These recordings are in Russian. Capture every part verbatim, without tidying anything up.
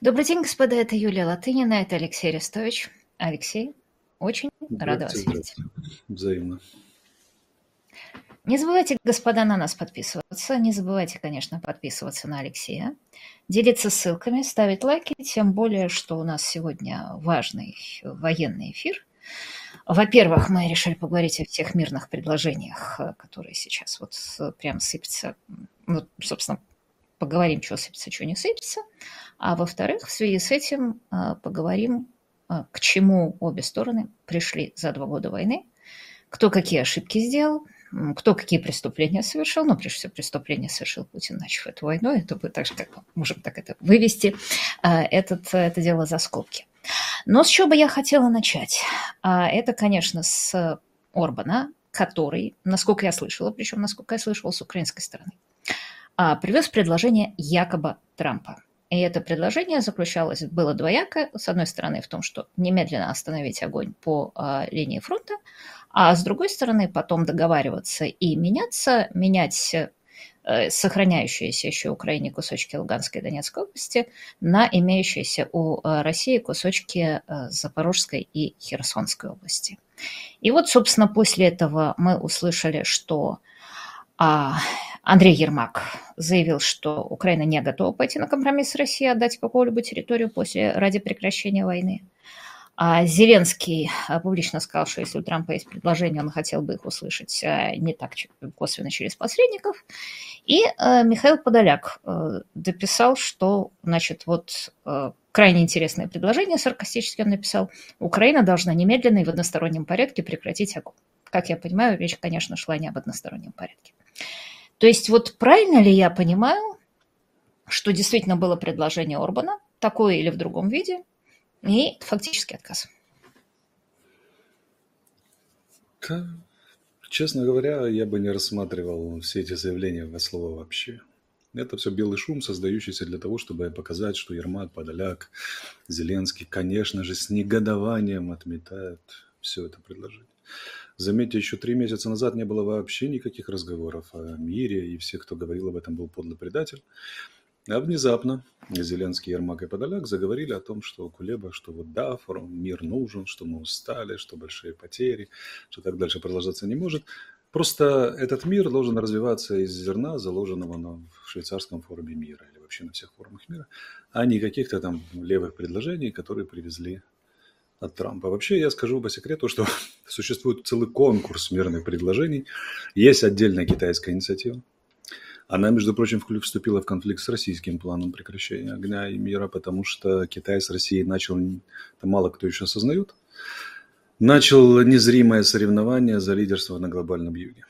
Добрый день, господа, это Юлия Латынина, это Алексей Арестович. Алексей, очень рада вас Здравствуйте, видеть. здравствуйте. Взаимно. Не забывайте, господа, на нас подписываться. Не забывайте, конечно, подписываться на Алексея, делиться ссылками, ставить лайки, тем более, что у нас сегодня важный военный эфир. Во-первых, мы решили поговорить о всех мирных предложениях, которые сейчас вот прям сыпятся. Ну, собственно, поговорим, что сыпется, что не сыпется. А во-вторых, в связи с этим поговорим, к чему обе стороны пришли за два года войны, кто какие ошибки сделал, кто какие преступления совершил. Ну, прежде всего, преступления совершил Путин, начав эту войну. Это будет так же, как мы можем так это вывести, этот, это дело за скобки. Но с чего бы я хотела начать? Это, конечно, с Орбана, который, насколько я слышала, причем насколько я слышала с украинской стороны, привез предложение якобы Трампа. И это предложение заключалось, было двоякое. С одной стороны, в том, что немедленно остановить огонь по а, линии фронта, а с другой стороны, потом договариваться и меняться, менять э, сохраняющиеся еще в Украине кусочки Луганской и Донецкой области на имеющиеся у э, России кусочки э, Запорожской и Херсонской области. И вот, собственно, после этого мы услышали, что а, Андрей Ермак заявил, что Украина не готова пойти на компромисс с Россией, отдать какую-либо территорию после, ради прекращения войны. А Зеленский публично сказал, что если у Трампа есть предложения, он хотел бы их услышать не так косвенно через посредников. И э, Михаил Подоляк э, дописал, что, значит, вот э, крайне интересное предложение, саркастически он написал, Украина должна немедленно и в одностороннем порядке прекратить огонь. Как я понимаю, речь, конечно, шла не об одностороннем порядке. То есть вот правильно ли я понимаю, что действительно было предложение Орбана, такое или в другом виде, и фактически отказ? Да, честно говоря, я бы не рассматривал все эти заявления во слово вообще. Это все белый шум, создающийся для того, чтобы показать, что Ермак, Подоляк, Зеленский, конечно же, с негодованием отметают все это предложение. Заметьте, еще три месяца назад не было вообще никаких разговоров о мире, и все, кто говорил об этом, был подлый предатель. А внезапно Зеленский, Ермак и Подоляк заговорили о том, что Кулеба, что вот да, мир нужен, что мы устали, что большие потери, что так дальше продолжаться не может. Просто этот мир должен развиваться из зерна, заложенного на, в швейцарском форуме мира или вообще на всех форумах мира, а не каких-то там левых предложений, которые привезли от Трампа. Вообще, я скажу по секрету, что существует целый конкурс мирных предложений. Есть отдельная китайская инициатива. Она, между прочим, вступила в конфликт с российским планом прекращения огня и мира, потому что Китай с Россией начал, это мало кто еще осознает, начал незримое соревнование за лидерство на глобальном юге.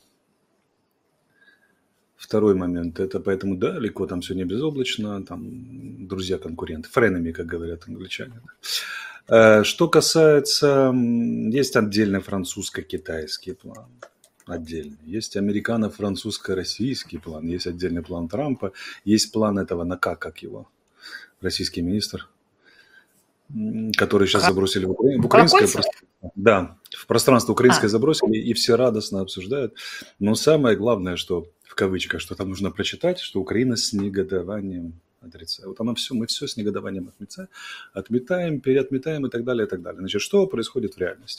Второй момент, это поэтому далеко, там все не безоблачно, там друзья-конкуренты, френами, как говорят англичане. Что касается, есть отдельно французско-китайский план, отдельно. Есть американо-французско-российский план, есть отдельный план Трампа, есть план этого Нака, как его, российский министр, который сейчас забросили в, Укра... в украинское пространство. Да, в пространство украинское а. забросили, и все радостно обсуждают. Но самое главное, что в кавычках, что там нужно прочитать, что Украина с негодованием отрицает. Вот оно все, мы все с негодованием отметаем, отметаем, переотметаем и так далее, и так далее. Значит, что происходит в реальности?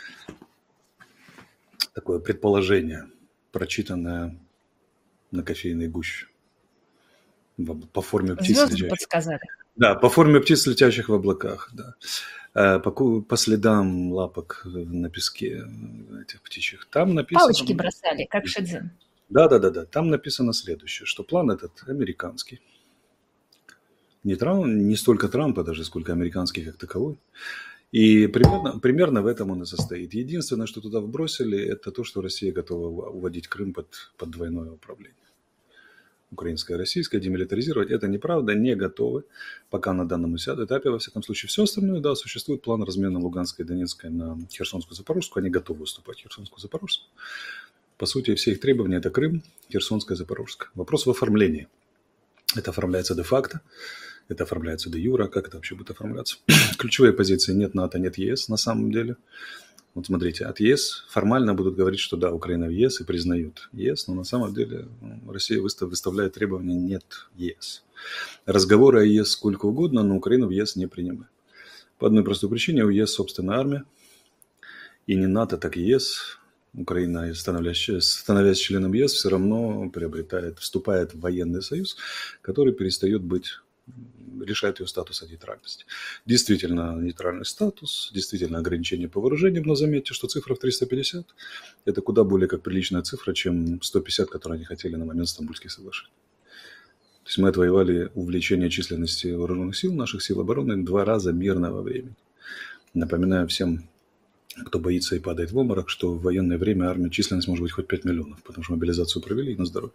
Такое предположение, прочитанное на кофейной гуще по форме птиц. Звезды летящих. Подсказали. Да, по форме птиц, летящих в облаках. Да. По, по следам лапок на песке этих птичьих. Там написано... Палочки бросали, как Шидзин. Да, да, да, да. Там написано следующее, что план этот американский. Не, Трамп, не столько Трампа даже, сколько американский как таковой. И примерно, примерно в этом он и состоит. Единственное, что туда вбросили, это то, что Россия готова уводить Крым под, под двойное управление. Украинское и российское, демилитаризировать. Это неправда, не готовы. Пока на данном этапе, во всяком случае, все остальное, да, существует план размена Луганской и Донецкой на Херсонскую, Запорожскую. Они готовы уступать Херсонскую, Запорожскую. По сути, все их требования – это Крым, Херсонская, Запорожская. Вопрос в оформлении. Это оформляется де-факто. Это оформляется де юра, как это вообще будет оформляться? Ключевые позиции: нет НАТО, нет ЕС на самом деле. Вот смотрите, от ЕС формально будут говорить, что да, Украина в ЕС и признают ЕС, но на самом деле Россия выставляет требования «нет ЕС». Разговоры о ЕС сколько угодно, но Украину в ЕС не принимает. По одной простой причине: у ЕС собственная армия, и не НАТО, так и ЕС. Украина, становясь, становясь членом ЕС, все равно приобретает, вступает в военный союз, который перестает быть, решает ее статус о нейтральности. Действительно нейтральный статус, действительно ограничения по вооружениям, но заметьте, что цифра в триста пятьдесят – это куда более как приличная цифра, чем сто пятьдесят, которые они хотели на момент Стамбульских соглашений. То есть мы отвоевали увеличение численности вооруженных сил, наших сил обороны, два раза мирного времени. Напоминаю всем, кто боится и падает в обморок, что в военное время армия численность может быть хоть пять миллионов, потому что мобилизацию провели и на здоровье.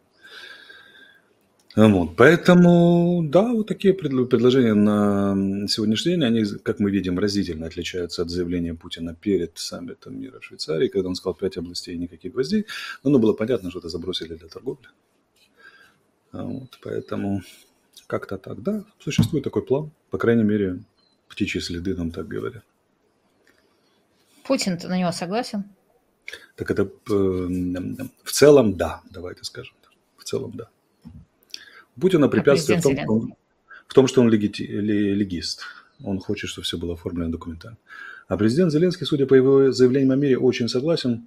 Вот. Поэтому, да, вот такие предложения на сегодняшний день, они, как мы видим, разительно отличаются от заявления Путина перед саммитом мира в Швейцарии, когда он сказал пять областей и никаких гвоздей. Но ну, было понятно, что это забросили для торговли. Вот. Поэтому как-то так, да, существует такой план. По крайней мере, птичьи следы нам так говорят. Путин-то на него согласен? Так это в целом да, давайте скажем. В целом да. Путина препятствие в том, что он, в том, что он легити, легист. Он хочет, чтобы все было оформлено документально. А президент Зеленский, судя по его заявлениям о мире, очень согласен,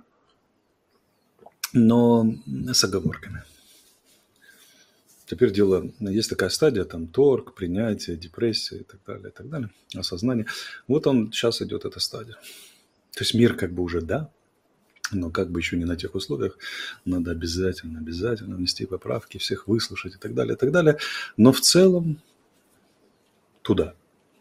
но с оговорками. Теперь дело, есть такая стадия, там торг, принятие, депрессия и так далее, и так далее, осознание. Вот он, сейчас идет эта стадия. То есть мир как бы уже да, но как бы еще не на тех условиях, надо обязательно, обязательно внести поправки, всех выслушать и так далее, и так далее. Но в целом туда.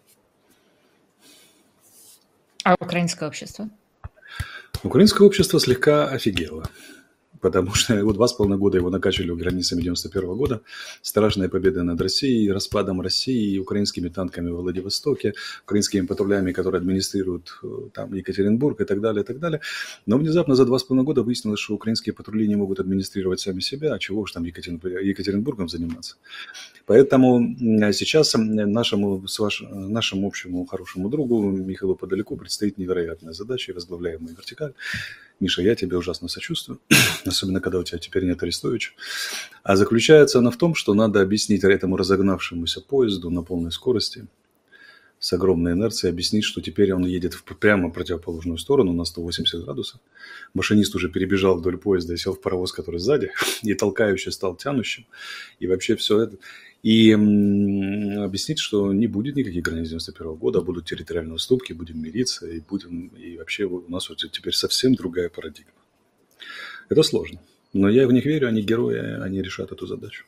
А украинское общество? Украинское общество слегка офигело. Потому что его два с половиной года его накачивали границами девяносто первого года. Страшная победа над Россией, распадом России, украинскими танками в Владивостоке, украинскими патрулями, которые администрируют там Екатеринбург и так далее, и так далее. Но внезапно за два с половиной года выяснилось, что украинские патрули не могут администрировать сами себя, а чего уж там Екатеринбургом заниматься. Поэтому сейчас нашему, с ваш, нашему общему хорошему другу Михаилу Подоляку предстоит невероятная задача, возглавляемая вертикаль. Миша, я тебе ужасно сочувствую, особенно когда у тебя теперь нет Арестовича. А заключается она в том, что надо объяснить этому разогнавшемуся поезду на полной скорости с огромной инерцией, объяснить, что теперь он едет в прямо противоположную сторону на сто восемьдесят градусов. Машинист уже перебежал вдоль поезда и сел в паровоз, который сзади, и толкающий стал тянущим, и вообще все это. И м- объяснить, что не будет никаких границ девяносто первого года, а будут территориальные уступки, будем мириться, и будем, и вообще у нас вот теперь совсем другая парадигма. Это сложно, но я в них верю, они герои, они решат эту задачу.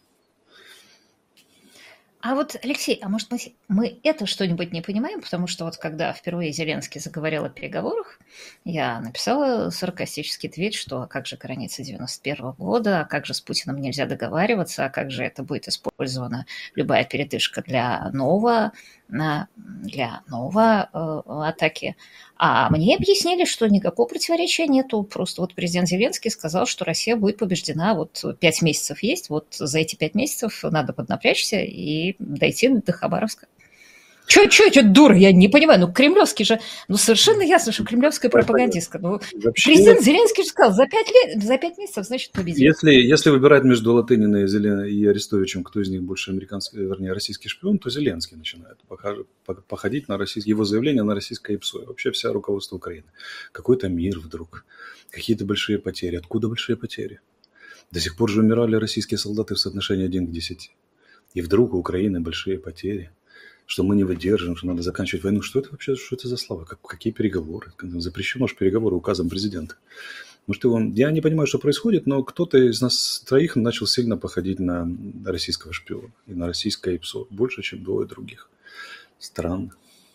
А вот, Алексей, а может быть, мы это что-нибудь не понимаем? Потому что вот когда впервые Зеленский заговорил о переговорах, я написала саркастический твит, что а как же границы девяносто первого года, а как же с Путиным нельзя договариваться, а как же это будет использована любая передышка для нового, для нового э, атаки. А мне объяснили, что никакого противоречия нету. Просто вот президент Зеленский сказал, что Россия будет побеждена. Вот пять месяцев есть, вот за эти пять месяцев надо поднапрячься и дойти до Хабаровска. Чё, чё, чё, дура, я не понимаю. Ну, кремлевский же, ну, совершенно ясно, что кремлевская пропагандистка. Ну, вообще, президент Зеленский же сказал, за пять лет, за пять месяцев, значит, победил. Если, если выбирать между Латыниной и, Зелен... и Арестовичем, кто из них больше американский, вернее, российский шпион, то Зеленский начинает походить на российский, его заявление на российское ИПСО. Вообще вся руководство Украины. Какой-то мир вдруг, какие-то большие потери. Откуда большие потери? До сих пор же умирали российские солдаты в соотношении один к десяти. И вдруг у Украины большие потери. Что мы не выдержим, что надо заканчивать войну. Что это вообще, что это за слова? Как, какие переговоры? Запрещено же переговоры указом президента. Может, его... Я не понимаю, что происходит, но кто-то из нас троих начал сильно походить на российского шпиона и на российское ИПСО. Больше, чем двое других. Странно.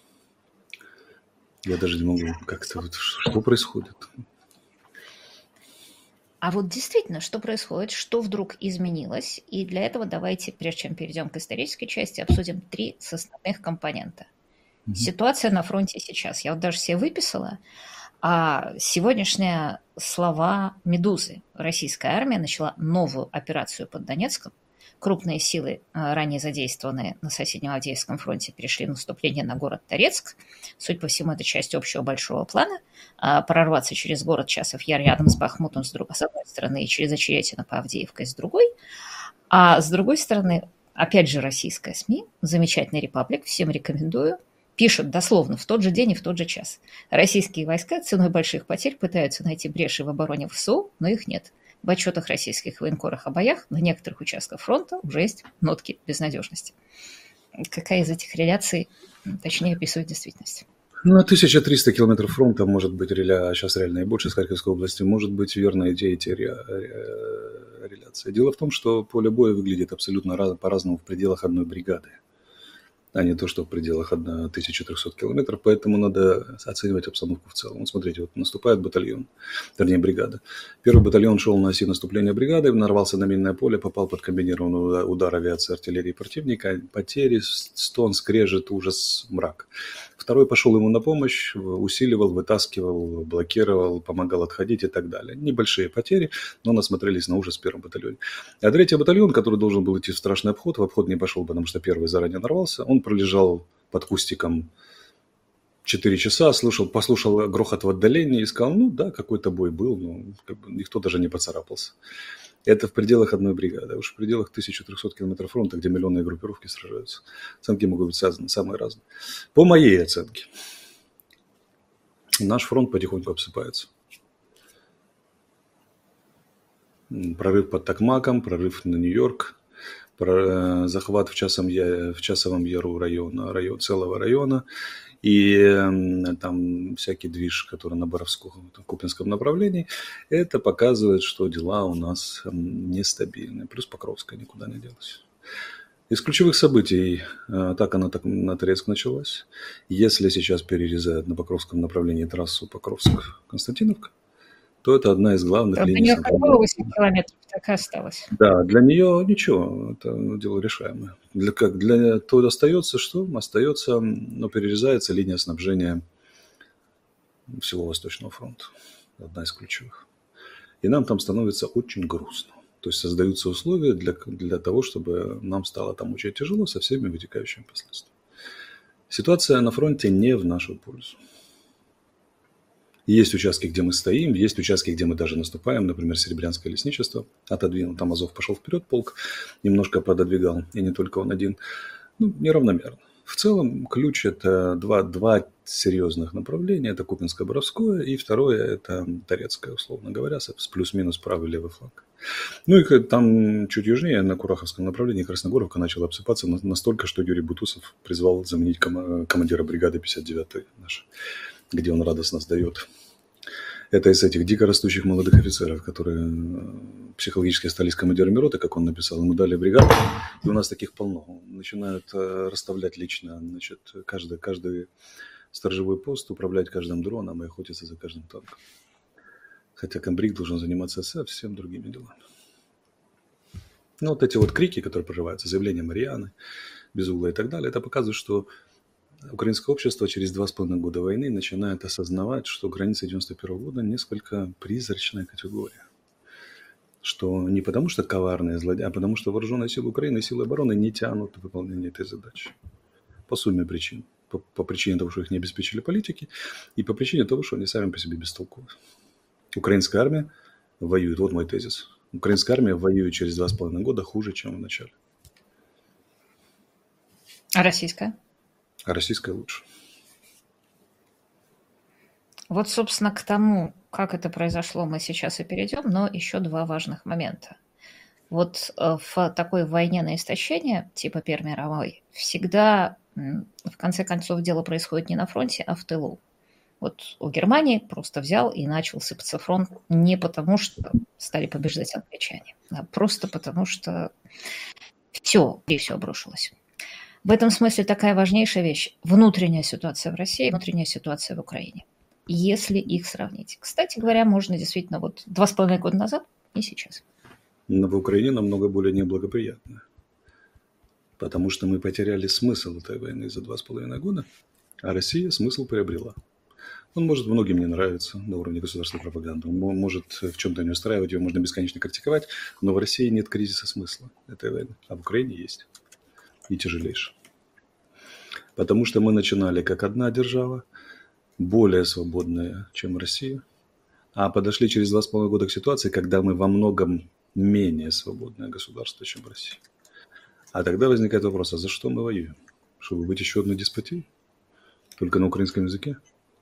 Я даже не могу как-то... Вот, что происходит? А вот действительно, что происходит, что вдруг изменилось? И для этого давайте, прежде чем перейдем к исторической части, обсудим три составных компонента. Mm-hmm. Ситуация на фронте сейчас. Я вот даже себе выписала. А сегодняшние слова «Медузы». Российская армия начала новую операцию под Донецком, крупные силы, ранее задействованные на соседнем Авдеевском фронте, перешли в наступление на город Торецк. Судя по всему, это часть общего большого плана. Прорваться через город Часов Яр рядом с Бахмутом с, другой, с одной стороны и через Очеретино по Авдеевкой с другой. А с другой стороны, опять же, российская СМИ, замечательный «Репаблик», всем рекомендую, пишут дословно в тот же день и в тот же час. Российские войска ценой больших потерь пытаются найти бреши в обороне ВСУ, но их нет. В отчетах российских военкорах о боях на некоторых участках фронта уже есть нотки безнадежности. Какая из этих реляций точнее описывает действительность? Ну, тысяча триста километров фронта может быть, реля... сейчас реально и больше с Харьковской области, может быть верной идеей те реляции. Дело в том, что поле боя выглядит абсолютно раз... по-разному в пределах одной бригады, а не то, что в пределах тысячи трехсот километров, поэтому надо оценивать обстановку в целом. Вот смотрите, вот наступает батальон, вернее бригада. Первый батальон шел на оси наступления бригады, нарвался на минное поле, попал под комбинированный удар авиации, артиллерии противника, потери, стон, скрежет, ужас, мрак. Второй пошел ему на помощь, усиливал, вытаскивал, блокировал, помогал отходить и так далее. Небольшие потери, но насмотрелись на ужас в первом батальоне. А третий батальон, который должен был идти в страшный обход, в обход не пошел, потому что первый заранее нарвался, он пролежал под кустиком четыре часа, слушал, послушал грохот в отдалении и сказал, ну да, какой-то бой был, но как бы никто даже не поцарапался. Это в пределах одной бригады. Уж в пределах тысячи трехсот километров фронта, где миллионные группировки сражаются, оценки могут быть самые разные. По моей оценке, наш фронт потихоньку обсыпается. Прорыв под Токмаком, прорыв на Нью-Йорк, захват в, часом, в Часовом Яру района, район, целого района. И там всякий движ, который на Боровском, Купинском направлении, это показывает, что дела у нас нестабильны. Плюс Покровская никуда не делась. Из ключевых событий атака на, на Торецк началась. Если сейчас перерезают на Покровском направлении трассу Покровск-Константиновка, то это одна из главных Там линий. Для нее восемь километров так и осталось. Да, для нее ничего, это дело решаемое. Для, как, для то остается что? Остается, ну, перерезается линия снабжения всего Восточного фронта. Одна из ключевых. И нам там становится очень грустно. То есть создаются условия для, для того, чтобы нам стало там очень тяжело со всеми вытекающими последствиями. Ситуация на фронте не в нашу пользу. Есть участки, где мы стоим, есть участки, где мы даже наступаем, например, Серебрянское лесничество отодвинул, там Азов пошел вперед, полк немножко пододвигал, и не только он один, ну, неравномерно. В целом ключ – это два, два серьезных направления, это Купинско-Боровское, и второе – это Торецкое, условно говоря, с плюс-минус правый и левый фланг. Ну и там чуть южнее, на Кураховском направлении, Красногоровка начала обсыпаться настолько, что Юрий Бутусов призвал заменить ком- командира бригады пятьдесят девятой нашей, где он радостно сдает. Это из этих дико растущих молодых офицеров, которые психологически остались командирами роты, как он написал. Ему дали бригаду, и у нас таких полно. Начинают расставлять лично, значит, каждый, каждый сторожевой пост, управлять каждым дроном и охотиться за каждым танком. Хотя комбриг должен заниматься совсем другими делами. Ну, вот эти вот крики, которые прорываются, заявления Марианы, Безугла и так далее, это показывает, что украинское общество через два с половиной года войны начинает осознавать, что граница девяносто первого года несколько призрачная категория. Что не потому, что коварные злодеи, а потому, что вооруженные силы Украины и силы обороны не тянут на выполнение этой задачи. По сумме причин. По, по причине того, что их не обеспечили политики, и по причине того, что они сами по себе бестолковы. Украинская армия воюет, вот мой тезис. Украинская армия воюет через два с половиной года хуже, чем в начале. А российская? А российская лучше. Вот, собственно, к тому, как это произошло, мы сейчас и перейдем, но еще два важных момента. Вот в такой войне на истощение, типа Первой мировой, всегда, в конце концов, дело происходит не на фронте, а в тылу. Вот у Германии просто взял и начал сыпаться фронт не потому, что стали побеждать англичане, а просто потому, что все, и все обрушилось. В этом смысле такая важнейшая вещь – внутренняя ситуация в России, внутренняя ситуация в Украине. Если их сравнить. Кстати говоря, можно действительно вот два с половиной года назад и сейчас. Но в Украине намного более неблагоприятно. Потому что мы потеряли смысл этой войны за два с половиной года, а Россия смысл приобрела. Он может многим не нравиться на уровне государственной пропаганды, он мо- может в чем-то не устраивать, его можно бесконечно критиковать, но в России нет кризиса смысла этой войны, а в Украине есть, и тяжелейший. Потому что мы начинали как одна держава, более свободная, чем Россия, а подошли через два с половиной года к ситуации, когда мы во многом менее свободное государство, чем Россия. А тогда возникает вопрос, а за что мы воюем? Чтобы быть еще одной деспотией? Только на украинском языке?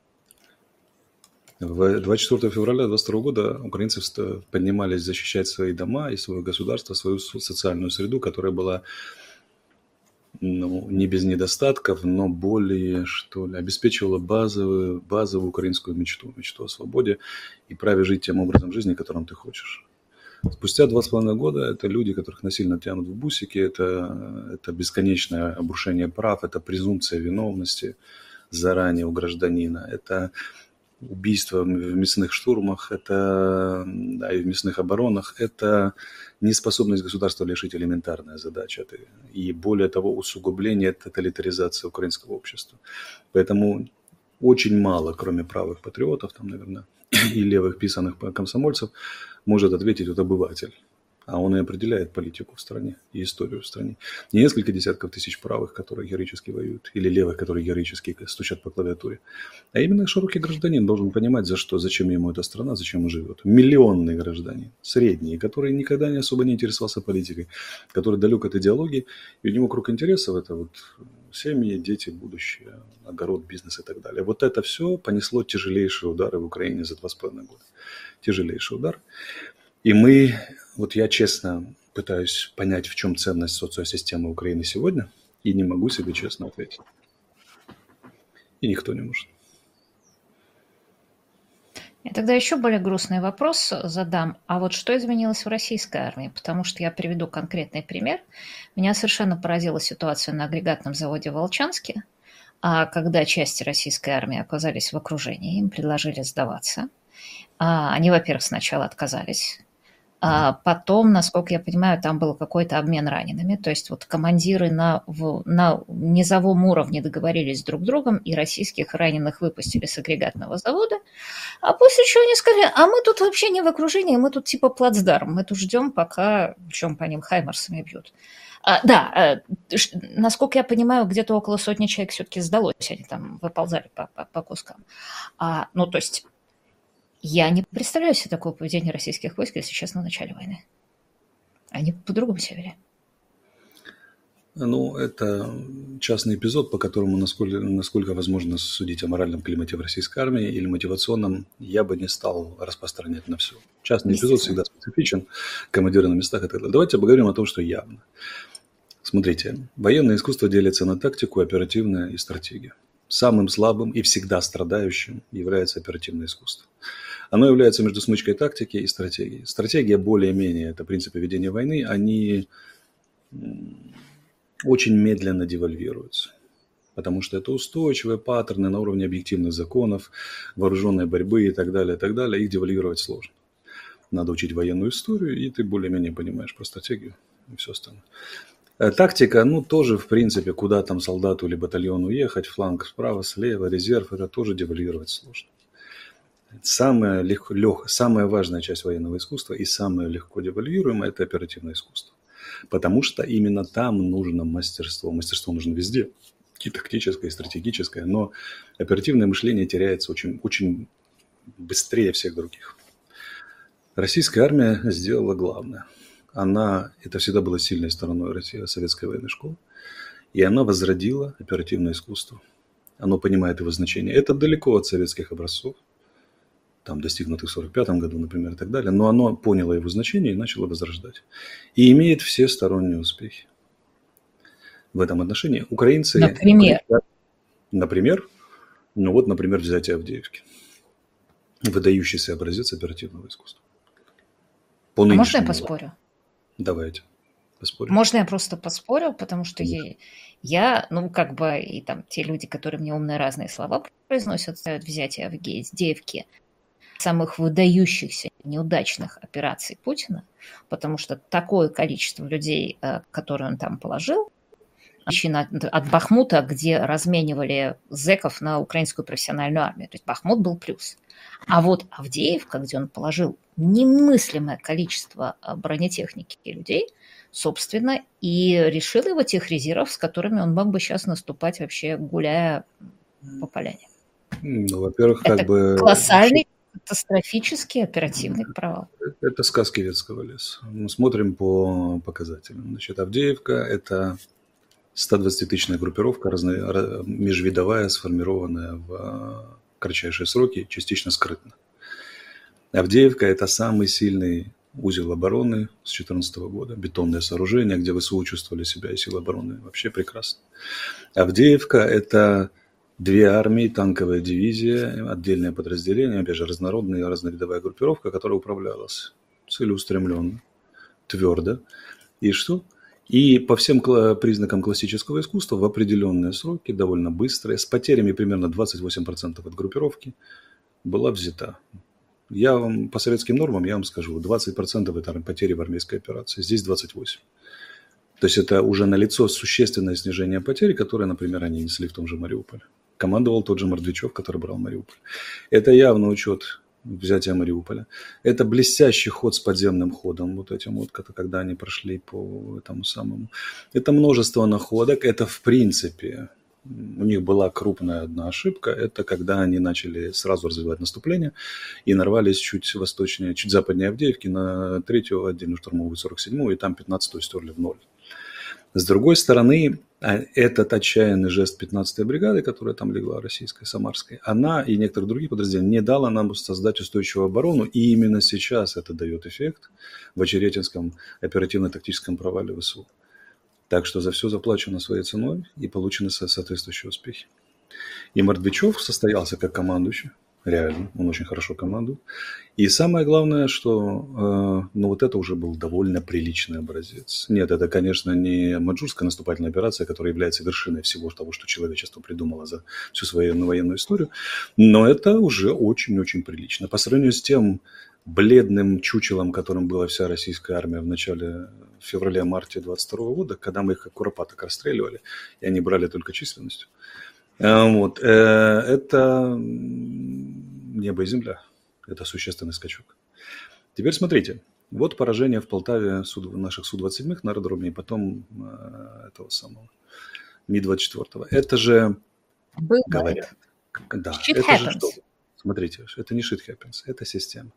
В двадцать четвёртого февраля двадцать второго года украинцы вста- поднимались защищать свои дома и свое государство, свою со- социальную среду, которая была, ну, не без недостатков, но более, что ли, обеспечивала базовую, базовую украинскую мечту, мечту о свободе и праве жить тем образом жизни, которым ты хочешь. Спустя два с половиной года это люди, которых насильно тянут в бусики, это, это бесконечное обрушение прав, это презумпция виновности заранее у гражданина, это убийства в мясных штурмах, это, да, и в мясных оборонах, это неспособность государства решить элементарная задача. И более того, усугубление тоталитаризации украинского общества. Поэтому очень мало, кроме правых патриотов, там, наверное, и левых писаных комсомольцев, может ответить вот обыватель. А он и определяет политику в стране и историю в стране. Не несколько десятков тысяч правых, которые героически воюют, или левых, которые героически стучат по клавиатуре, а именно широкий гражданин должен понимать, за что, зачем ему эта страна, зачем он живет. Миллионный гражданин, средний, который никогда не особо не интересовался политикой, который далек от идеологии, и у него круг интересов – это вот семьи, дети, будущее, огород, бизнес и так далее. Вот это все понесло тяжелейшие удары в Украине за два с половиной года. Тяжелейший удар. И мы, вот я честно пытаюсь понять, в чем ценность социосистемы Украины сегодня, и не могу себе честно ответить. И никто не может. Я тогда еще более грустный вопрос задам. А вот что изменилось в российской армии? Потому что я приведу конкретный пример. Меня совершенно поразила ситуация на агрегатном заводе в Волчанске, а когда части российской армии оказались в окружении, им предложили сдаваться. А, Они, во-первых, сначала отказались. А потом, насколько я понимаю, там был какой-то обмен ранеными. То есть вот командиры на, в- на низовом уровне договорились друг с другом, и российских раненых выпустили с агрегатного завода. А после чего они сказали, а мы тут вообще не в окружении, мы тут типа плацдарм, мы тут ждем, пока, чем по ним хаймарсами бьют. А, да, э, ш- насколько я понимаю, где-то около сотни человек все-таки сдалось, они там выползали по, по, по кускам. А, ну, то есть я не представляю себе такое поведение российских войск, если честно, в начале войны. Они по-другому себя вели. Ну, это частный эпизод, по которому, насколько, насколько возможно судить о моральном климате в российской армии или мотивационном, я бы не стал распространять на все. Частный эпизод Естественно. всегда специфичен, командиры на местах и так далее. Давайте поговорим о том, что явно. Смотрите, военное искусство делится на тактику, оперативное и стратегию. Самым слабым и всегда страдающим является оперативное искусство. Оно является между смычкой тактики и стратегии. Стратегия более-менее, это принципы ведения войны, они очень медленно девальвируются. Потому что это устойчивые паттерны на уровне объективных законов, вооруженной борьбы и так далее, и так далее. Их девальвировать сложно. Надо учить военную историю, и ты более-менее понимаешь про стратегию и все остальное. Тактика, ну, тоже, в принципе, куда там солдату или батальону ехать, фланг справа, слева, резерв, это тоже девальвировать сложно. Самая, лег, лег, самая важная часть военного искусства и самое легко девальвируемое – это оперативное искусство. Потому что именно там нужно мастерство. Мастерство нужно везде, и тактическое, и стратегическое, но оперативное мышление теряется очень, очень быстрее всех других. Российская армия сделала главное. Она, это всегда было сильной стороной России, советской военной школы, и она возродила оперативное искусство. Оно понимает его значение. Это далеко от советских образцов, там, достигнутых в сорок пятом году, например, и так далее, но оно поняло его значение и начало возрождать. И имеет все сторонние успехи. В этом отношении украинцы... Например? Например, ну вот, например, взятие Авдеевки. Выдающийся образец оперативного искусства. А можно я поспорю? Давайте, поспорим. Можно я просто поспорю, потому что я, я, ну, как бы, и там те люди, которые мне умные разные слова произносят, ставят взятие Авдеевки самых выдающихся неудачных операций Путина, потому что такое количество людей, которые он там положил, от, от Бахмута, где разменивали зэков на украинскую профессиональную армию. То есть Бахмут был плюс. А вот Авдеевка, где он положил немыслимое количество бронетехники и людей, собственно, и решил его тех резервов, с которыми он мог бы сейчас наступать вообще, гуляя по поляне. Ну, во-первых, Это как бы... колоссальный, катастрофический оперативный провал. Это сказки Ветского леса. Мы смотрим по показателям. Значит, Авдеевка – это сто двадцатитысячная группировка, разно... межвидовая, сформированная в кратчайшие сроки, частично скрытно. Авдеевка – это самый сильный узел обороны с две тысячи четырнадцатого года. Бетонное сооружение, где ВСУ чувствовали себя и силы обороны вообще прекрасно. Авдеевка – это две армии, танковая дивизия, отдельное подразделение, опять же, разнородная разновидовая группировка, которая управлялась целеустремленно, твердо. И что? И по всем признакам классического искусства в определенные сроки, довольно быстрые, с потерями примерно двадцать восемь процентов от группировки, была взята. Я вам по советским нормам, я вам скажу, двадцать процентов это потери в армейской операции, здесь двадцать восемь процентов. То есть это уже налицо существенное снижение потерь, которые, например, они несли в том же Мариуполе. Командовал тот же Мордвичев, который брал Мариуполь. Это явно учет взятия Мариуполя. Это блестящий ход с подземным ходом, вот этим вот, когда они прошли по этому самому. Это множество находок, это в принципе... У них была крупная одна ошибка, это когда они начали сразу развивать наступление и нарвались чуть восточнее, чуть западнее Авдеевки на третью отдельную штурмовую сорок седьмую, и там пятнадцатую стерли в ноль. С другой стороны, этот отчаянный жест пятнадцатой бригады, которая там легла, российской, самарской, она и некоторые другие подразделения не дала нам создать устойчивую оборону, и именно сейчас это дает эффект в Очеретинском оперативно-тактическом провале ВСУ. Так что за все заплачено своей ценой и получены соответствующие успехи. И Мордвичев состоялся как командующий, реально, он очень хорошо командует. И самое главное, что э, ну вот это уже был довольно приличный образец. Нет, это, конечно, не маньчжурская наступательная операция, которая является вершиной всего того, что человечество придумало за всю свою военную историю, но это уже очень-очень прилично. По сравнению с тем бледным чучелом, которым была вся российская армия в начале февраля-марте двадцать второго года, когда мы их как куропаток расстреливали, и они брали только численностью. Вот. Это небо и земля. Это существенный скачок. Теперь смотрите. Вот поражение в Полтаве наших Су двадцать семь на аэродроме, и потом этого самого Ми двадцать четыре. Это же, Бывает. Говорят, да, Shit это happens. же что? Смотрите, это не shit happens, это система.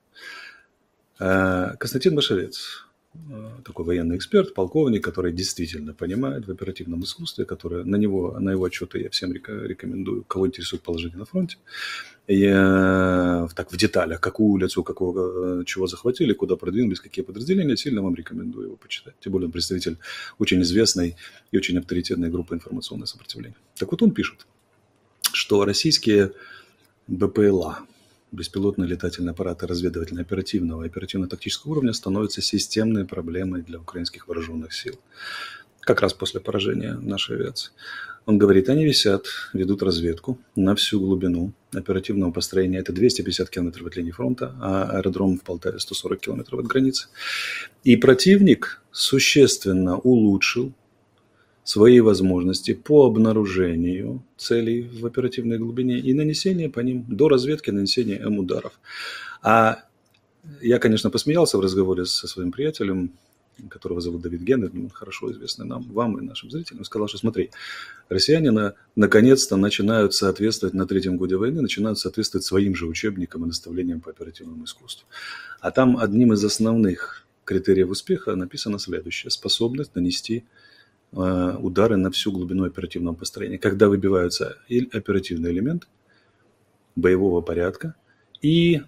Константин Башевец, такой военный эксперт, полковник, который действительно понимает в оперативном искусстве, который, на, него, на его отчеты я всем рекомендую, кого интересует положение на фронте. Я, так, в деталях, какую улицу, какого, чего захватили, куда продвинулись, какие подразделения, сильно вам рекомендую его почитать. Тем более он представитель очень известной и очень авторитетной группы информационное сопротивление. Так вот он пишет, что российские БПЛА, беспилотные летательные аппараты разведывательно-оперативного и оперативно-тактического уровня, становятся системной проблемой для украинских вооруженных сил. Как раз после поражения нашей авиации. Он говорит, они висят, ведут разведку на всю глубину оперативного построения. Это двести пятьдесят километров от линии фронта, а аэродром в Полтаве сто сорок километров от границы. И противник существенно улучшил свои возможности по обнаружению целей в оперативной глубине и нанесению по ним до разведки, нанесения М-ударов. А я, конечно, посмеялся в разговоре со своим приятелем, которого зовут Давид Геннер, хорошо известный нам, вам и нашим зрителям, сказал, что смотри, россияне на, наконец-то начинают соответствовать, на третьем годе войны, начинают соответствовать своим же учебникам и наставлениям по оперативному искусству. А там одним из основных критериев успеха написано следующее: способность нанести удары на всю глубину оперативного построения, когда выбиваются и оперативные элементы боевого порядка и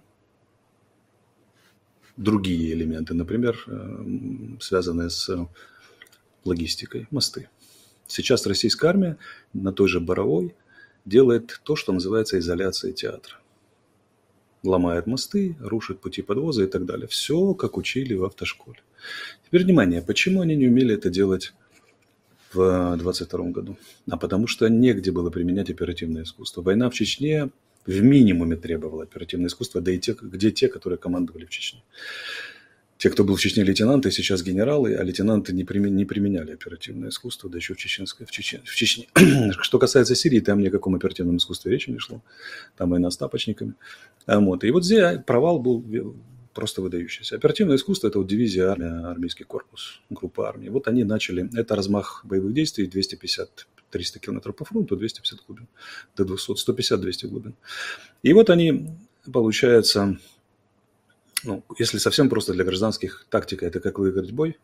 другие элементы, например, связанные с логистикой, мосты. Сейчас российская армия на той же Боровой делает то, что называется изоляцией театра. Ломает мосты, рушит пути подвоза и так далее. Все, как учили в автошколе. Теперь внимание, почему они не умели это делать в двадцать втором году? А потому что негде было применять оперативное искусство. Война в Чечне в минимуме требовала оперативное искусство, да и те, где те, которые командовали в Чечне. те, кто был в Чечне лейтенанты, сейчас генералы, а лейтенанты не, примен, не применяли оперативное искусство, да еще в, Чеченской, в, Чечне, в Чечне. Что касается Сирии, там ни о каком оперативном искусстве речи не шло. Там война с тапочниками. Вот. И вот здесь провал был просто выдающийся. Оперативное искусство – это вот дивизия, армия, армейский корпус, группа армий. Вот они начали, это размах боевых действий двести пятьдесят - триста километров по фронту, двести пятьдесят глубин, до двухсот, сто пятьдесят - двести глубин. И вот они, получается, ну, если совсем просто для гражданских, тактика – это как выиграть бой,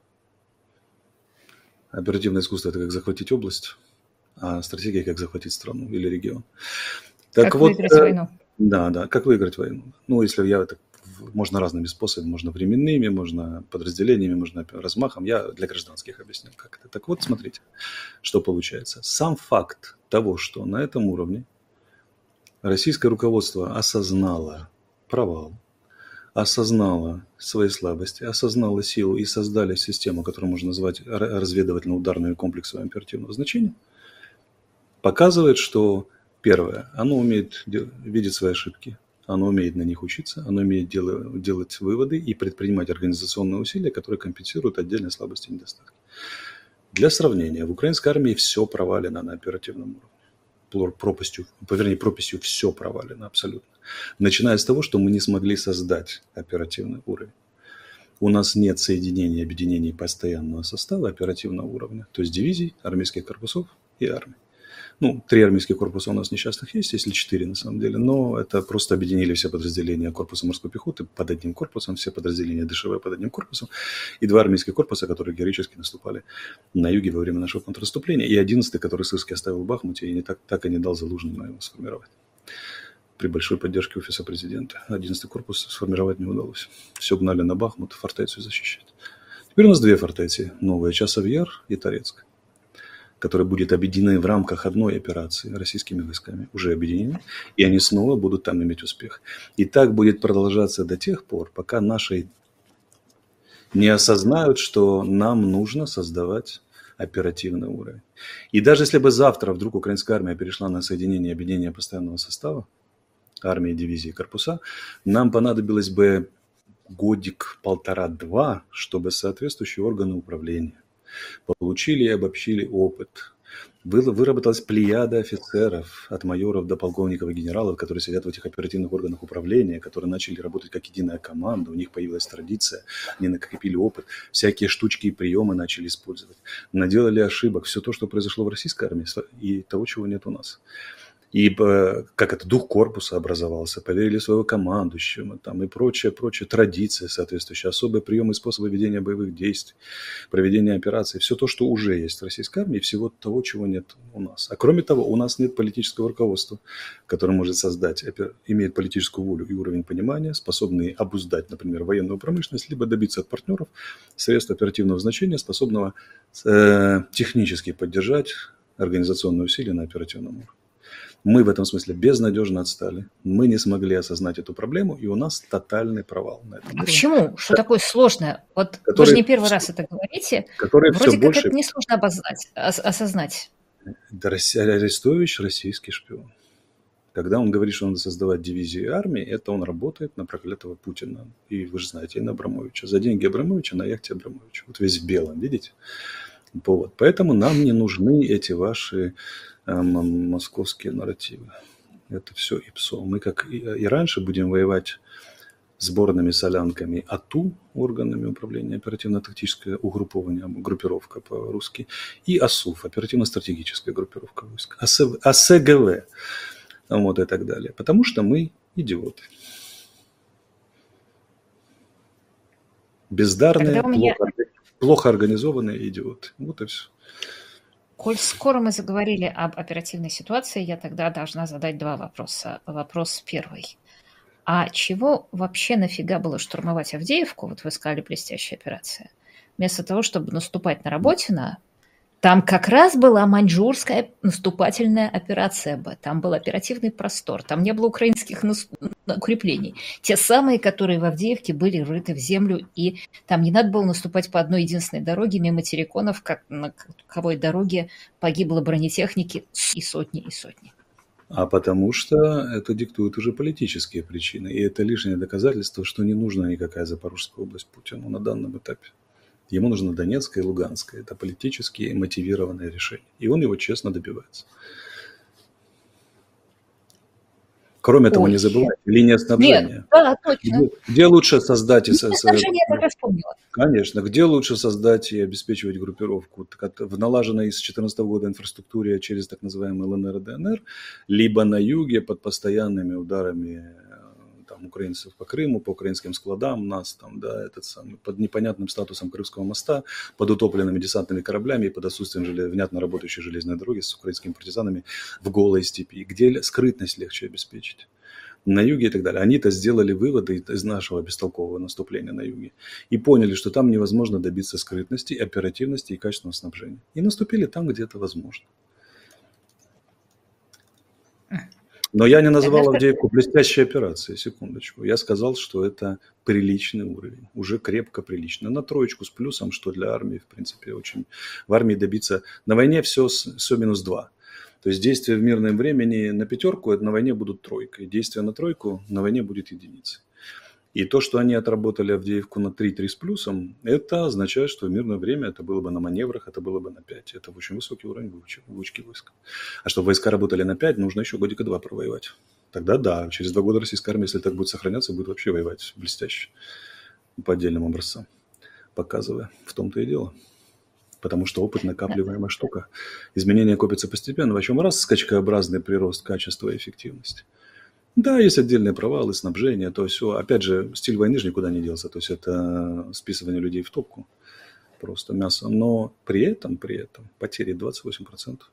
оперативное искусство – это как захватить область, а стратегия – как захватить страну или регион. Так как вот, выиграть войну. Да, да, как выиграть войну. Ну, если я это можно разными способами, можно временными, можно подразделениями, можно размахом. Я для гражданских объяснил, как это. Так вот, смотрите, что получается. Сам факт того, что на этом уровне российское руководство осознало провал, осознало свои слабости, осознало силу и создали систему, которую можно назвать разведывательно-ударными комплексами оперативного значения, показывает, что первое, оно умеет видеть свои ошибки, оно умеет на них учиться, оно умеет делать, делать выводы и предпринимать организационные усилия, которые компенсируют отдельные слабости и недостатки. Для сравнения, в украинской армии все провалено на оперативном уровне. Пропастью, вернее, пропастью все провалено абсолютно. Начиная с того, что мы не смогли создать оперативный уровень. У нас нет соединений, объединений постоянного состава оперативного уровня, то есть дивизий, армейских корпусов и армий. Ну, три армейских корпуса у нас несчастных есть, если четыре на самом деле, но это просто объединили все подразделения корпуса морской пехоты под одним корпусом, все подразделения ДШВ под одним корпусом, и два армейских корпуса, которые героически наступали на юге во время нашего контрнаступления, и одиннадцатый, который Сырский оставил в Бахмуте и не так, так и не дал Залужному его сформировать. При большой поддержке офиса президента. одиннадцатый корпус сформировать не удалось. Все гнали на Бахмут, фортецию защищать. Теперь у нас две фортеции, новая, Часов Яр и Торецк, которые будут объединены в рамках одной операции российскими войсками, уже объединены, и они снова будут там иметь успех. И так будет продолжаться до тех пор, пока наши не осознают, что нам нужно создавать оперативный уровень. И даже если бы завтра вдруг украинская армия перешла на соединение и объединение постоянного состава, армии, дивизии, корпуса, нам понадобилось бы годик, полтора-два, чтобы соответствующие органы управления получили и обобщили опыт. Выработалась плеяда офицеров, от майоров до полковников и генералов, которые сидят в этих оперативных органах управления, которые начали работать как единая команда, у них появилась традиция, они накопили опыт, всякие штучки и приемы начали использовать, наделали ошибок, все то, что произошло в российской армии, и того, чего нет у нас. И как это, дух корпуса образовался, поверили своего командующему, там, и прочее, прочее, традиции соответствующие, особые приемы и способы ведения боевых действий, проведения операций, все то, что уже есть в российской армии, всего того, чего нет у нас. А кроме того, у нас нет политического руководства, которое может создать, имеет политическую волю и уровень понимания, способный обуздать, например, военную промышленность, либо добиться от партнеров средств оперативного значения, способного э, технически поддержать организационные усилия на оперативном уровне. Мы в этом смысле безнадежно отстали. Мы не смогли осознать эту проблему, и у нас тотальный провал на этом. А почему? Что да. такое сложное? Вот который, вы же не первый раз это говорите. Вроде как больше... это несложно обознать, ос- осознать. Да, Арестович – российский шпион. Когда он говорит, что надо создавать дивизии армии, это он работает на проклятого Путина. И вы же знаете, и на Абрамовича. За деньги Абрамовича на яхте Абрамовича. Вот весь в белом, видите? Вот. Поэтому нам не нужны эти ваши э, московские нарративы. Это все ИПСО. Мы, как и, и раньше, будем воевать сборными солянками АТУ, органами управления оперативно-тактическое угруппование, группировка по-русски, и АСУФ, оперативно-стратегическая группировка войск, АСГВ, вот и так далее. Потому что мы идиоты. Бездарные, меня... плохо, плохо организованные идиоты. Вот и все. Коль скоро мы заговорили об оперативной ситуации, я тогда должна задать два вопроса. Вопрос первый. А чего вообще нафига было штурмовать Авдеевку? Вот вы сказали, блестящая операция. Вместо того, чтобы наступать на Работино, там как раз была маньчжурская наступательная операция. Там был оперативный простор, там не было украинских укреплений. Те самые, которые в Авдеевке были рыты в землю, и там не надо было наступать по одной единственной дороге мимо терриконов, как на каковой дороге погибло бронетехники и сотни, и сотни. а потому что это диктуют уже политические причины. И это лишнее доказательство, что не нужна никакая Запорожская область Путину на данном этапе. Ему нужна Донецкая и Луганская. Это политически мотивированное решение. И он его честно добивается. Кроме того, Ой. не забывайте, линия снабжения. Нет, да, точно. Где, где лучше создать... и Линия со- снабжения я так вспомнила. Конечно. Где лучше создать и обеспечивать группировку? Так в налаженной с две тысячи четырнадцатого года инфраструктуре через так называемый ЛНР и ДНР, либо на юге под постоянными ударами там, украинцев по Крыму, по украинским складам, нас там, да, этот самый, под непонятным статусом Крымского моста, под утопленными десантными кораблями и под отсутствием желез... внятно работающей железной дороги с украинскими партизанами в голой степи. Где скрытность легче обеспечить? На юге и так далее. Они-то сделали выводы из нашего бестолкового наступления на юге и поняли, что там невозможно добиться скрытности, оперативности и качественного снабжения. И наступили там, где это возможно. Но я не называл Авдеевку блестящей операцией, секундочку. Я сказал, что это приличный уровень, уже крепко приличный. На троечку с плюсом, что для армии, в принципе, очень... В армии добиться... На войне все, все минус два. То есть действия в мирном времени на пятерку, это на войне будут тройкой. Действия на тройку на войне будет единицей. И то, что они отработали Авдеевку на три-три с плюсом, это означает, что в мирное время это было бы на маневрах, это было бы на пять. Это очень высокий уровень выучки войск. А чтобы войска работали на пять, нужно еще годика два провоевать. Тогда да, через два года российская армия, если так будет сохраняться, будет вообще воевать блестяще. По отдельным образцам. Показывая. В том-то и дело. Потому что опыт накапливаемая штука. Изменения копятся постепенно. В чем раз скачкообразный прирост качества и эффективности. Да, есть отдельные провалы, снабжение, то все. Опять же, стиль войны же никуда не делся. То есть это списывание людей в топку. Просто мясо. Но при этом, при этом потери двадцать восемь процентов.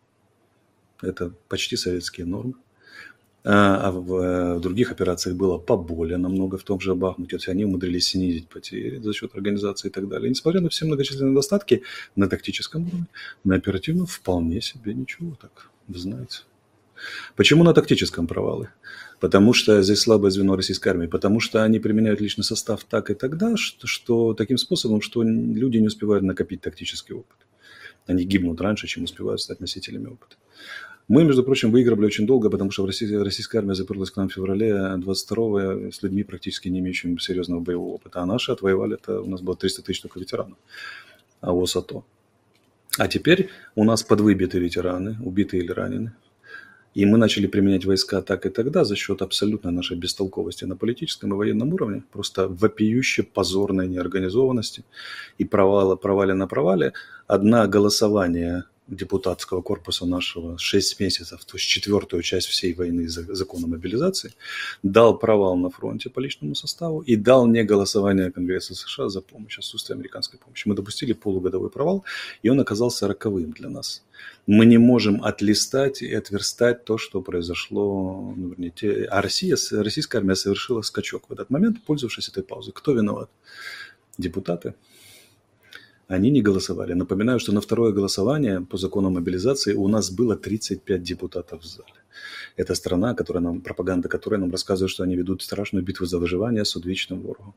Это почти советские нормы. А в других операциях было поболее намного, в том же Бахмуте. Они умудрились снизить потери за счет организации и так далее. И несмотря на все многочисленные недостатки на тактическом уровне, на оперативном вполне себе ничего так, вы знаете. Почему на тактическом провалы? Потому что здесь слабое звено российской армии. Потому что они применяют личный состав так и тогда, что, что таким способом, что люди не успевают накопить тактический опыт. Они гибнут раньше, чем успевают стать носителями опыта. Мы, между прочим, выиграли очень долго, потому что российская армия заперлась к нам в феврале двадцать второго с людьми, практически не имеющими серьезного боевого опыта. А наши отвоевали, это у нас было триста тысяч только ветеранов. А ВОС АТО. А теперь у нас подвыбиты ветераны, убитые или ранены. И мы начали применять войска так и тогда за счет абсолютной нашей бестолковости на политическом и военном уровне, просто вопиюще позорной неорганизованности и провала, провале на провале. Одна голосование депутатского корпуса нашего шесть месяцев, то есть четвертую часть всей войны за закона мобилизации, дал провал на фронте по личному составу и дал не голосование Конгресса США за помощь, отсутствие американской помощи. Мы допустили полугодовой провал, и он оказался роковым для нас. Мы не можем отлистать и отверстать то, что произошло. Ну, вернее, те, а Россия, российская армия совершила скачок в этот момент, пользовавшись этой паузой. Кто виноват? Депутаты. Они не голосовали. Напоминаю, что на второе голосование по закону мобилизации у нас было тридцать пять депутатов в зале. Это страна, которая нам, пропаганда которой нам рассказывает, что они ведут страшную битву за выживание с одвечным ворогом.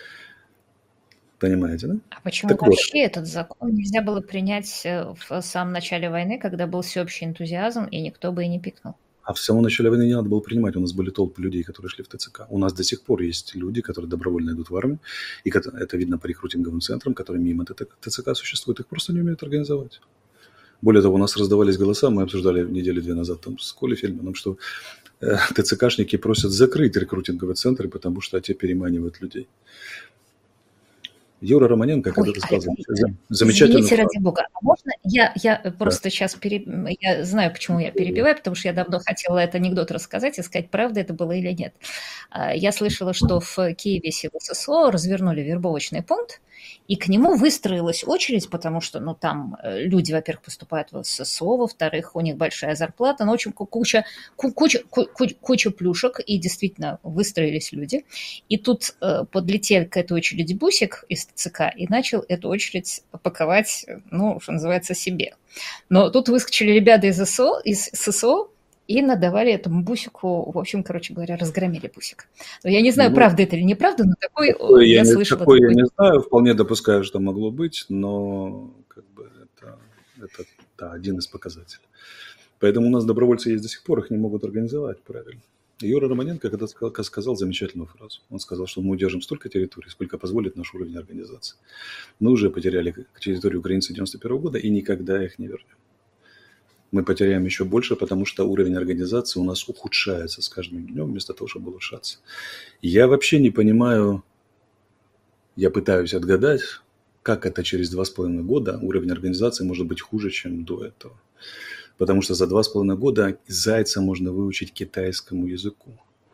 Понимаете, да? А почему Так вообще вот. этот закон нельзя было принять в самом начале войны, когда был всеобщий энтузиазм, и никто бы и не пикнул? А в самом начале войны не надо было принимать. У нас были толпы людей, которые шли в ТЦК. У нас до сих пор есть люди, которые добровольно идут в армию. И это видно по рекрутинговым центрам, которые мимо ТЦК существуют. Их просто не умеют организовать. Более того, у нас раздавались голоса. Мы обсуждали недели две назад там, с Колей Фельдманом, что э, ТЦКшники просят закрыть рекрутинговые центры, потому что те переманивают людей. Юра Романенко когда-то сказал замечательно. Извините, ради бога, а можно я, я просто да. сейчас пере... я знаю, почему я перебиваю, потому что я давно хотела этот анекдот рассказать и сказать, правда это было или нет. Я слышала, что в Киеве силы ССО развернули вербовочный пункт, и к нему выстроилась очередь, потому что, ну, там люди, во-первых, поступают в ССО, во-вторых, у них большая зарплата, ну, в общем, куча, куча, куча, куча плюшек, и действительно выстроились люди. И тут э, подлетел к этой очереди бусик из ЦК и начал эту очередь паковать, ну, что называется, себе. Но тут выскочили ребята из ССО, из ССО и надавали этому бусику, в общем, короче говоря, разгромили бусик. Но я не знаю, ну, правда это или неправда, но такой такое я, я слышала. Такое такой... я не знаю, вполне допускаю, что могло быть, но как бы это, это да, один из показателей. Поэтому у нас добровольцы есть до сих пор, их не могут организовать правильно. Юра Романенко когда сказал, сказал замечательную фразу. Он сказал, что мы удержим столько территорий, сколько позволит наш уровень организации. Мы уже потеряли территорию границы девяносто первого года и никогда их не вернем. Мы потеряем еще больше, потому что уровень организации у нас ухудшается с каждым днем, вместо того, чтобы улучшаться. Я вообще не понимаю, я пытаюсь отгадать, как это через два с половиной года уровень организации может быть хуже, чем до этого. Потому что за два с половиной года зайца можно выучить китайскому языку.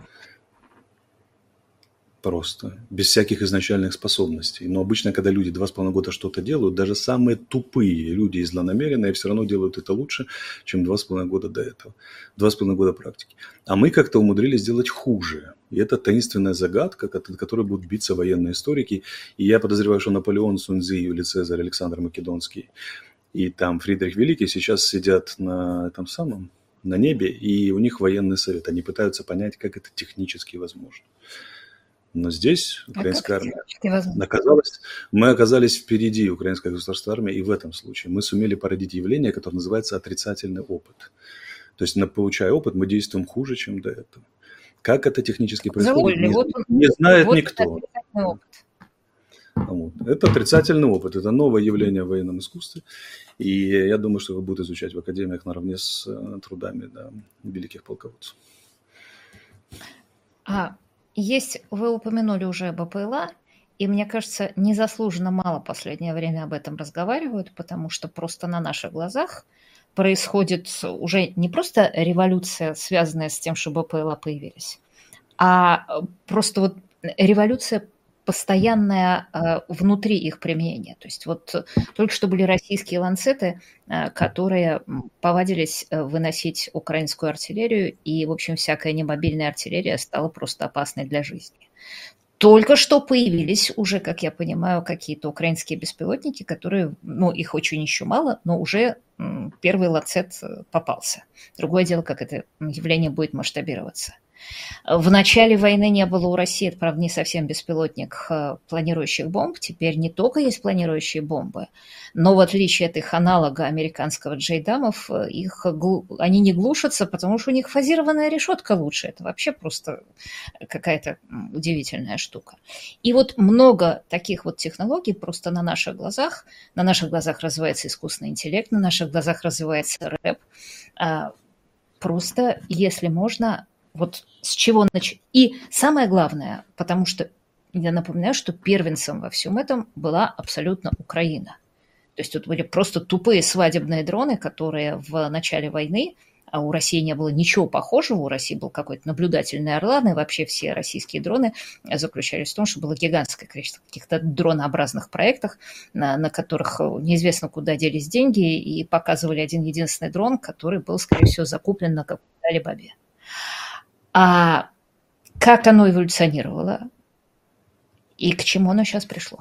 Просто. Без всяких изначальных способностей. Но обычно, когда люди два с половиной года что-то делают, даже самые тупые люди и злонамеренные все равно делают это лучше, чем два с половиной года до этого. Два с половиной года практики. А мы как-то умудрились сделать хуже. И это таинственная загадка, от которой будут биться военные историки. И я подозреваю, что Наполеон, Сунь-Цзы, Юлий Цезарь, Александр Македонский и там Фридрих Великий сейчас сидят на этом самом, на небе, и у них военный совет. Они пытаются понять, как это технически возможно. Но здесь украинская армия оказалась, мы оказались впереди украинской государственной армии, и в этом случае мы сумели породить явление, которое называется отрицательный опыт. То есть, получая опыт, мы действуем хуже, чем до этого. Как это технически происходит, не, вот он, не знает вот никто. Вот. Это отрицательный опыт, это новое явление в военном искусстве, и я думаю, что его будут изучать в академиях наравне с трудами, да, великих полководцев. А есть, вы упомянули уже БПЛА, и мне кажется, незаслуженно мало в последнее время об этом разговаривают, потому что просто на наших глазах происходит уже не просто революция, связанная с тем, что БПЛА появились, а просто вот революция постоянная э, внутри их применения. То есть вот только что были российские ланцеты, э, которые повадились выносить украинскую артиллерию, и, в общем, всякая немобильная артиллерия стала просто опасной для жизни. Только что появились уже, как я понимаю, какие-то украинские беспилотники, которые, ну, их очень еще мало, но уже м, первый ланцет попался. Другое дело, как это явление будет масштабироваться. В начале войны не было у России, это, правда, не совсем беспилотник, планирующих бомб. Теперь не только есть планирующие бомбы, но в отличие от их аналога американского джейдамов, их, они не глушатся, потому что у них фазированная решетка лучше. Это вообще просто какая-то удивительная штука. И вот много таких вот технологий просто на наших глазах, на наших глазах развивается искусственный интеллект, на наших глазах развивается рэп. Просто, если можно... Вот с чего начать. И самое главное, потому что я напоминаю, что первенцем во всем этом была абсолютно Украина. То есть тут были просто тупые свадебные дроны, которые в начале войны, а у России не было ничего похожего, у России был какой-то наблюдательный Орлан, и вообще все российские дроны заключались в том, что было гигантское количество каких-то дронообразных проектов, на, на которых неизвестно куда делись деньги, и показывали один единственный дрон, который был, скорее всего, закуплен на какой-то Алибабе. А как оно эволюционировало и к чему оно сейчас пришло?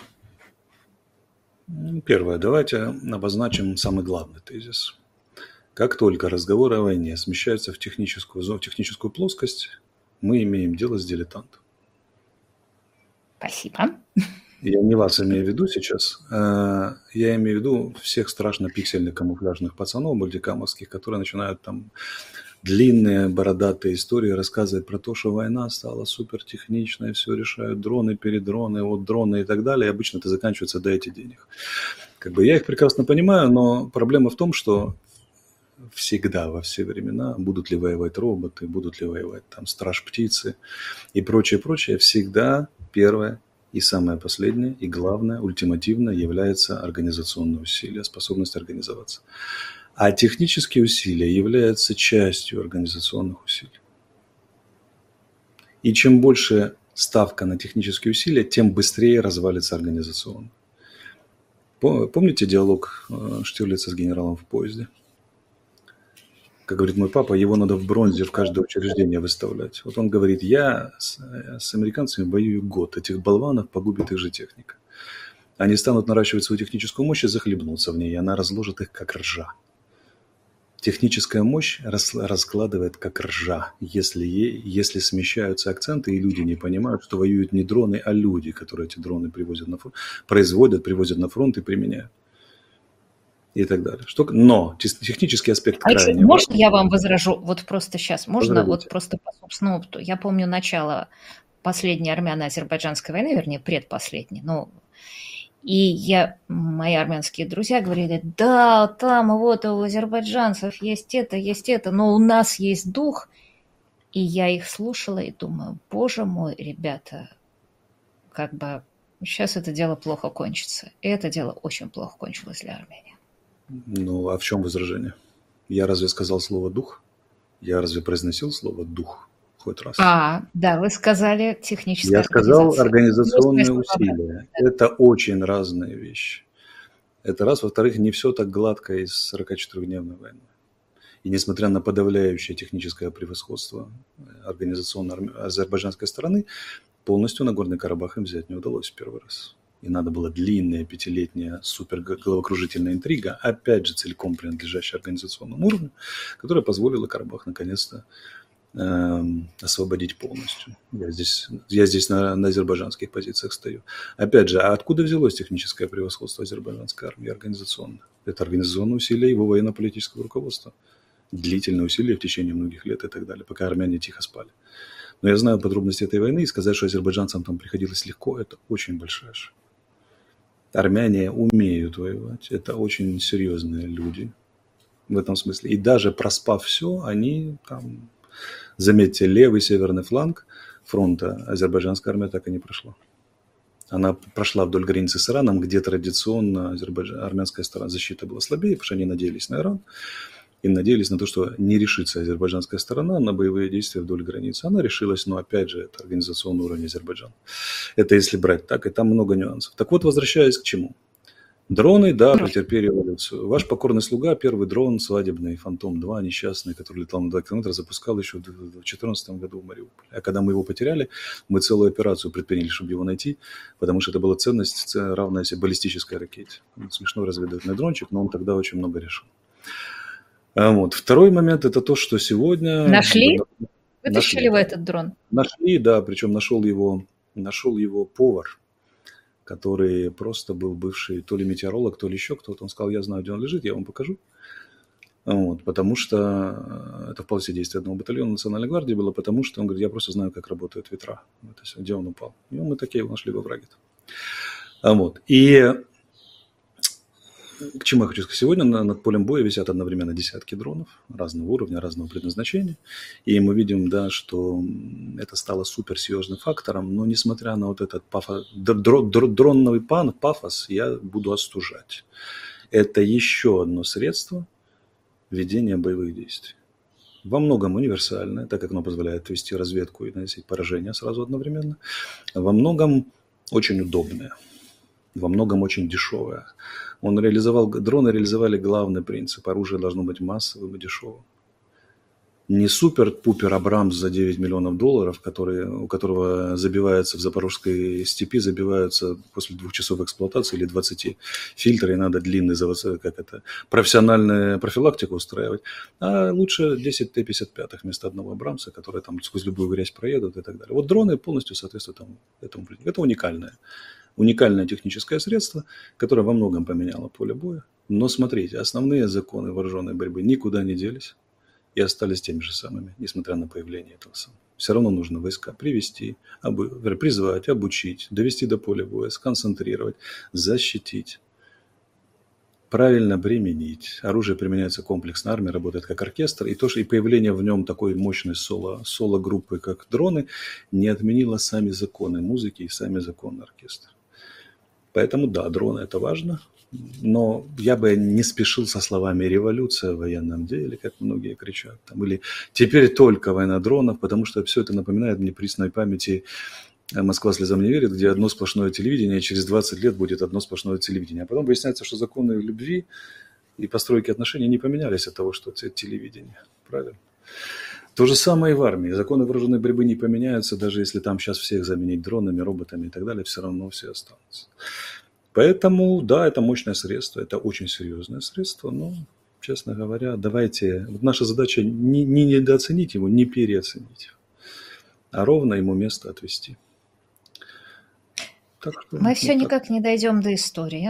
Первое. Давайте обозначим самый главный тезис. Как только разговоры о войне смещаются в техническую, в техническую плоскость, мы имеем дело с дилетантом. Спасибо. Я не вас имею в виду сейчас. Я имею в виду всех страшно пиксельных камуфляжных пацанов мультикамовских, которые начинают там... длинные бородатые истории рассказывают про то, что война стала супертехничной, все решают дроны, передроны, вот дроны и так далее. И обычно это заканчивается «дайте денег». Как бы я их прекрасно понимаю, но проблема в том, что всегда, во все времена, будут ли воевать роботы, будут ли воевать там страж-птицы и прочее, прочее, всегда первое и самое последнее, и главное, ультимативно является организационное усилие, способность организоваться. А технические усилия являются частью организационных усилий. И чем больше ставка на технические усилия, тем быстрее развалится организационно. Помните диалог Штирлица с генералом в поезде? Как говорит мой папа, его надо в бронзе в каждое учреждение выставлять. Вот он говорит, я с, с американцами воюю год, этих болванов погубит их же техника. Они станут наращивать свою техническую мощь и захлебнутся в ней, и она разложит их как ржа. Техническая мощь раскладывает как ржа, если, если смещаются акценты, и люди не понимают, что воюют не дроны, а люди, которые эти дроны привозят на фронт, производят, привозят на фронт и применяют. и так далее. Что, но технический аспект А если крайне можно, важен. я вам возражу, вот просто сейчас, можно вот Возразите. просто по собственному опыту. Я помню начало последней армяно-азербайджанской войны, вернее, предпоследней, ну, и я, мои армянские друзья говорили, да, там вот у азербайджанцев есть это, есть это, но у нас есть дух. И я их слушала и думаю, боже мой, ребята, как бы сейчас это дело плохо кончится. И это дело очень плохо кончилось для Армении. Ну, а в чем возражение? Я разве сказал слово «дух»? Я разве произносил слово «дух» хоть раз? А, да, вы сказали техническая Я сказал организация. организационные усилия. Это очень разные вещи. Это раз. Во-вторых, не все так гладко из сорокачетырёхдневной войны. И несмотря на подавляющее техническое превосходство организационно-азербайджанской стороны, полностью Нагорный Карабах им взять не удалось в первый раз. И надо было длинная пятилетняя суперголовокружительная интрига, опять же целиком принадлежащая организационному уровню, которая позволила Карабах наконец-то э, освободить полностью. Я здесь, я здесь на, на азербайджанских позициях стою. Опять же, а откуда взялось техническое превосходство азербайджанской армии организационно? Это организационные усилия его военно-политического руководства. Длительные усилия в течение многих лет и так далее, пока армяне тихо спали. Но я знаю подробности этой войны, и сказать, что азербайджанцам там приходилось легко, это очень большая ошибка. Армяне умеют воевать, это очень серьезные люди в этом смысле. И даже проспав все, они там, заметьте, левый северный фланг фронта азербайджанская армия так и не прошла. Она прошла вдоль границы с Ираном, где традиционно азербайджан... армянская сторона защита была слабее, потому что они надеялись на Иран. И надеялись на то, что не решится азербайджанская сторона на боевые действия вдоль границы. Она решилась, но опять же, это организационный уровень Азербайджана. Это если брать так, и там много нюансов. Так вот, возвращаясь к чему. Дроны, да, претерпели эволюцию. Ваш покорный слуга, первый дрон свадебный, Фантом два, несчастный, который летал на два километра, запускал еще в две тысячи четырнадцатом году в Мариуполе. А когда мы его потеряли, мы целую операцию предприняли, чтобы его найти, потому что это была ценность, равная себе баллистической ракете. Смешной разведывательный дрончик, но он тогда очень много решил. Вот. Второй момент – это то, что сегодня… Нашли? Вытащили нашли, вы этот дрон? Нашли, да, причем нашел его, нашел его повар, который просто был бывший то ли метеоролог, то ли еще кто-то. Он сказал, я знаю, где он лежит, я вам покажу. Вот, потому что это в полосе действия одного батальона Национальной гвардии было, потому что он говорит, я просто знаю, как работают ветра, вот, где он упал. И мы такие его нашли во враге. Вот. И… К чему я хочу сказать? Сегодня над полем боя висят одновременно десятки дронов разного уровня, разного предназначения. И мы видим, да, что это стало суперсерьезным фактором. Но несмотря на вот этот пафос, дронный пафос, я буду остужать. Это еще одно средство ведения боевых действий. Во многом универсальное, так как оно позволяет вести разведку и наносить поражения сразу одновременно. Во многом очень удобное. Во многом очень дешевое. Он реализовал, дроны реализовали главный принцип. Оружие должно быть массовым и дешевым. Не супер-пупер Абрамс за девять миллионов долларов, который, у которого забиваются в Запорожской степи, забиваются после двух часов эксплуатации или двадцати фильтры, и надо длинный завод, как это, профессиональную профилактику устраивать. А лучше десять Т пятьдесят пять вместо одного Абрамса, которые там сквозь любую грязь проедут и так далее. Вот дроны полностью соответствуют этому. этому. Это уникальное. Уникальное техническое средство, которое во многом поменяло поле боя. Но смотрите, основные законы вооруженной борьбы никуда не делись и остались теми же самыми, несмотря на появление этого самого. Все равно нужно войска привести, обу... призвать, обучить, довести до поля боя, сконцентрировать, защитить, правильно применить. Оружие применяется комплексно, армия работает как оркестр, и то, что и появление в нем такой мощной соло, соло-группы, как дроны, не отменило сами законы музыки и сами законы оркестра. Поэтому, да, дроны – это важно, но я бы не спешил со словами «революция в военном деле», как многие кричат, там, или «теперь только война дронов», потому что все это напоминает мне пресной памяти «Москва слезам не верит», где одно сплошное телевидение, и через двадцать лет будет одно сплошное телевидение. А потом выясняется, что законы любви и постройки отношений не поменялись от того, что это телевидение. Правильно? То же самое и в армии. Законы вооруженной борьбы не поменяются, даже если там сейчас всех заменить дронами, роботами и так далее, все равно все останутся. Поэтому, да, это мощное средство, это очень серьезное средство, но, честно говоря, давайте, вот наша задача не, не недооценить его, не переоценить, а ровно ему место отвести. Так что, Мы вот все так. никак не дойдем до истории.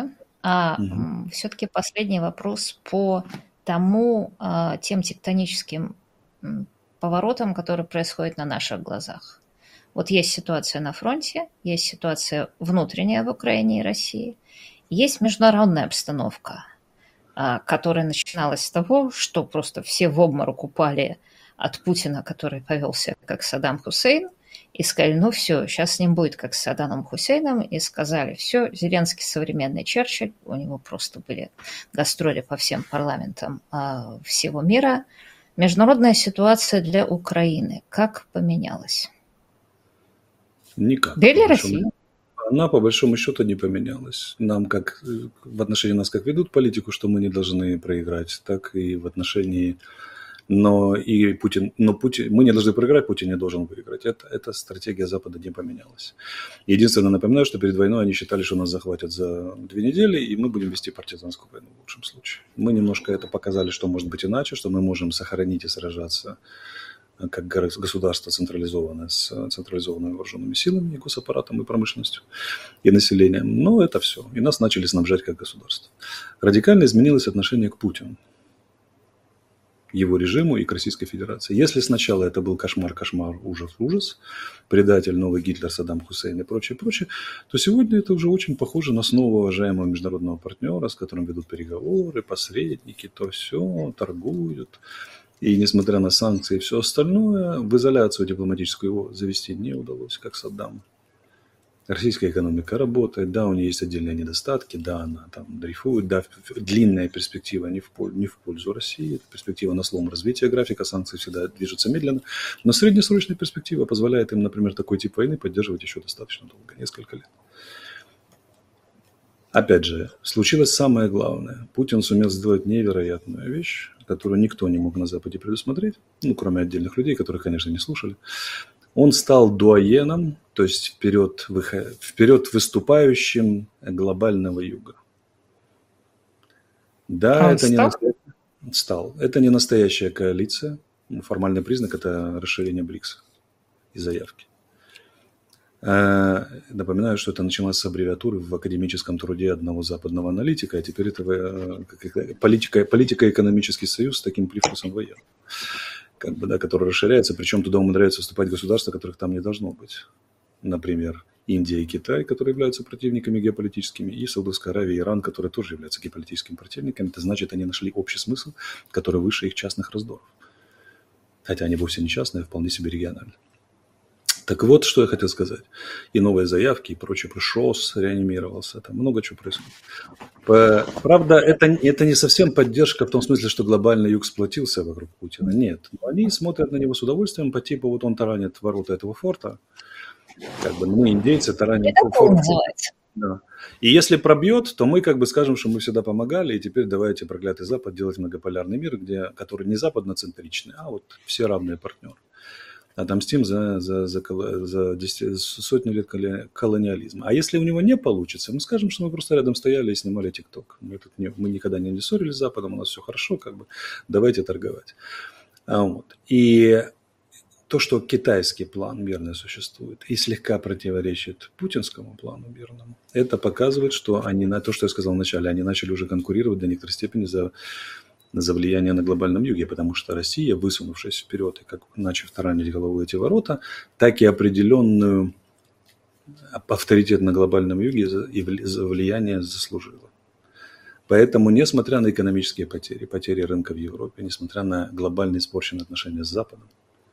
А Мгм. все-таки последний вопрос по тому, а, тем тектоническим м, поворотам, которые происходят на наших глазах. Вот есть ситуация на фронте, есть ситуация внутренняя в Украине и России, есть международная обстановка, а, которая начиналась с того, что просто все в обморок упали от Путина, который повел себя как Саддам Хусейн, и сказали, ну все, сейчас с ним будет как с Саддамом Хусейном, и сказали, все, Зеленский современный Черчилль, у него просто были гастроли по всем парламентам а, всего мира. Международная ситуация для Украины как поменялась? Никак, по Для большому России. Она по большому счету не поменялась. Нам как э, в отношении нас как ведут политику, что мы не должны проиграть, так и в отношении, но и Путин, но Путин, мы не должны проиграть, Путин не должен выиграть. Это, эта стратегия Запада не поменялась. Единственное, напоминаю, что перед войной они считали, что нас захватят за две недели, и мы будем вести партизанскую войну в лучшем случае. Мы немножко это показали, что может быть иначе, что мы можем сохранить и сражаться как государство централизованное с централизованными вооруженными силами, и госаппаратом, и промышленностью, и населением. Но это все. И нас начали снабжать как государство. Радикально изменилось отношение к Путину, его режиму и к Российской Федерации. Если сначала это был кошмар, кошмар, ужас, ужас, предатель, новый Гитлер, Саддам Хусейн и прочее, прочее, то сегодня это уже очень похоже на снова уважаемого международного партнера, с которым ведут переговоры, посредники, то все, торгуют. И несмотря на санкции и все остальное, в изоляцию дипломатическую его завести не удалось, как Саддаму. Российская экономика работает, да, у нее есть отдельные недостатки, да, она там дрейфует, да, длинная перспектива не в, пользу, не в пользу России, перспектива на слом развития графика, санкции всегда движутся медленно, но среднесрочная перспектива позволяет им, например, такой тип войны поддерживать еще достаточно долго, несколько лет. Опять же, случилось самое главное. Путин сумел сделать невероятную вещь, которую никто не мог на Западе предусмотреть, ну, кроме отдельных людей, которых, конечно, не слушали. Он стал дуаеном, то есть вперед, вперед выступающим глобального юга. Да, А он это не стал? настоящая, стал. Это не настоящая коалиция. Формальный признак – это расширение БРИКСа и заявки. Напоминаю, что это началось с аббревиатуры в академическом труде одного западного аналитика, а теперь это политика, политико-экономический союз с таким привкусом военного, как бы, да, который расширяется, причем туда умудряются вступать государства, которых там не должно быть. Например, Индия и Китай, которые являются противниками геополитическими, и Саудовская Аравия и Иран, которые тоже являются геополитическими противниками. Это значит, они нашли общий смысл, который выше их частных раздоров. Хотя они вовсе не частные, а вполне себе региональные. Так вот, что я хотел сказать. И новые заявки, и прочее. ШОС реанимировался. Там много чего происходит. Правда, это, это не совсем поддержка в том смысле, что глобальный юг сплотился вокруг Путина. Нет. Но они смотрят на него с удовольствием по типу, вот он таранит ворота этого форта. Как бы мы, индейцы, тараним форт. Да. И если пробьет, то мы как бы скажем, что мы всегда помогали, и теперь давайте, проклятый Запад, делать многополярный мир, где, который не западноцентричный, а вот все равные партнеры. Отомстим за, за, за, за десять, сотни лет колониализма. А если у него не получится, мы скажем, что мы просто рядом стояли и снимали ТикТок. Мы, тут не, мы никогда не ссорились с Западом, у нас все хорошо, как бы, давайте торговать. А вот. И то, что китайский план мирный существует и слегка противоречит путинскому плану мирному, это показывает, что они, на то, что я сказал вначале, они начали уже конкурировать до некоторой степени за... за влияние на глобальном юге, потому что Россия, высунувшись вперед и как начав таранить головой эти ворота, так и определенную авторитет на глобальном юге и влияние заслужила. Поэтому, несмотря на экономические потери, потери рынка в Европе, несмотря на глобально испорченные отношения с Западом,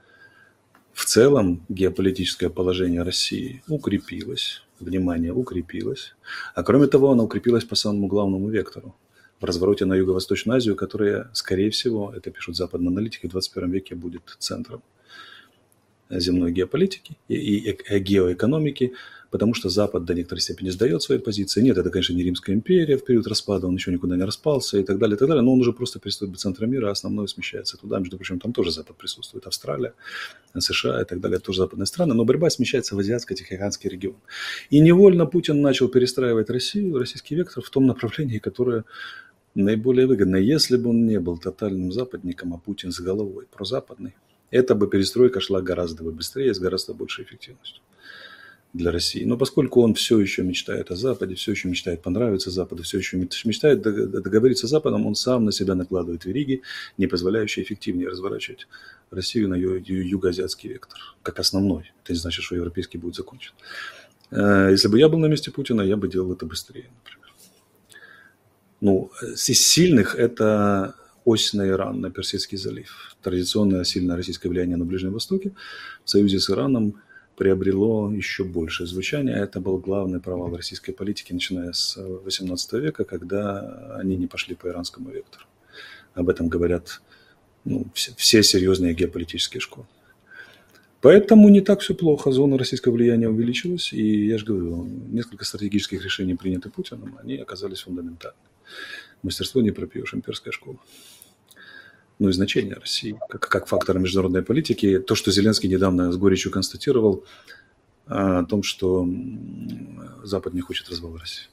в целом геополитическое положение России укрепилось, внимание укрепилось, а кроме того, оно укрепилось по самому главному вектору. В развороте на Юго-Восточную Азию, которая, скорее всего, это пишут западные аналитики, в двадцать первом веке будет центром земной геополитики и, и, и геоэкономики, потому что Запад до некоторой степени сдает свои позиции. Нет, это, конечно, не Римская империя в период распада, он еще никуда не распался и так далее, и так далее, но он уже просто перестает быть центром мира, а основное смещается туда. Между прочим, там тоже Запад присутствует, Австралия, США и так далее, это тоже западные страны, но борьба смещается в Азиатско-Тихоокеанский регион. И невольно Путин начал перестраивать Россию, российский вектор в том направлении, которое наиболее выгодно. Если бы он не был тотальным западником, а Путин с головой прозападный, эта бы перестройка шла гораздо бы быстрее, с гораздо большей эффективностью. для России. Но поскольку он все еще мечтает о Западе, все еще мечтает понравиться Западу, все еще мечтает договориться с Западом, он сам на себя накладывает вериги, не позволяющие эффективнее разворачивать Россию на ее юго-азиатский вектор, как основной. Это не значит, что европейский будет закончен. Если бы я был на месте Путина, я бы делал это быстрее, например. Ну, из сильных это ось на Иран, на Персидский залив. Традиционное сильное российское влияние на Ближнем Востоке в союзе с Ираном приобрело еще большее звучание. Это был главный провал российской политики, начиная с восемнадцатого века, когда они не пошли по иранскому вектору. Об этом говорят ну, все, все серьезные геополитические школы. Поэтому не так все плохо. Зона российского влияния увеличилась. И я же говорю, несколько стратегических решений, приняты Путиным, они оказались фундаментальными. Мастерство не пропьешь, имперская школа. Ну и значение России как, как фактора международной политики. То, что Зеленский недавно с горечью констатировал о том, что Запад не хочет развала России.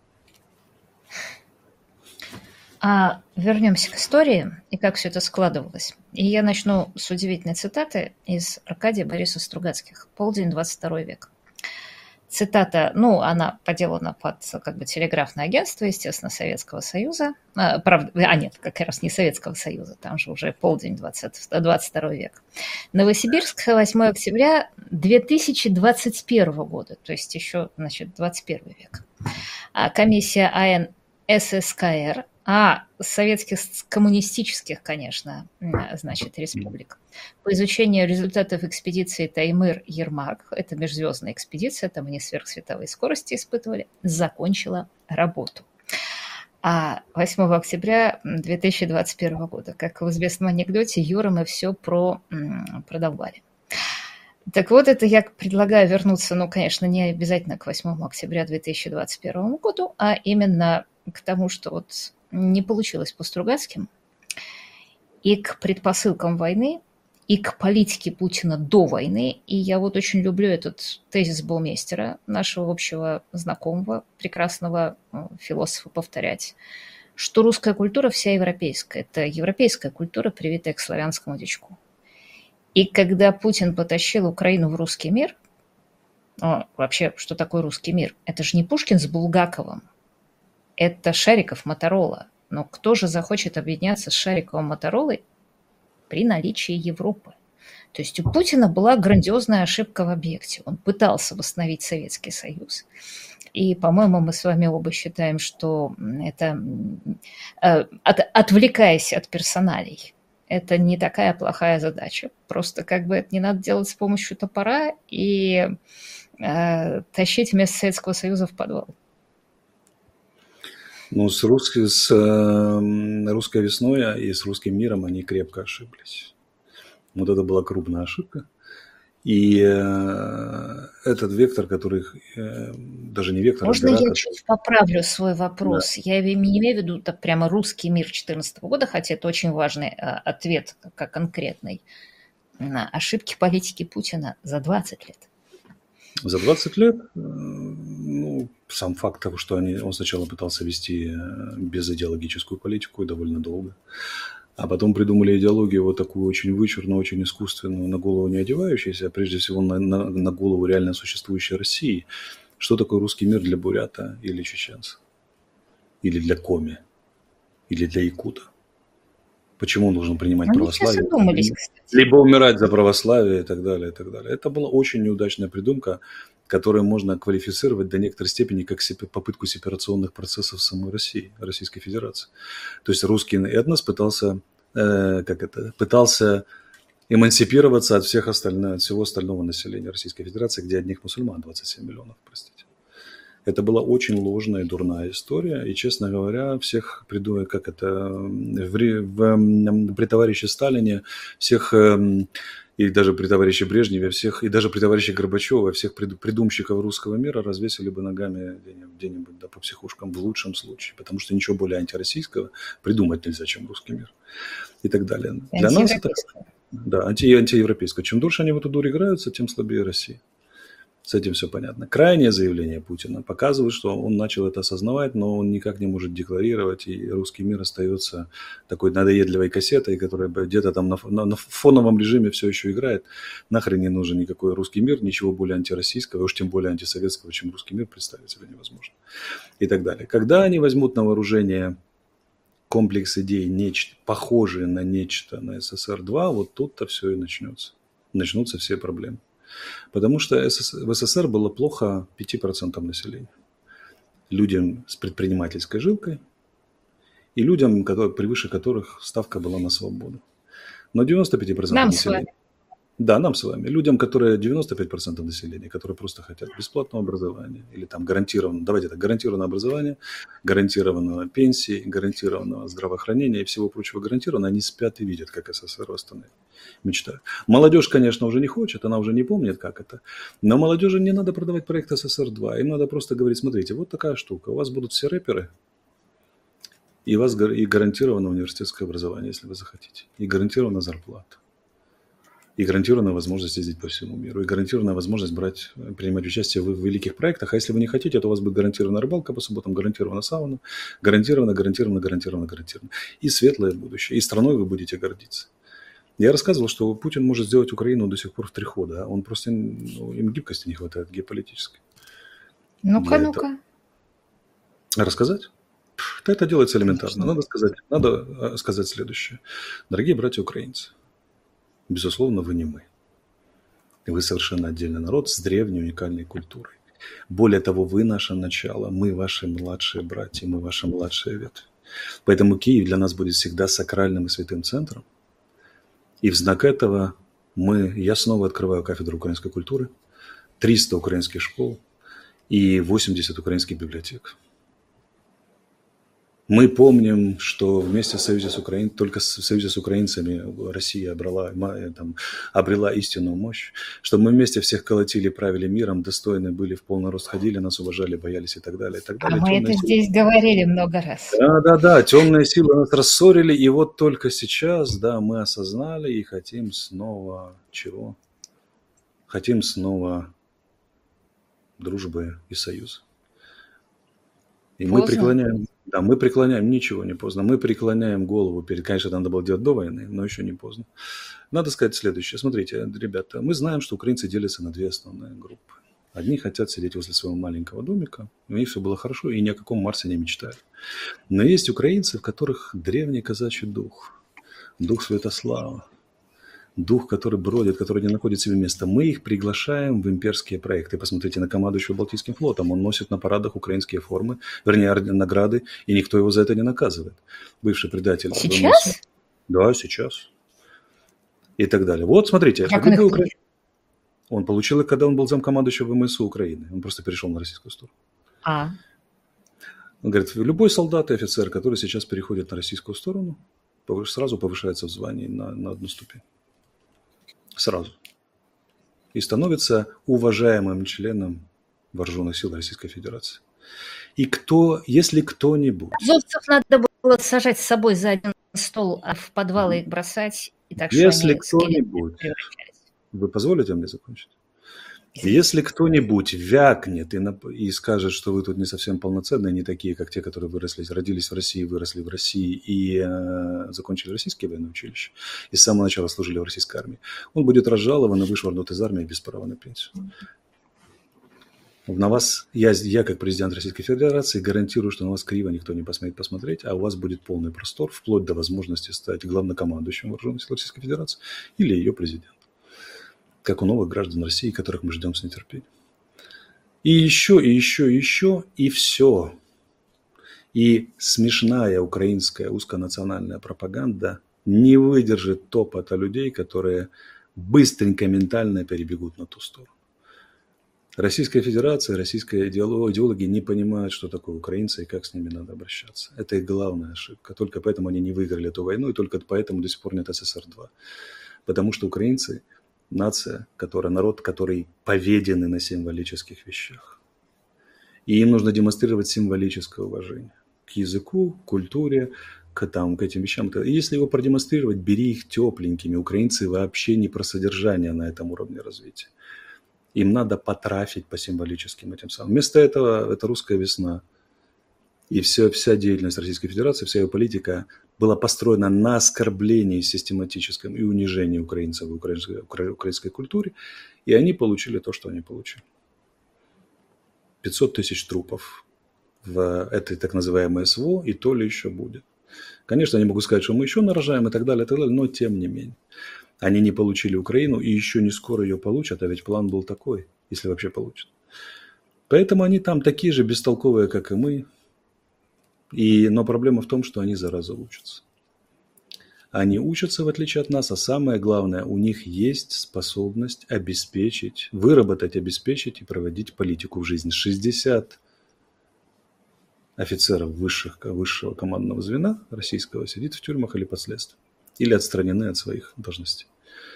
А вернемся к истории и как все это складывалось. И я начну с удивительной цитаты из Аркадия Бориса Стругацких «Полдень, двадцать второй век». Цитата, ну, она поделана под как бы телеграфное агентство, естественно, Советского Союза. А, правда, а нет, как раз не Советского Союза, там же уже полдень, двадцать второй век. Новосибирск, восьмого октября две тысячи двадцать первого года, то есть еще, значит, двадцать первый век. А комиссия АН ССКР, а советских коммунистических, конечно, значит, республик, по изучению результатов экспедиции Таймыр-Ермак, это межзвездная экспедиция, там они сверхсветовые скорости испытывали, закончила работу. А восьмого октября две тысячи двадцать первого года, как в известном анекдоте, Юра, мы все про, продолбали. Так вот, это я предлагаю вернуться, ну, конечно, не обязательно к восьмого октября две тысячи двадцать первому году, а именно к тому, что вот не получилось по Стругацким, и к предпосылкам войны, и к политике Путина до войны. И я вот очень люблю этот тезис Баумейстера, нашего общего знакомого, прекрасного философа, повторять, что русская культура вся европейская. Это европейская культура, привитая к славянскому дичку. И когда Путин потащил Украину в русский мир, ну, вообще, что такое русский мир? Это же не Пушкин с Булгаковым, это Шариков, Моторола. Но кто же захочет объединяться с Шариковым, Моторолой при наличии Европы? То есть у Путина была грандиозная ошибка в объекте. Он пытался восстановить Советский Союз. И, по-моему, мы с вами оба считаем, что это, от, отвлекаясь от персоналей, это не такая плохая задача. Просто как бы это не надо делать с помощью топора и э, тащить вместо Советского Союза в подвал. Ну, с, русской, с э, русской весной и с русским миром они крепко ошиблись. Вот это была крупная ошибка. И э, этот вектор, который э, даже не вектор, Можно а я оператор... чуть поправлю свой вопрос? Да. Я не имею в виду так прямо русский мир две тысячи четырнадцатого года, хотя это очень важный э, ответ, как конкретный, на ошибки политики Путина за двадцать лет. За двадцать лет, ну, сам факт того, что они, он сначала пытался вести безидеологическую политику и довольно долго, а потом придумали идеологию вот такую очень вычурную, очень искусственную, на голову не одевающуюся, а прежде всего на, на, на голову реально существующей России. Что такое русский мир для бурята или чеченца? Или для коми? Или для якута? Почему он должен принимать Они православие? Задумались, либо умирать за православие и так далее, и так далее. Это была очень неудачная придумка, которую можно квалифицировать до некоторой степени как попытку сепарационных процессов самой России, Российской Федерации. То есть русский этнос пытался, э, как это, пытался эмансипироваться от всех остальных, от всего остального населения Российской Федерации, где одних мусульман двадцать семь миллионов, простите. Это была очень ложная и дурная история, и, честно говоря, всех придумали, как это, в, в, при товарище Сталине, всех, и даже при товарище Брежневе, всех, и даже при товарище Горбачеве, всех придумщиков русского мира развесили бы ногами где-нибудь, да, по психушкам в лучшем случае, потому что ничего более антироссийского придумать нельзя, чем русский мир, и так далее. Для нас это, да, анти, антиевропейского. Чем дольше они в эту дурь играются, тем слабее Россия. С этим все понятно. Крайнее заявление Путина показывает, что он начал это осознавать, но он никак не может декларировать, и русский мир остается такой надоедливой кассетой, которая где-то там на, на, на фоновом режиме все еще играет. Нахрен не нужен никакой русский мир, ничего более антироссийского, уж тем более антисоветского, чем русский мир, представить себе невозможно. И так далее. Когда они возьмут на вооружение комплекс идей, нечто, похожие на нечто, на эс эс эр два, вот тут-то все и начнется. Начнутся все проблемы. Потому что в эс эс эр было плохо пяти процентам населения. Людям с предпринимательской жилкой и людям, которые, превыше которых ставка была на свободу. Но девяносто пять процентов Нам с населения... вами. Да, нам с вами. Людям, которые девяносто пять процентов населения, которые просто хотят бесплатного образования или там гарантированного, давайте так, гарантированное образование, гарантированного пенсии, гарантированного здравоохранения и всего прочего гарантированного, они спят и видят, как эс эс эр восстановит. Мечтаю. Молодежь, конечно, уже не хочет, она уже не помнит, как это. Но молодежи не надо продавать проект эс эс эр два. Им надо просто говорить, смотрите, вот такая штука. У вас будут все рэперы, и у вас и гарантировано университетское образование, если вы захотите. И гарантирована зарплата. И гарантированная возможность ездить по всему миру. И гарантированная возможность брать, принимать участие в великих проектах. А если вы не хотите, то у вас будет гарантирована рыбалка по субботам, гарантирована сауна, гарантированно, гарантированно, гарантированно, гарантированно. И светлое будущее. И страной вы будете гордиться. Я рассказывал, что Путин может сделать Украину до сих пор в три хода. Он просто, ну, им гибкости не хватает геополитической. Ну-ка, ну-ка. Рассказать? Это делается элементарно. Надо сказать, надо сказать следующее. Дорогие братья украинцы, безусловно, вы не мы. Вы совершенно отдельный народ с древней уникальной культурой. Более того, вы наше начало, мы ваши младшие братья, мы ваша младшая ветвь. Поэтому Киев для нас будет всегда сакральным и святым центром. И в знак этого мы, я снова открываю кафедру украинской культуры, триста украинских школ и восемьдесят украинских библиотек. Мы помним, что вместе в союзе с Украиной, только в союзе с украинцами Россия обрела, там, обрела истинную мощь, что мы вместе всех колотили, правили миром, достойны были, в полный рост ходили, нас уважали, боялись и так далее. И так далее. А мы это силы... здесь говорили много раз. Да, да, да, темные силы нас рассорили, и вот только сейчас, да, мы осознали и хотим снова чего? Хотим снова дружбы и союза. И поздно. мы преклоняем, да, мы преклоняем, ничего не поздно, мы преклоняем голову перед, конечно, надо было делать до войны, но еще не поздно. Надо сказать следующее. Смотрите, ребята, мы знаем, что украинцы делятся на две основные группы. Одни хотят сидеть возле своего маленького домика, у них все было хорошо, и ни о каком Марсе не мечтали. Но есть украинцы, в которых древний казачий дух, дух Святослава, дух, который бродит, который не находит себе места. Мы их приглашаем в имперские проекты. Посмотрите на командующего Балтийским флотом. Он носит на парадах украинские формы, вернее, награды, и никто его за это не наказывает. Бывший предатель. Сейчас? Да, сейчас. И так далее. Вот, смотрите. Как он, Укра... он получил их, когда он был замкомандующим ВМСУ Украины. Он просто перешел на российскую сторону. А. Он говорит, любой солдат и офицер, который сейчас переходит на российскую сторону, сразу повышается в звании на, на одну ступень. Сразу. И становится уважаемым членом вооруженных сил Российской Федерации. И кто, если кто-нибудь... Азовцев надо было сажать с собой за один стол, а в подвалы их бросать. И так, если кто-нибудь... Вы позволите мне закончить? Если кто-нибудь вякнет и, нап- и скажет, что вы тут не совсем полноценные, не такие, как те, которые выросли, родились в России, выросли в России и э, закончили российские военные училища, и с самого начала служили в российской армии, он будет разжалован и вышвырнут из армии без права на пенсию. На вас, я, я как президент Российской Федерации гарантирую, что на вас криво никто не посмеет посмотреть, а у вас будет полный простор, вплоть до возможности стать главнокомандующим вооруженных сил Российской Федерации или ее президентом. Как у новых граждан России, которых мы ждем с нетерпением. И еще, и еще, и еще, и все. И смешная украинская узконациональная пропаганда не выдержит топота людей, которые быстренько ментально перебегут на ту сторону. Российская Федерация, российские идеологи не понимают, что такое украинцы и как с ними надо обращаться. Это их главная ошибка. Только поэтому они не выиграли эту войну, и только поэтому до сих пор нет эс эс эр два. Потому что украинцы... Нация, которая, народ, который поведены на символических вещах. И им нужно демонстрировать символическое уважение к языку, к культуре, к, там, к этим вещам. И если его продемонстрировать, бери их тепленькими. Украинцы вообще не про содержание на этом уровне развития. Им надо потрафить по символическим этим самым. Вместо этого это русская весна. И все, вся деятельность Российской Федерации, вся ее политика была построена на оскорблении систематическом и унижении украинцев и украинской, украинской культуре. И они получили то, что они получили. пятьсот тысяч трупов в этой так называемой СВО, и то ли еще будет. Конечно, они могут сказать, что мы еще нарожаем и так далее, и так далее, но тем не менее. Они не получили Украину и еще не скоро ее получат, а ведь план был такой, если вообще получат. Поэтому они там такие же бестолковые, как и мы. И, но проблема в том, что они, зараза, учатся. Они учатся, в отличие от нас, а самое главное, у них есть способность обеспечить, выработать, обеспечить и проводить политику в жизни. шестьдесят офицеров высших, высшего командного звена российского сидит в тюрьмах или под следствием, или отстранены от своих должностей.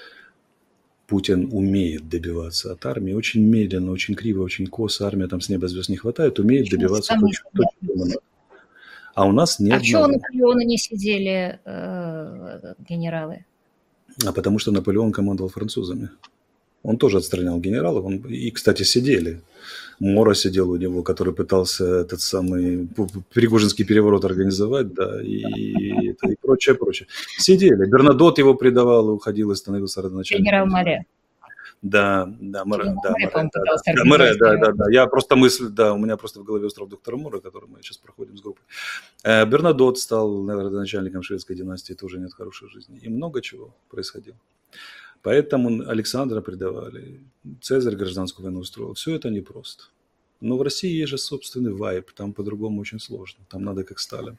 Путин умеет добиваться от армии, очень медленно, очень криво, очень косо, армия там с неба звезд не хватает, умеет добиваться точно, точно. А у нас нет. А чего у Наполеона не сидели э, генералы? А потому что Наполеон командовал французами. Он тоже отстранял генералов. Он, и, кстати, сидели. Моро сидел у него, который пытался этот самый Пригожинский переворот организовать, да, и, и, и прочее, прочее. Сидели. Бернадот его предавал, уходил и становился родоначальником. Генерал Море. Да, да, Море, да, Море, Море, да, да, Море, да, да, да. Я просто мысль, да, у меня просто в голове остров доктора Море, который мы сейчас проходим с группой. Бернадот стал, наверное, родоначальником шведской династии, тоже нет хорошей жизни. И много чего происходило. Поэтому Александра предавали, Цезарь гражданскую войну устроил. Все это непросто. Но в России есть же собственный вайб, там по-другому очень сложно. Там надо как Сталин.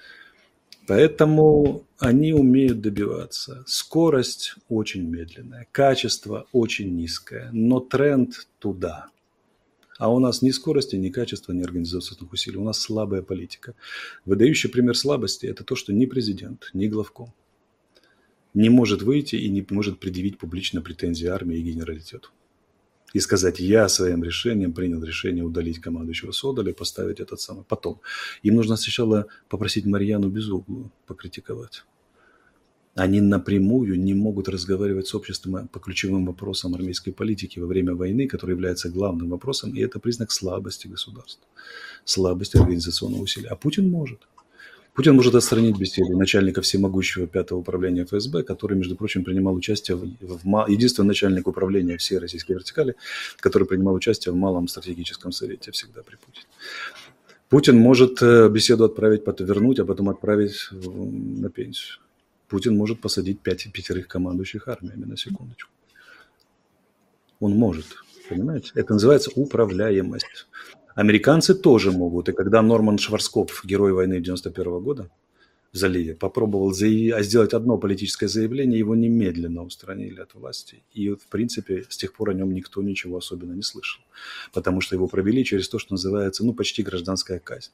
Поэтому они умеют добиваться. Скорость очень медленная, качество очень низкое, но тренд туда. А у нас ни скорости, ни качества, ни организационных усилий. У нас слабая политика. Выдающий пример слабости – это то, что ни президент, ни главком не может выйти и не может предъявить публично претензии армии и генералитету. И сказать, я своим решением принял решение удалить командующего Содоля и поставить этот самый. Потом. Им нужно сначала попросить Марьяну Безуглую покритиковать. Они напрямую не могут разговаривать с обществом по ключевым вопросам армейской политики во время войны, который является главным вопросом, и это признак слабости государства, слабости организационного усилия. А Путин может. Путин может отстранить беседу начальника всемогущего пятого управления эф эс бэ, который, между прочим, принимал участие в, в единственный начальник управления всей российской вертикали, который принимал участие в малом стратегическом совете всегда при Путине. Путин может беседу отправить, потом вернуть, а потом отправить на пенсию. Путин может посадить пять, пятерых командующих армиями, на секундочку. Он может, понимаете? Это называется управляемость. Американцы тоже могут. И когда Норман Шварцкопф, герой войны девяносто первого года в заливе, попробовал заяв... сделать одно политическое заявление, его немедленно устранили от власти. И, в принципе, с тех пор о нем никто ничего особенно не слышал. Потому что его провели через то, что называется, ну, почти гражданская казнь.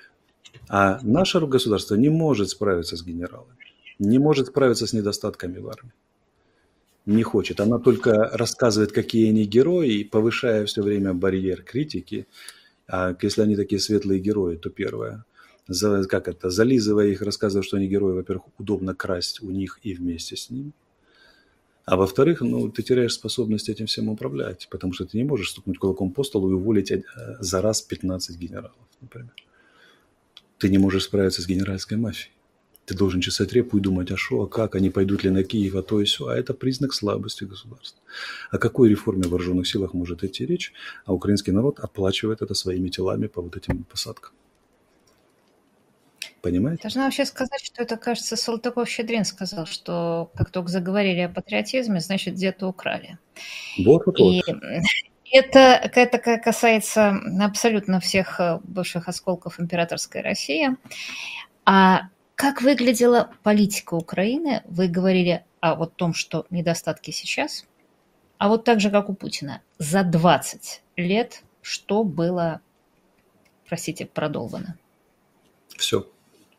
А наше государство не может справиться с генералами. Не может справиться с недостатками в армии. Не хочет. Она только рассказывает, какие они герои, повышая все время барьер критики. А если они такие светлые герои, то первое, за, как это, зализывая их, рассказывая, что они герои, во-первых, удобно красть у них и вместе с ними. А во-вторых, ну, ты теряешь способность этим всем управлять, потому что ты не можешь стукнуть кулаком по столу и уволить за раз пятнадцать генералов, например. Ты не можешь справиться с генеральской мафией. Ты должен чесать репу и думать, а что, а как, они пойдут ли на Киев, а то и все. А это признак слабости государства. О какой реформе в вооруженных силах может идти речь? А украинский народ оплачивает это своими телами по вот этим посадкам. Понимаете? Должна вообще сказать, что это, кажется, Салтыков-Щедрин сказал, что как только заговорили о патриотизме, значит, где-то украли. Вот, вот, вот. И это, это касается абсолютно всех бывших осколков императорской России. А как выглядела политика Украины? Вы говорили о вот том, что недостатки сейчас, а вот так же, как у Путина, за двадцать лет что было, простите, продолбано? Все.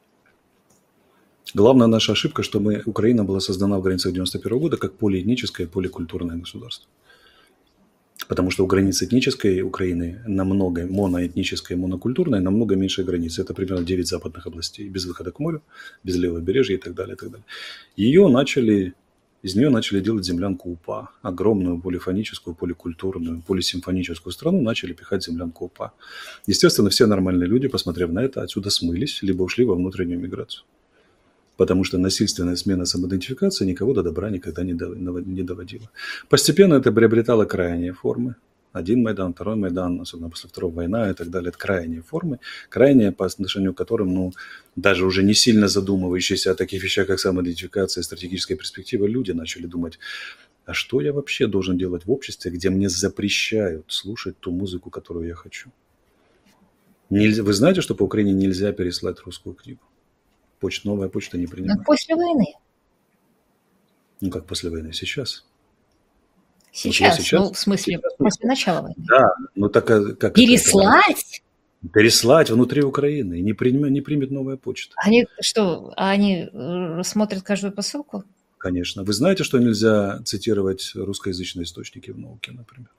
Главная наша ошибка, что мы, Украина была создана в границах девяносто первого года как полиэтническое и поликультурное государство. Потому что у границ этнической Украины намного, моноэтнической и монокультурной, намного меньше границ. Это примерно девять западных областей, без выхода к морю, без левого бережья и так далее. И так далее. Ее начали Из нее начали делать землянку УПА. Огромную полифоническую, поликультурную, полисимфоническую страну начали пихать землянку УПА. Естественно, все нормальные люди, посмотрев на это, отсюда смылись, либо ушли во внутреннюю миграцию. Потому что насильственная смена самоидентификации никого до добра никогда не доводила. Постепенно это приобретало крайние формы. Один Майдан, второй Майдан, особенно после Второй войны и так далее. Это крайние формы, крайние по отношению к которым, ну, даже уже не сильно задумывающиеся о таких вещах, как самоидентификация и стратегическая перспектива, люди начали думать, а что я вообще должен делать в обществе, где мне запрещают слушать ту музыку, которую я хочу? Нельзя, вы знаете, что по Украине нельзя переслать русскую книгу? Почта, новая почта не принимает. Но после войны. Ну, как после войны? Сейчас. Сейчас, вот сейчас, ну, в смысле, сейчас, после начала войны. Да, ну так как... Переслать? Это? Переслать внутри Украины. И не, примет, не примет новая почта. Они что, они смотрят каждую посылку? Конечно. Вы знаете, что нельзя цитировать русскоязычные источники в науке, например?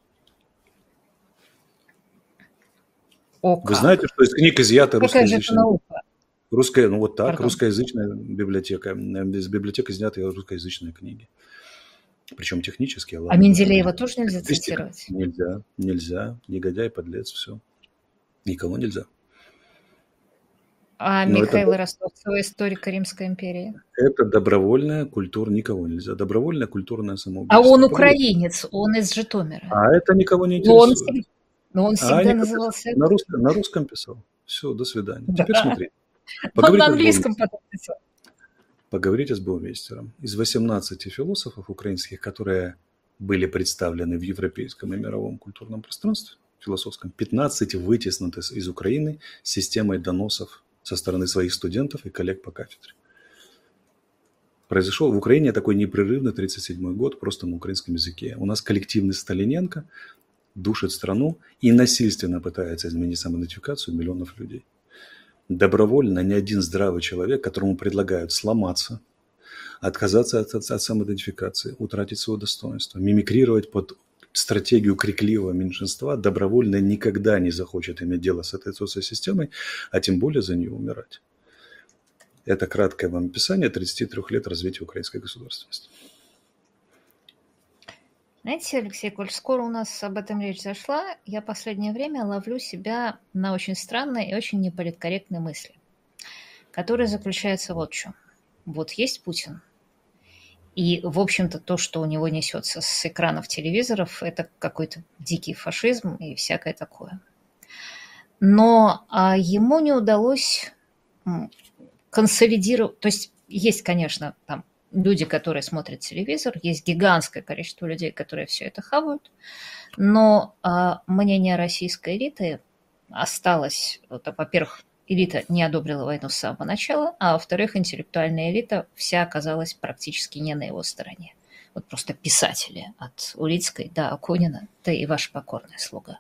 О, Вы знаете, что из книг изъято русскоязычная... Какая же это наука? Русская, ну вот так, Пардон. Русскоязычная библиотека. Из библиотек изняты русскоязычные книги. Причем технические. А Менделеева тоже нельзя цитировать? Нельзя, нельзя. Негодяй, подлец, все. Никого нельзя. А Но Михаила это... Ростовцева, историка Римской империи? Это добровольная культура, никого нельзя. Добровольная культурная самоубийство. А он украинец, он из Житомира. А это никого не интересует. Но он всегда, но он всегда а назывался... На русском, на русском писал. Все, до свидания. Да. Теперь смотри. Он на английском потом писал. Поговорите с Баумейстером. Из восемнадцати философов украинских, которые были представлены в европейском и мировом культурном пространстве, философском, пятнадцать вытеснуты из Украины системой доносов со стороны своих студентов и коллег по кафедре. Произошел в Украине такой непрерывный тридцать седьмой год просто на украинском языке. У нас коллективный Сталиненко душит страну и насильственно пытается изменить самоидентификацию миллионов людей. Добровольно ни один здравый человек, которому предлагают сломаться, отказаться от, от, от самоидентификации, утратить свое достоинство, мимикрировать под стратегию крикливого меньшинства, добровольно никогда не захочет иметь дело с этой социосистемой, а тем более за нее умирать. Это краткое вам описание тридцати трёх лет развития украинской государственности. Знаете, Алексей, коль скоро у нас об этом речь зашла, я последнее время ловлю себя на очень странной и очень неполиткорректной мысли, которая заключается вот в чем. Вот есть Путин, и, в общем-то, то, что у него несется с экранов телевизоров, это какой-то дикий фашизм и всякое такое. Но а, ему не удалось консолидировать, то есть есть, конечно, там люди, которые смотрят телевизор, есть гигантское количество людей, которые все это хавают, но а, мнение российской элиты осталось, вот, во-первых, элита не одобрила войну с самого начала, а во-вторых, интеллектуальная элита вся оказалась практически не на его стороне. Вот просто писатели от Улицкой до Акунина, да и ваша покорная слуга.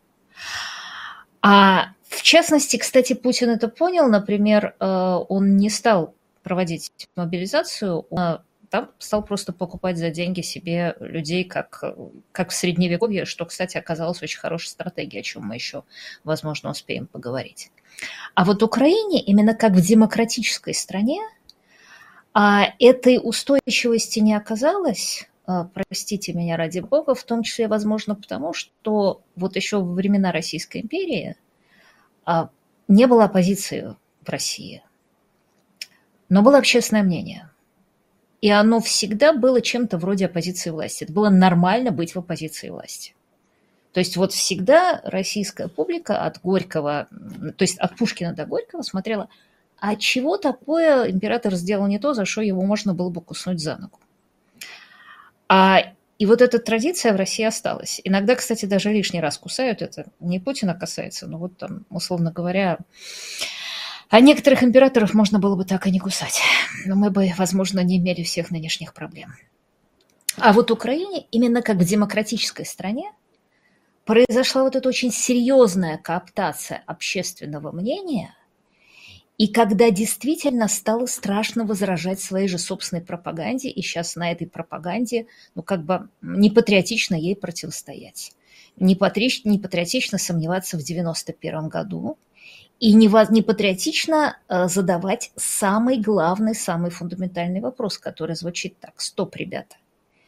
А в частности, кстати, Путин это понял, например, он не стал проводить мобилизацию, он там стал просто покупать за деньги себе людей, как, как в Средневековье, что, кстати, оказалось очень хорошей стратегией, о чем мы еще, возможно, успеем поговорить. А вот в Украине, именно как в демократической стране, этой устойчивости не оказалось, простите меня ради бога, в том числе, возможно, потому что вот еще во времена Российской империи не было оппозиции в России, но было общественное мнение. И оно всегда было чем-то вроде оппозиции власти. Это было нормально быть в оппозиции власти. То есть вот всегда российская публика от Горького, то есть от Пушкина до Горького смотрела, а чего такое император сделал не то, за что его можно было бы куснуть за ногу. А, и вот эта традиция в России осталась. Иногда, кстати, даже лишний раз кусают. Это не Путина касается, но вот там, условно говоря, а некоторых императоров можно было бы так и не кусать. Но мы бы, возможно, не имели всех нынешних проблем. А вот в Украине, именно как в демократической стране, произошла вот эта очень серьезная кооптация общественного мнения, и когда действительно стало страшно возражать своей же собственной пропаганде, и сейчас на этой пропаганде, ну, как бы непатриотично ей противостоять. Непатриотично сомневаться в девяносто первом году, и непатриотично задавать самый главный, самый фундаментальный вопрос, который звучит так: стоп, ребята,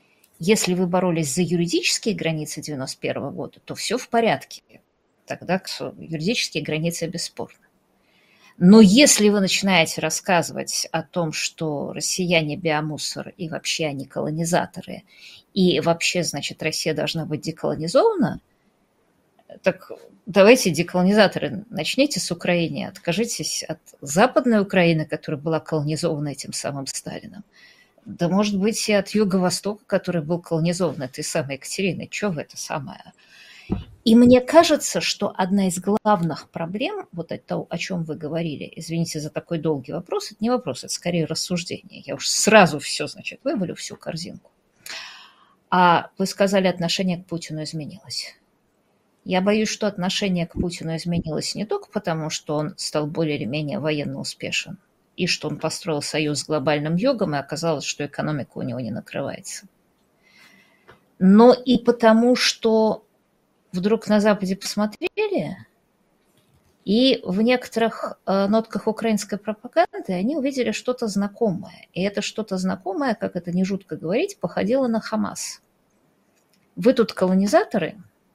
если вы боролись за юридические границы девяносто первого года, то все в порядке. Тогда юридические границы бесспорны. Но если вы начинаете рассказывать о том, что россияне биомусор и вообще они колонизаторы, и вообще, значит, Россия должна быть деколонизована, так давайте, деколонизаторы, начните с Украины, откажитесь от Западной Украины, которая была колонизована этим самым Сталином. Да, может быть, и от Юго-Востока, который был колонизован этой самой Екатериной. Чего вы это самое? И мне кажется, что одна из главных проблем, вот это, о чем вы говорили, извините за такой долгий вопрос, это не вопрос, это скорее рассуждение. Я уж сразу все, значит, вывалю всю корзинку. А вы сказали, отношение к Путину изменилось. Я боюсь, что отношение к Путину изменилось не только потому, что он стал более или менее военно успешен, и что он построил союз с глобальным югом, и оказалось, что экономика у него не накрывается. Но и потому, что вдруг на Западе посмотрели, и в некоторых э, нотках украинской пропаганды они увидели что-то знакомое. И это что-то знакомое, как это не жутко говорить, походило на Хамас. Вы тут колонизаторы,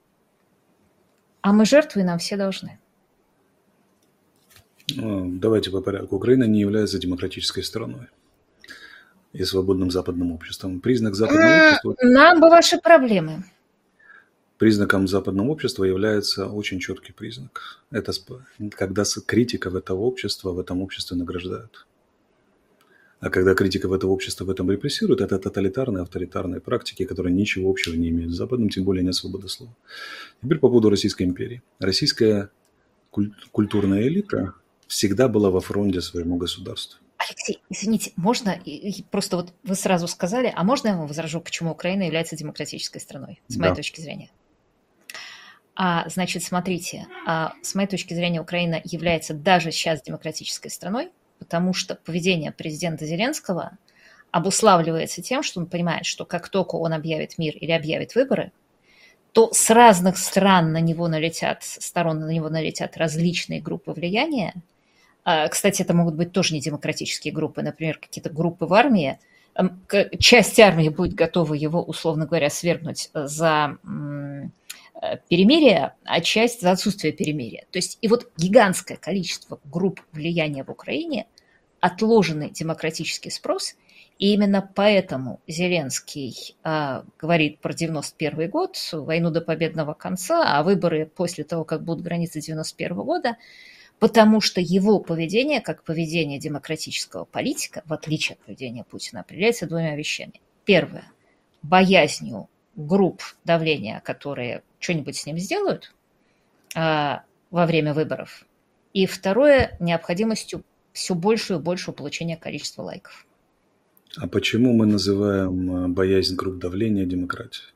а мы жертвы, и нам все должны. Давайте по порядку. Украина не является демократической страной и свободным западным обществом. Признак западного общества... Нам бы ваши проблемы. Признаком западного общества является очень четкий признак. Это когда критиков этого общества в этом обществе награждают. А когда критиков этого общества в этом репрессируют, это тоталитарные, авторитарные практики, которые ничего общего не имеют с Западом, тем более нет свободы слова. Теперь по поводу Российской империи. Российская культурная элита всегда была во фронте своему государству. Алексей, извините, можно, просто вот вы сразу сказали, а можно я вам возражу, почему Украина является демократической страной, с моей да. точки зрения? А, значит, смотрите, а, с моей точки зрения, Украина является даже сейчас демократической страной, потому что поведение президента Зеленского обуславливается тем, что он понимает, что как только он объявит мир или объявит выборы, то с разных стран на него налетят, сторон на него налетят различные группы влияния. Кстати, это могут быть тоже не демократические группы, например, какие-то группы в армии. Часть армии будет готова его, условно говоря, свергнуть за перемирие, а часть за отсутствие перемирия. То есть и вот гигантское количество групп влияния в Украине, отложенный демократический спрос, и именно поэтому Зеленский а, говорит про девяносто первый год, войну до победного конца, а выборы после того, как будут границы девяносто первого года, потому что его поведение, как поведение демократического политика, в отличие от поведения Путина, определяется двумя вещами. Первое – боязнью групп давления, которые что-нибудь с ним сделают а, во время выборов. И второе – необходимостью все большего и большего получения количества лайков. А почему мы называем боязнь групп давления демократией?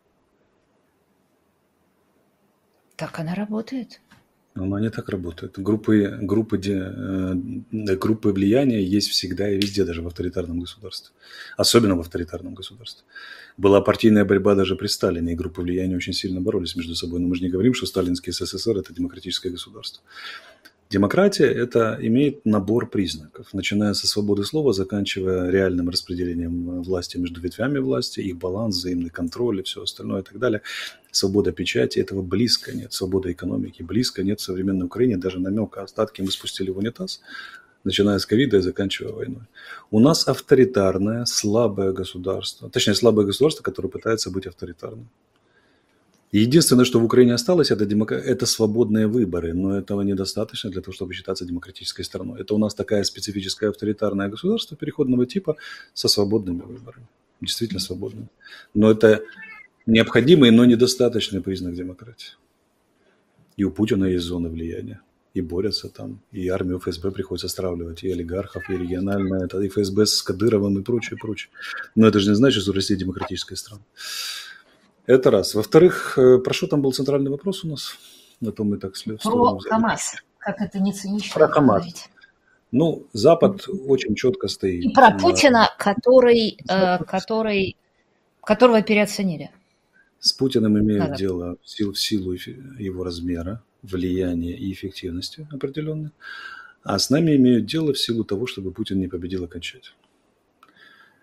Так она работает. Она не так работает. Группы, группы, группы влияния есть всегда и везде, даже в авторитарном государстве. Особенно в авторитарном государстве. Была партийная борьба даже при Сталине, и группы влияния очень сильно боролись между собой. Но мы же не говорим, что сталинский СССР – это демократическое государство. Демократия – это имеет набор признаков, начиная со свободы слова, заканчивая реальным распределением власти между ветвями власти, их баланс, взаимный контроль и все остальное и так далее. Свобода печати – этого близко нет. Свобода экономики – близко нет в современной Украине. Даже намека, остатки мы спустили в унитаз, начиная с ковида и заканчивая войной. У нас авторитарное, слабое государство. Точнее, слабое государство, которое пытается быть авторитарным. Единственное, что в Украине осталось, это, демок... это свободные выборы, но этого недостаточно для того, чтобы считаться демократической страной. Это у нас такая специфическое авторитарное государство переходного типа со свободными выборами. Действительно свободными. Но это необходимый, но недостаточный признак демократии. И у Путина есть зоны влияния. И борются там. И армию ФСБ приходится стравливать. И олигархов, и региональное. Это и ФСБ с Кадыровым и прочее, прочее. Но это же не значит, что Россия демократическая страна. Это раз. Во-вторых, про что там был центральный вопрос у нас? На том мы так след. Про Хамас. Как это не цинично про Хамас. Говорить. Ну, Запад очень четко стоит. И про на... Путина, который, э, который, которого переоценили. С Путиным имеют Надо. дело в силу, в силу его размера, влияния и эффективности определенной. А с нами имеют дело в силу того, чтобы Путин не победил окончательно.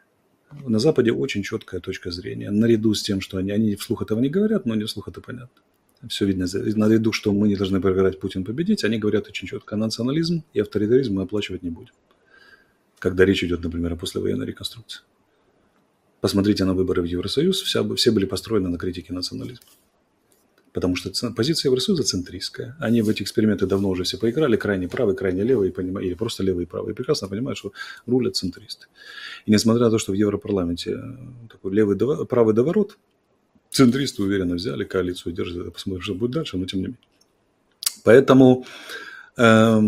На Западе очень четкая точка зрения. Наряду с тем, что они, они вслух этого не говорят, но не вслух это понятно. Все видно. Наряду, что мы не должны проиграть, Путин победить, они говорят очень четко. Национализм и авторитаризм мы оплачивать не будем. Когда речь идет, например, о послевоенной реконструкции. Посмотрите на выборы в Евросоюз, вся, все были построены на критике национализма. Потому что позиция Евросоюза центристская. Они в эти эксперименты давно уже все поиграли, крайне правый, крайне левый, или просто левый и правый. И прекрасно понимают, что рулят центристы. И несмотря на то, что в Европарламенте такой левый, правый доворот, центристы уверенно взяли коалицию, держат, посмотрим, что будет дальше, но тем не менее. Поэтому, э,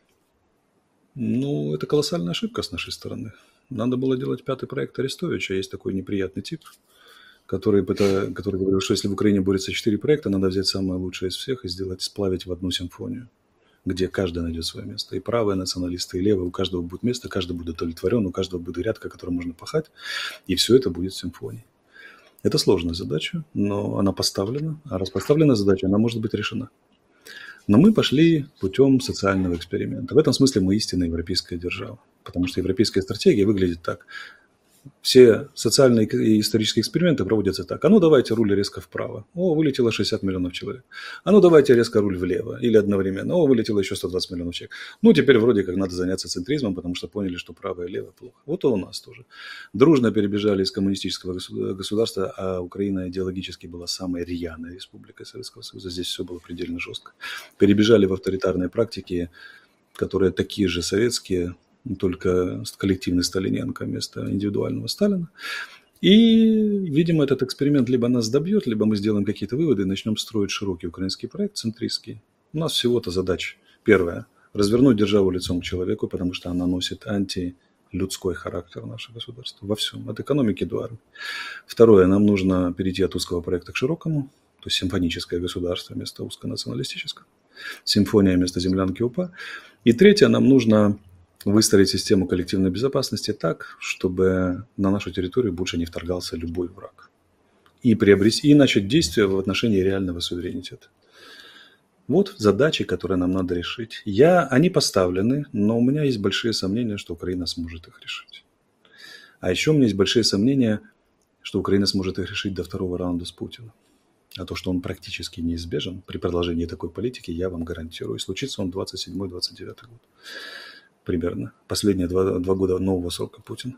ну, это колоссальная ошибка с нашей стороны. Надо было делать пятый проект Арестовича. Есть такой неприятный тип, который, который говорил, что если в Украине борются четыре проекта, надо взять самое лучшее из всех и сделать, сплавить в одну симфонию, где каждый найдет свое место. И правые националисты, и левые, у каждого будет место, каждый будет удовлетворен, у каждого будет грядка, которую можно пахать, и все это будет симфонией. Это сложная задача, но она поставлена, а раз поставлена задача, она может быть решена. Но мы пошли путем социального эксперимента. В этом смысле мы истинная европейская держава, потому что европейская стратегия выглядит так. Все социальные и исторические эксперименты проводятся так. А ну давайте руль резко вправо. О, вылетело шестьдесят миллионов человек. А ну давайте резко руль влево. Или одновременно. О, вылетело еще сто двадцать миллионов человек. Ну теперь вроде как надо заняться центризмом, потому что поняли, что право и лево плохо. Вот и у нас тоже. Дружно перебежали из коммунистического государства, а Украина идеологически была самой рьяной республикой Советского Союза. Здесь все было предельно жестко. Перебежали в авторитарные практики, которые такие же советские, только коллективный Сталиненко вместо индивидуального Сталина. И, видимо, этот эксперимент либо нас добьет, либо мы сделаем какие-то выводы и начнем строить широкий украинский проект, центристский. У нас всего-то задача. Первая – развернуть державу лицом к человеку, потому что она носит антилюдской характер наше государство во всем, от экономики до армии. Второе – нам нужно перейти от узкого проекта к широкому, то есть симфоническое государство вместо узконационалистического, симфония вместо землянки УПА. И третье – нам нужно выстроить систему коллективной безопасности так, чтобы на нашу территорию больше не вторгался любой враг. И, приобрести, и начать действия в отношении реального суверенитета. Вот задачи, которые нам надо решить. Я, они поставлены, но у меня есть большие сомнения, что Украина сможет их решить. А еще у меня есть большие сомнения, что Украина сможет их решить до второго раунда с Путиным. А то, что он практически неизбежен при продолжении такой политики, я вам гарантирую. И случится он двадцать седьмой - двадцать девятый год. Примерно. Последние два, два года нового срока Путина.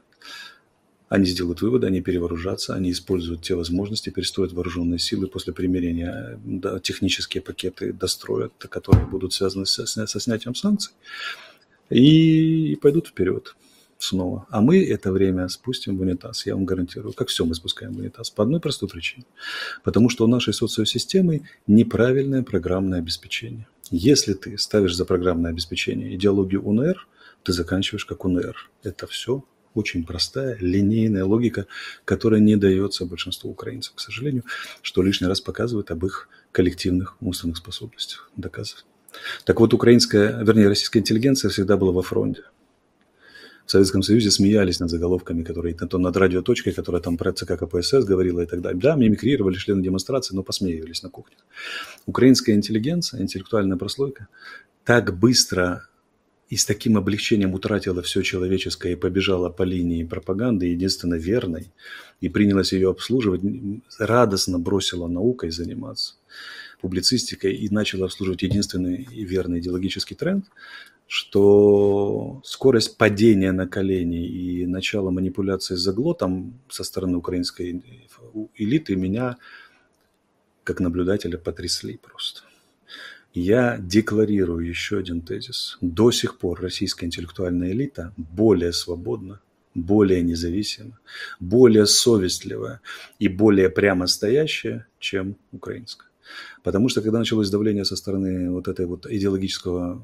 Они сделают выводы, они перевооружатся, они используют те возможности, перестроят вооруженные силы после примирения, да, технические пакеты достроят, которые будут связаны со, со снятием санкций, и, и пойдут вперед снова. А мы это время спустим в унитаз, я вам гарантирую. Как все мы спускаем в унитаз? По одной простой причине. Потому что у нашей социосистемы неправильное программное обеспечение. Если ты ставишь за программное обеспечение идеологию УНР, ты заканчиваешь как УНР. Это все очень простая, линейная логика, которая не дается большинству украинцев, к сожалению, что лишний раз показывает об их коллективных умственных способностях. Доказывает. Так вот, украинская, вернее, российская интеллигенция всегда была во фронте. В Советском Союзе смеялись над заголовками, которые то над радиоточкой, которая там про ЦК КПСС говорила и так далее. Да, мимикрировали, шли на демонстрации, но посмеивались на кухнях. Украинская интеллигенция, интеллектуальная прослойка так быстро и с таким облегчением утратила все человеческое и побежала по линии пропаганды, единственно верной, и принялась ее обслуживать, радостно бросила наукой заниматься, публицистикой, и начала обслуживать единственный и верный идеологический тренд, что скорость падения на колени и начало манипуляции с заглотом со стороны украинской элиты меня, как наблюдателя, потрясли просто. Я декларирую еще один тезис. До сих пор российская интеллектуальная элита более свободна, более независима, более совестливая и более прямо стоящая, чем украинская. Потому что когда началось давление со стороны вот этой вот идеологического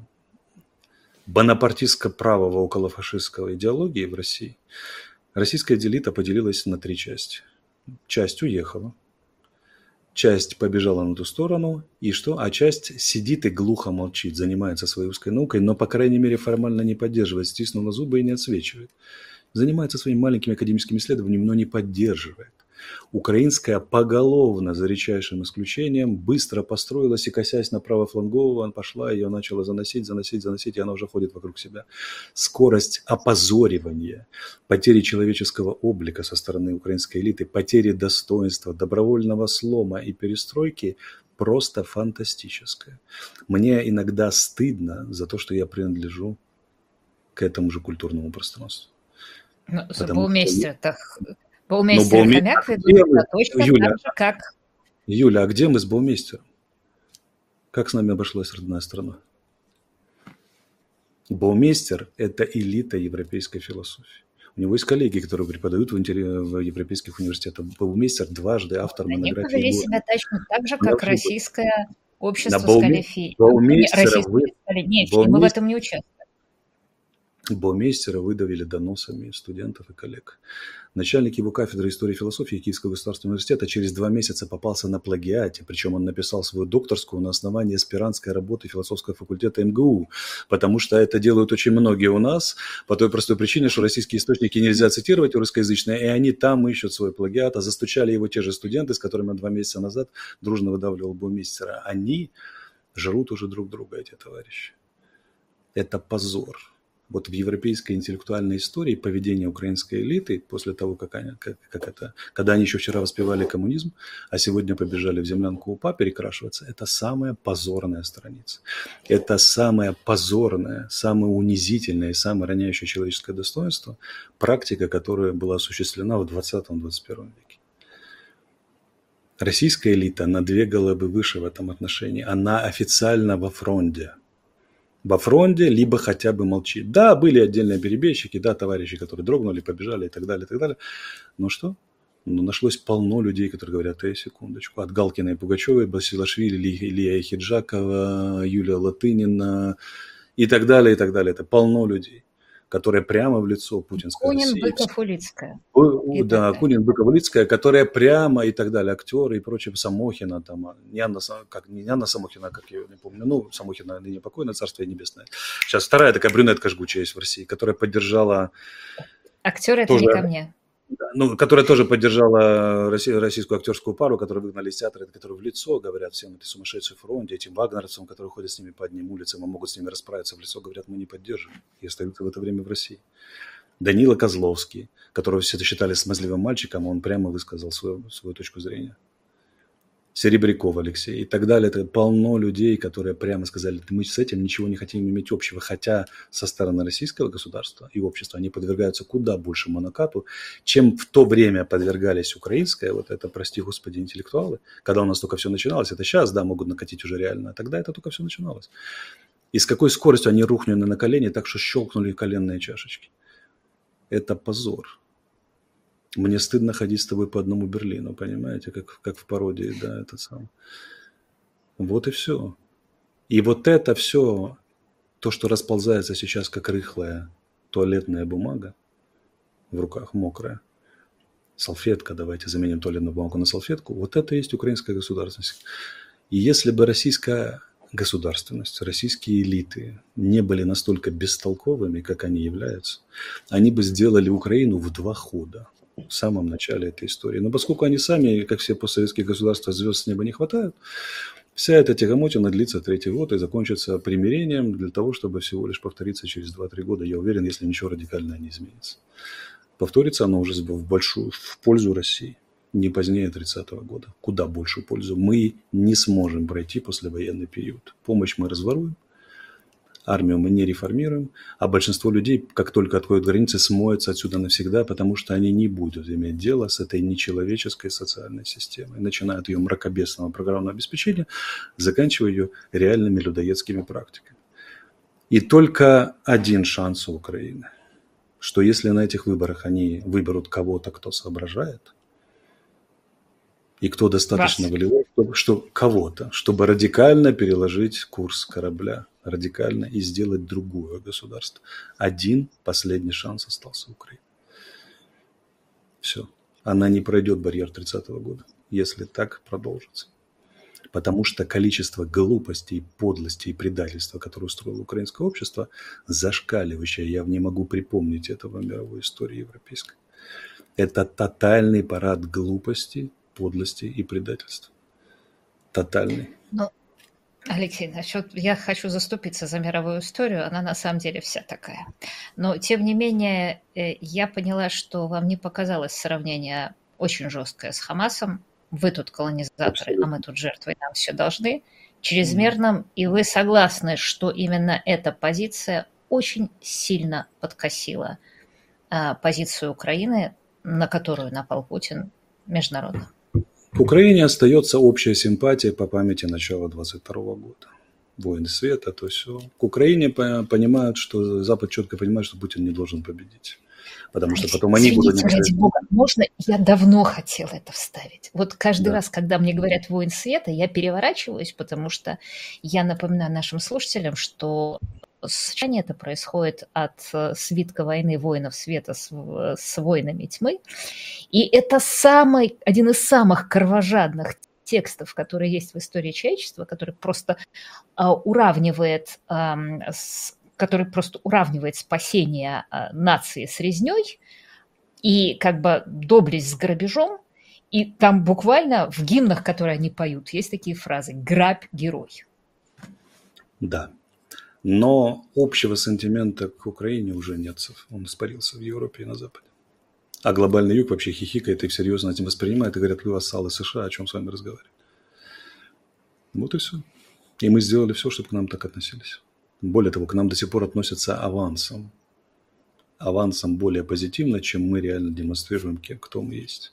бонапартистско-правого околофашистского идеологии в России, российская элита поделилась на три части. Часть уехала. Часть побежала на ту сторону, и что? А часть сидит и глухо молчит, занимается своей узкой наукой, но, по крайней мере, формально не поддерживает, стиснув зубы и не отсвечивает. Занимается своими маленькими академическими исследованиями, но не поддерживает. Украинская поголовно, за редчайшим исключением, быстро построилась и, косясь на правофланговую, она пошла, ее начала заносить, заносить, заносить, и она уже ходит вокруг себя. Скорость опозоривания, потери человеческого облика со стороны украинской элиты, потери достоинства, добровольного слома и перестройки просто фантастическая. Мне иногда стыдно за то, что я принадлежу к этому же культурному пространству. Ну, за Потому что... Баумейстера-то Но Баумейстер и Баумейстер... Хомяк ведут Где себя мы? точно Юля, так же, как... Юля, а где мы с Баумейстером? Как с нами обошлась родная страна? Баумейстер – это элита европейской философии. У него есть коллеги, которые преподают в, интер... в европейских университетах. Баумейстер дважды автор Они монографии повели «Город». себя точно так же, Не как должно быть. российское На общество Бауме... Скалефи. Баумейстера вы... Российские Скалефи. Мы в Баумейстер... этом не участвуем. Баумейстера выдавили доносами студентов и коллег. Начальник его кафедры истории и философии Киевского государственного университета через два месяца попался на плагиате, причем он написал свою докторскую на основании аспирантской работы философского факультета эм гэ у, потому что это делают очень многие у нас, по той простой причине, что российские источники нельзя цитировать русскоязычные, и они там ищут свой плагиат, а застучали его те же студенты, с которыми он два месяца назад дружно выдавливал Баумейстера. Они жрут уже друг друга, эти товарищи. Это позор. Вот в европейской интеллектуальной истории поведение украинской элиты после того, как, они, как, как это, когда они еще вчера воспевали коммунизм, а сегодня побежали в землянку УПА перекрашиваться, это самая позорная страница. Это самая позорная, самая унизительная и самая роняющая человеческое достоинство практика, которая была осуществлена в двадцатом-двадцать первом веке. Российская элита на две головы выше в этом отношении. Она официально во фронте. Во фронте, либо хотя бы молчит. Да, были отдельные перебежчики, да, товарищи, которые дрогнули, побежали и так далее, и так далее. Но что? Ну, нашлось полно людей, которые говорят: эй, секундочку, от Галкина и Пугачевой, Басилашвили, Илья Хиджакова, Юлия Латынина и так далее, и так далее. Это полно людей, которые прямо в лицо путинской Кунин, России. Быков, Улицкая. У, да, Кунин, Быков, Улицкая, которая прямо и так далее, актеры и прочее, Самохина, там, не Анна, как, не Анна Самохина, как я ее не помню, ну, Самохина ныне покойная, царствие небесное. Сейчас вторая такая брюнетка жгучая есть в России, которая поддержала... Актеры это тоже, не ко мне. Ну, которая тоже поддержала российскую актерскую пару, которую выгнали из театра, которые в лицо говорят всем этой сумасшедшей фронте, этим вагнеровцам, которые ходят с ними по одним улицам и могут с ними расправиться в лицо, говорят: мы не поддержим, и остаются в это время в России. Данила Козловский, которого все считали смазливым мальчиком, он прямо высказал свою, свою точку зрения. Серебряков Алексей и так далее. Это полно людей, которые прямо сказали: мы с этим ничего не хотим иметь общего. Хотя со стороны российского государства и общества они подвергаются куда большему накату, чем в то время подвергались украинское, вот это, прости господи, интеллектуалы, когда у нас только все начиналось. Это сейчас, да, могут накатить уже реально, а тогда это только все начиналось. И с какой скоростью они рухнули на колени, так что щелкнули коленные чашечки. Это позор. Мне стыдно ходить с тобой по одному Берлину, понимаете, как, как в пародии, да, это самое. Вот и все. И вот это все, то, что расползается сейчас, как рыхлая туалетная бумага, в руках мокрая, салфетка, давайте заменим туалетную бумагу на салфетку, вот это и есть украинская государственность. И если бы российская государственность, российские элиты не были настолько бестолковыми, как они являются, они бы сделали Украину в два хода в самом начале этой истории. Но поскольку они сами, как все постсоветские государства, звезд с неба не хватает, вся эта тягомотина длится третий год и закончится примирением для того, чтобы всего лишь повториться через два-три года, я уверен, если ничего радикального не изменится. Повторится оно уже в большую, в пользу России. Не позднее тридцатого года. Куда большую пользу. Мы не сможем пройти послевоенный период. Помощь мы разворуем, армию мы не реформируем, а большинство людей, как только откроют границы, смоются отсюда навсегда, потому что они не будут иметь дело с этой нечеловеческой социальной системой. Начиная от ее мракобесного программного обеспечения, заканчивая ее реальными людоедскими практиками. И только один шанс у Украины, что если на этих выборах они выберут кого-то, кто соображает, и кто достаточно волевой, чтобы, что кого-то, чтобы радикально переложить курс корабля, радикально и сделать другое государство. Один последний шанс остался у Украины. Все. Она не пройдет барьер тридцатого года, если так продолжится. Потому что количество глупостей, подлостей и предательства, которое устроило украинское общество, зашкаливающее. Я не могу припомнить этого в мировой истории европейской. Это тотальный парад глупости, подлости и предательства. Тотальный. Ну, Алексей, насчет, я хочу заступиться за мировую историю, она на самом деле вся такая. Но, тем не менее, э, я поняла, что вам не показалось сравнение очень жесткое с Хамасом. Вы тут колонизаторы, а мы Абсолютно. тут жертвы, и нам все должны. Мгм. Чрезмерным, и вы согласны, что именно эта позиция очень сильно подкосила а, позицию Украины, на которую напал Путин международно. К Украине остается общая симпатия по памяти начала двадцать второго года. Войны света, то все. К Украине понимают, что Запад четко понимает, что Путин не должен победить. Потому что Алексей, потом они будут... извините, ради бога, можно? Я давно хотела это вставить. Вот каждый Да. раз, когда мне говорят «воин света», я переворачиваюсь, потому что я напоминаю нашим слушателям, что сочетание это происходит от свитка войны воинов света с, с воинами тьмы. И это самый, один из самых кровожадных текстов, которые есть в истории человечества, который просто а, уравнивает а, с который просто уравнивает спасение э, нации с резней и как бы доблесть с грабежом. И там буквально в гимнах, которые они поют, есть такие фразы «грабь, герой». Да. Но общего сантимента к Украине уже нет. Он испарился в Европе и на Западе. А глобальный юг вообще хихикает и всерьез этим воспринимает и говорят, вы вассалы США, о чем с вами разговаривать. Вот и все. И мы сделали все, чтобы к нам так относились. Более того, к нам до сих пор относятся авансом. Авансом более позитивно, чем мы реально демонстрируем, кем, кто мы есть.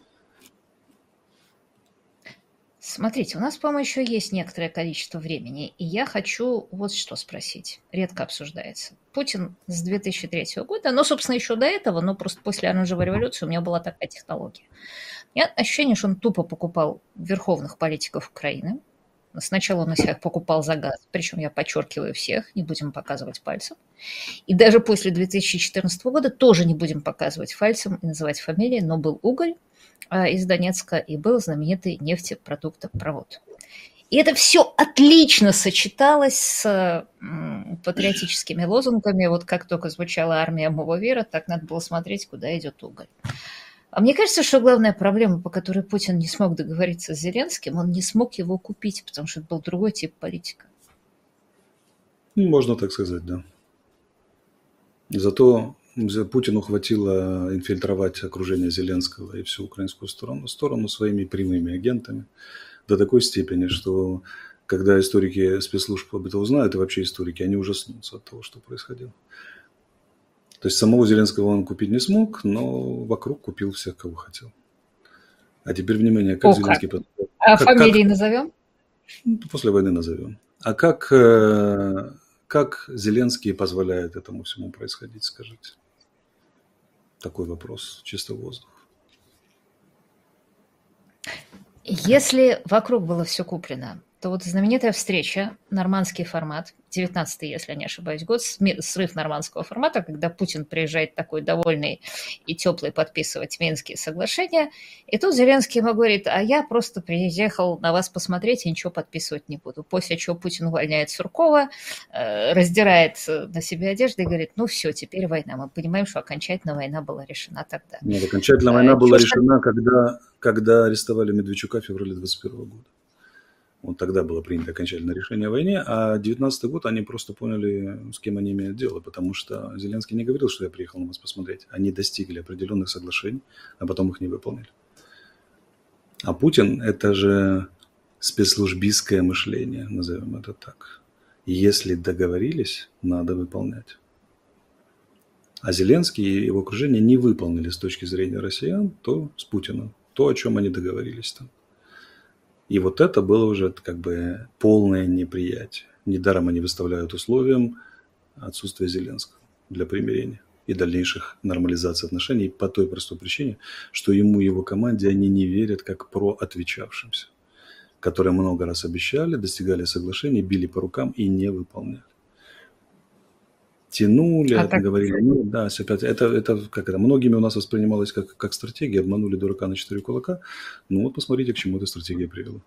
Смотрите, у нас, по-моему, еще есть некоторое количество времени, и я хочу вот что спросить. Редко обсуждается. Путин с две тысячи третьего года, ну, собственно, еще до этого, но просто после оранжевой революции у меня была такая технология. У меня ощущение, что он тупо покупал верховных политиков Украины. Сначала он у всех покупал за газ, причем я подчеркиваю всех, не будем показывать пальцем. И даже после две тысячи четырнадцатого года тоже не будем показывать пальцем и называть фамилии, но был уголь из Донецка и был знаменитый нефтепродуктопровод. И это все отлично сочеталось с патриотическими лозунгами. Вот как только звучала армия Мововера, так надо было смотреть, куда идет уголь. А мне кажется, что главная проблема, по которой Путин не смог договориться с Зеленским, он не смог его купить, потому что это был другой тип политика. Можно так сказать, да. Зато Путину хватило инфильтровать окружение Зеленского и всю украинскую сторону, сторону своими прямыми агентами до такой степени, что когда историки спецслужб об этом узнают, и вообще историки, они ужаснутся от того, что происходило. То есть самого Зеленского он купить не смог, но вокруг купил всех, кого хотел. А теперь, внимание, как О, Зеленский... Как? А как, фамилии как... назовем? После войны назовем. А как, как Зеленский позволяет этому всему происходить, скажите? Такой вопрос, чисто воздух. Если вокруг было все куплено, то вот знаменитая встреча, нормандский формат, девятнадцатый, если я не ошибаюсь, год, срыв нормандского формата, когда Путин приезжает такой довольный и теплый подписывать Минские соглашения, и тут Зеленский ему говорит, а я просто приехал на вас посмотреть и ничего подписывать не буду. После чего Путин увольняет Суркова, раздирает на себе одежду и говорит, ну все, теперь война. Мы понимаем, что окончательно война была решена тогда. Нет, окончательно война была решена, когда, когда арестовали Медведчука в феврале двадцать первого года. Вот тогда было принято окончательное решение о войне, а девятнадцатый год они просто поняли, с кем они имеют дело, потому что Зеленский не говорил, что я приехал на вас посмотреть. Они достигли определенных соглашений, а потом их не выполнили. А Путин – это же спецслужбистское мышление, назовем это так. Если договорились, надо выполнять. А Зеленский и его окружение не выполнили с точки зрения россиян то с Путиным, то, о чем они договорились там. И вот это было уже как бы полное неприятие. Недаром они выставляют условием отсутствие Зеленского для примирения и дальнейших нормализации отношений по той простой причине, что ему и его команде они не верят как проотвечавшимся, которые много раз обещали, достигали соглашений, били по рукам и не выполняли. Тянули, а так... говорили, ну да, опять, это, это, как это, многими у нас воспринималось как, как стратегия, обманули дурака на четыре кулака. Ну вот посмотрите, к чему эта стратегия привела.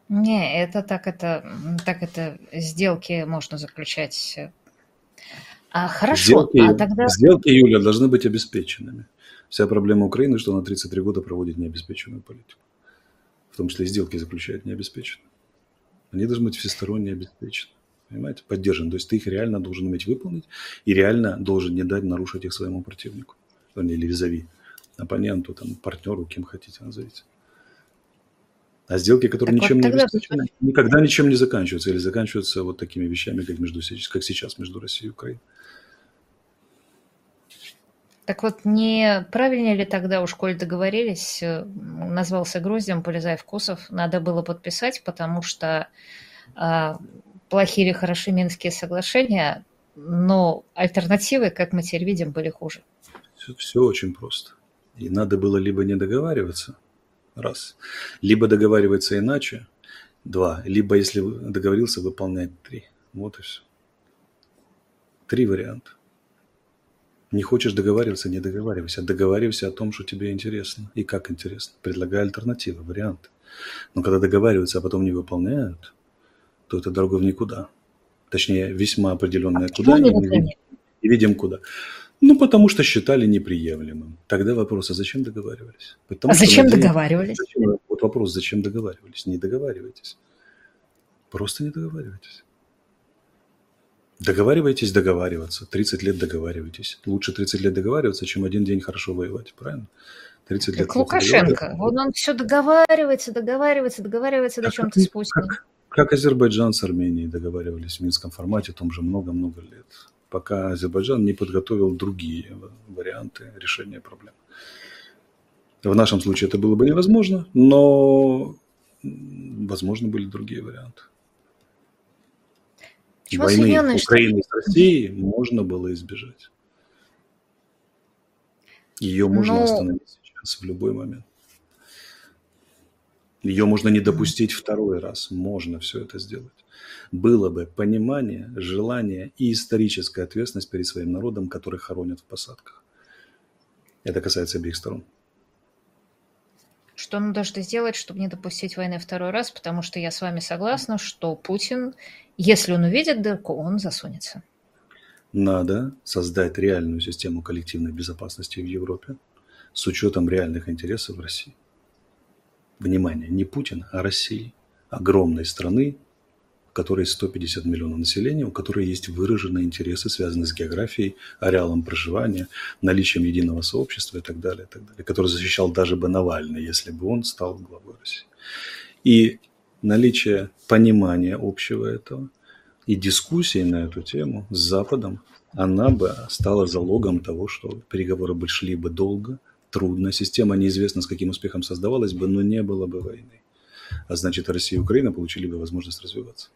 Не, это так, это, так это сделки можно заключать А, хорошо, а Сделки, тогда сделки, Юля, должны быть обеспеченными. Вся проблема Украины, что она тридцать три года проводит необеспеченную политику. В том числе и сделки заключает необеспеченные. Они должны быть всесторонне обеспечены. Понимаете? Поддержаны. То есть ты их реально должен уметь выполнить и реально должен не дать нарушить их своему противнику. Или визави, оппоненту, там, партнеру, кем хотите назовите. А сделки, которые так вот ничем не тогда обеспечены, никогда ничем не заканчиваются. Или заканчиваются вот такими вещами, как, между, как сейчас между Россией и Украиной. Так вот, не правильнее ли тогда уж, коль договорились, э, назвался гроздем, полезай вкусов, надо было подписать, потому что а, плохие или хороши Минские соглашения, но альтернативы, как мы теперь видим, были хуже. Все, все очень просто. И надо было либо не договариваться, раз, либо договариваться иначе, два, либо, если договорился, выполнять три. Вот и все. Три варианта. Не хочешь договариваться, не договаривайся. Договаривайся о том, что тебе интересно. И как интересно. Предлагай альтернативы, варианты. Но когда договариваются, а потом не выполняют, то это дорога в никуда. Точнее, весьма определенная куда, Почему не и мы видим, и видим куда. Ну, потому что считали неприемлемым. Тогда вопрос, а зачем договаривались? Потому А что зачем надеялись- договаривались? Зачем- Вот вопрос, зачем договаривались? Не договаривайтесь. Просто не договаривайтесь. Договаривайтесь договариваться. тридцать лет договаривайтесь. Лучше тридцать лет договариваться, чем один день хорошо воевать. Правильно? тридцать лет Как плохо договариваться. Лукашенко. Вот он все договаривается, договаривается, договаривается до Так чем-то как, с Путиным. как- как Азербайджан с Арменией договаривались в Минском формате, том же много-много лет, пока Азербайджан не подготовил другие в- варианты решения проблем. В нашем случае это было бы невозможно, но м, возможно были другие варианты. Почему Войны Соединенные Штаты? Украины с Россией можно было избежать. Ее можно Ну, остановить сейчас в любой момент. Ее можно не допустить второй раз. Можно все это сделать. Было бы понимание, желание и историческая ответственность перед своим народом, который хоронят в посадках. Это касается обеих сторон. что нужно сделать, чтобы не допустить войны второй раз, потому что я с вами согласна, что Путин, если он увидит дырку, он засунется. Надо создать реальную систему коллективной безопасности в Европе с учетом реальных интересов России. Внимание, не Путин, а России. Огромной страны, в которой сто пятьдесят миллионов населения, у которой есть выраженные интересы, связанные с географией, ареалом проживания, наличием единого сообщества и так далее, и так далее, который защищал даже бы Навальный, если бы он стал главой России. И наличие понимания общего этого и дискуссии на эту тему с Западом, она бы стала залогом того, что переговоры бы шли бы долго, трудно, система неизвестно с каким успехом создавалась бы, но не было бы войны. А значит, Россия и Украина получили бы возможность развиваться.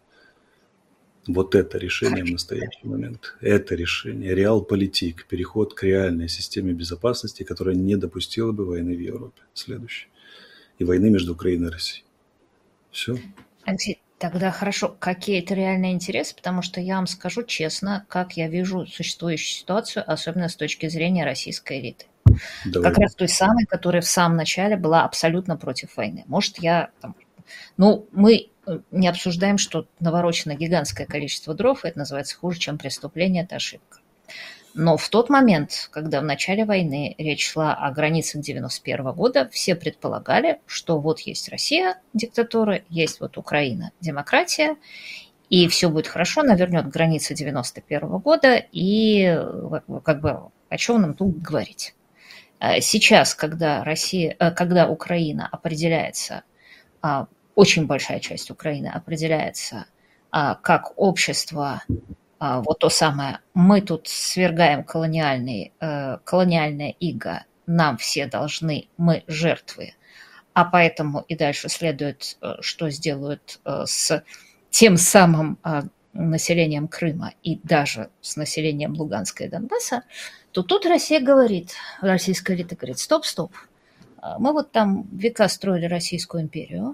Вот это решение в настоящий момент. Это решение. Реалполитик. Переход к реальной системе безопасности, которая не допустила бы войны в Европе. Следующее. И войны между Украиной и Россией. Все. Алексей, тогда хорошо, какие это реальные интересы, потому что я вам скажу честно, как я вижу существующую ситуацию, особенно с точки зрения российской элиты. Давай. Как раз той самой, которая в самом начале была абсолютно против войны. Может, я там... Ну, мы не обсуждаем, что наворочено гигантское количество дров, и это называется хуже, чем преступление, это ошибка. Но в тот момент, когда в начале войны речь шла о границах девяносто первого года, все предполагали, что вот есть Россия, диктатура, есть вот Украина, демократия, и все будет хорошо, она вернет границы девяносто первого года, и как бы о чем нам тут говорить. Сейчас, когда, Россия, когда Украина определяется, очень большая часть Украины определяется как общество, вот то самое, мы тут свергаем колониальный, колониальное иго, нам все должны, мы жертвы, а поэтому и дальше следует, что сделают с тем самым населением Крыма и даже с населением Луганска и Донбасса, то тут Россия говорит, российская элита говорит, стоп, стоп, мы вот там века строили Российскую империю,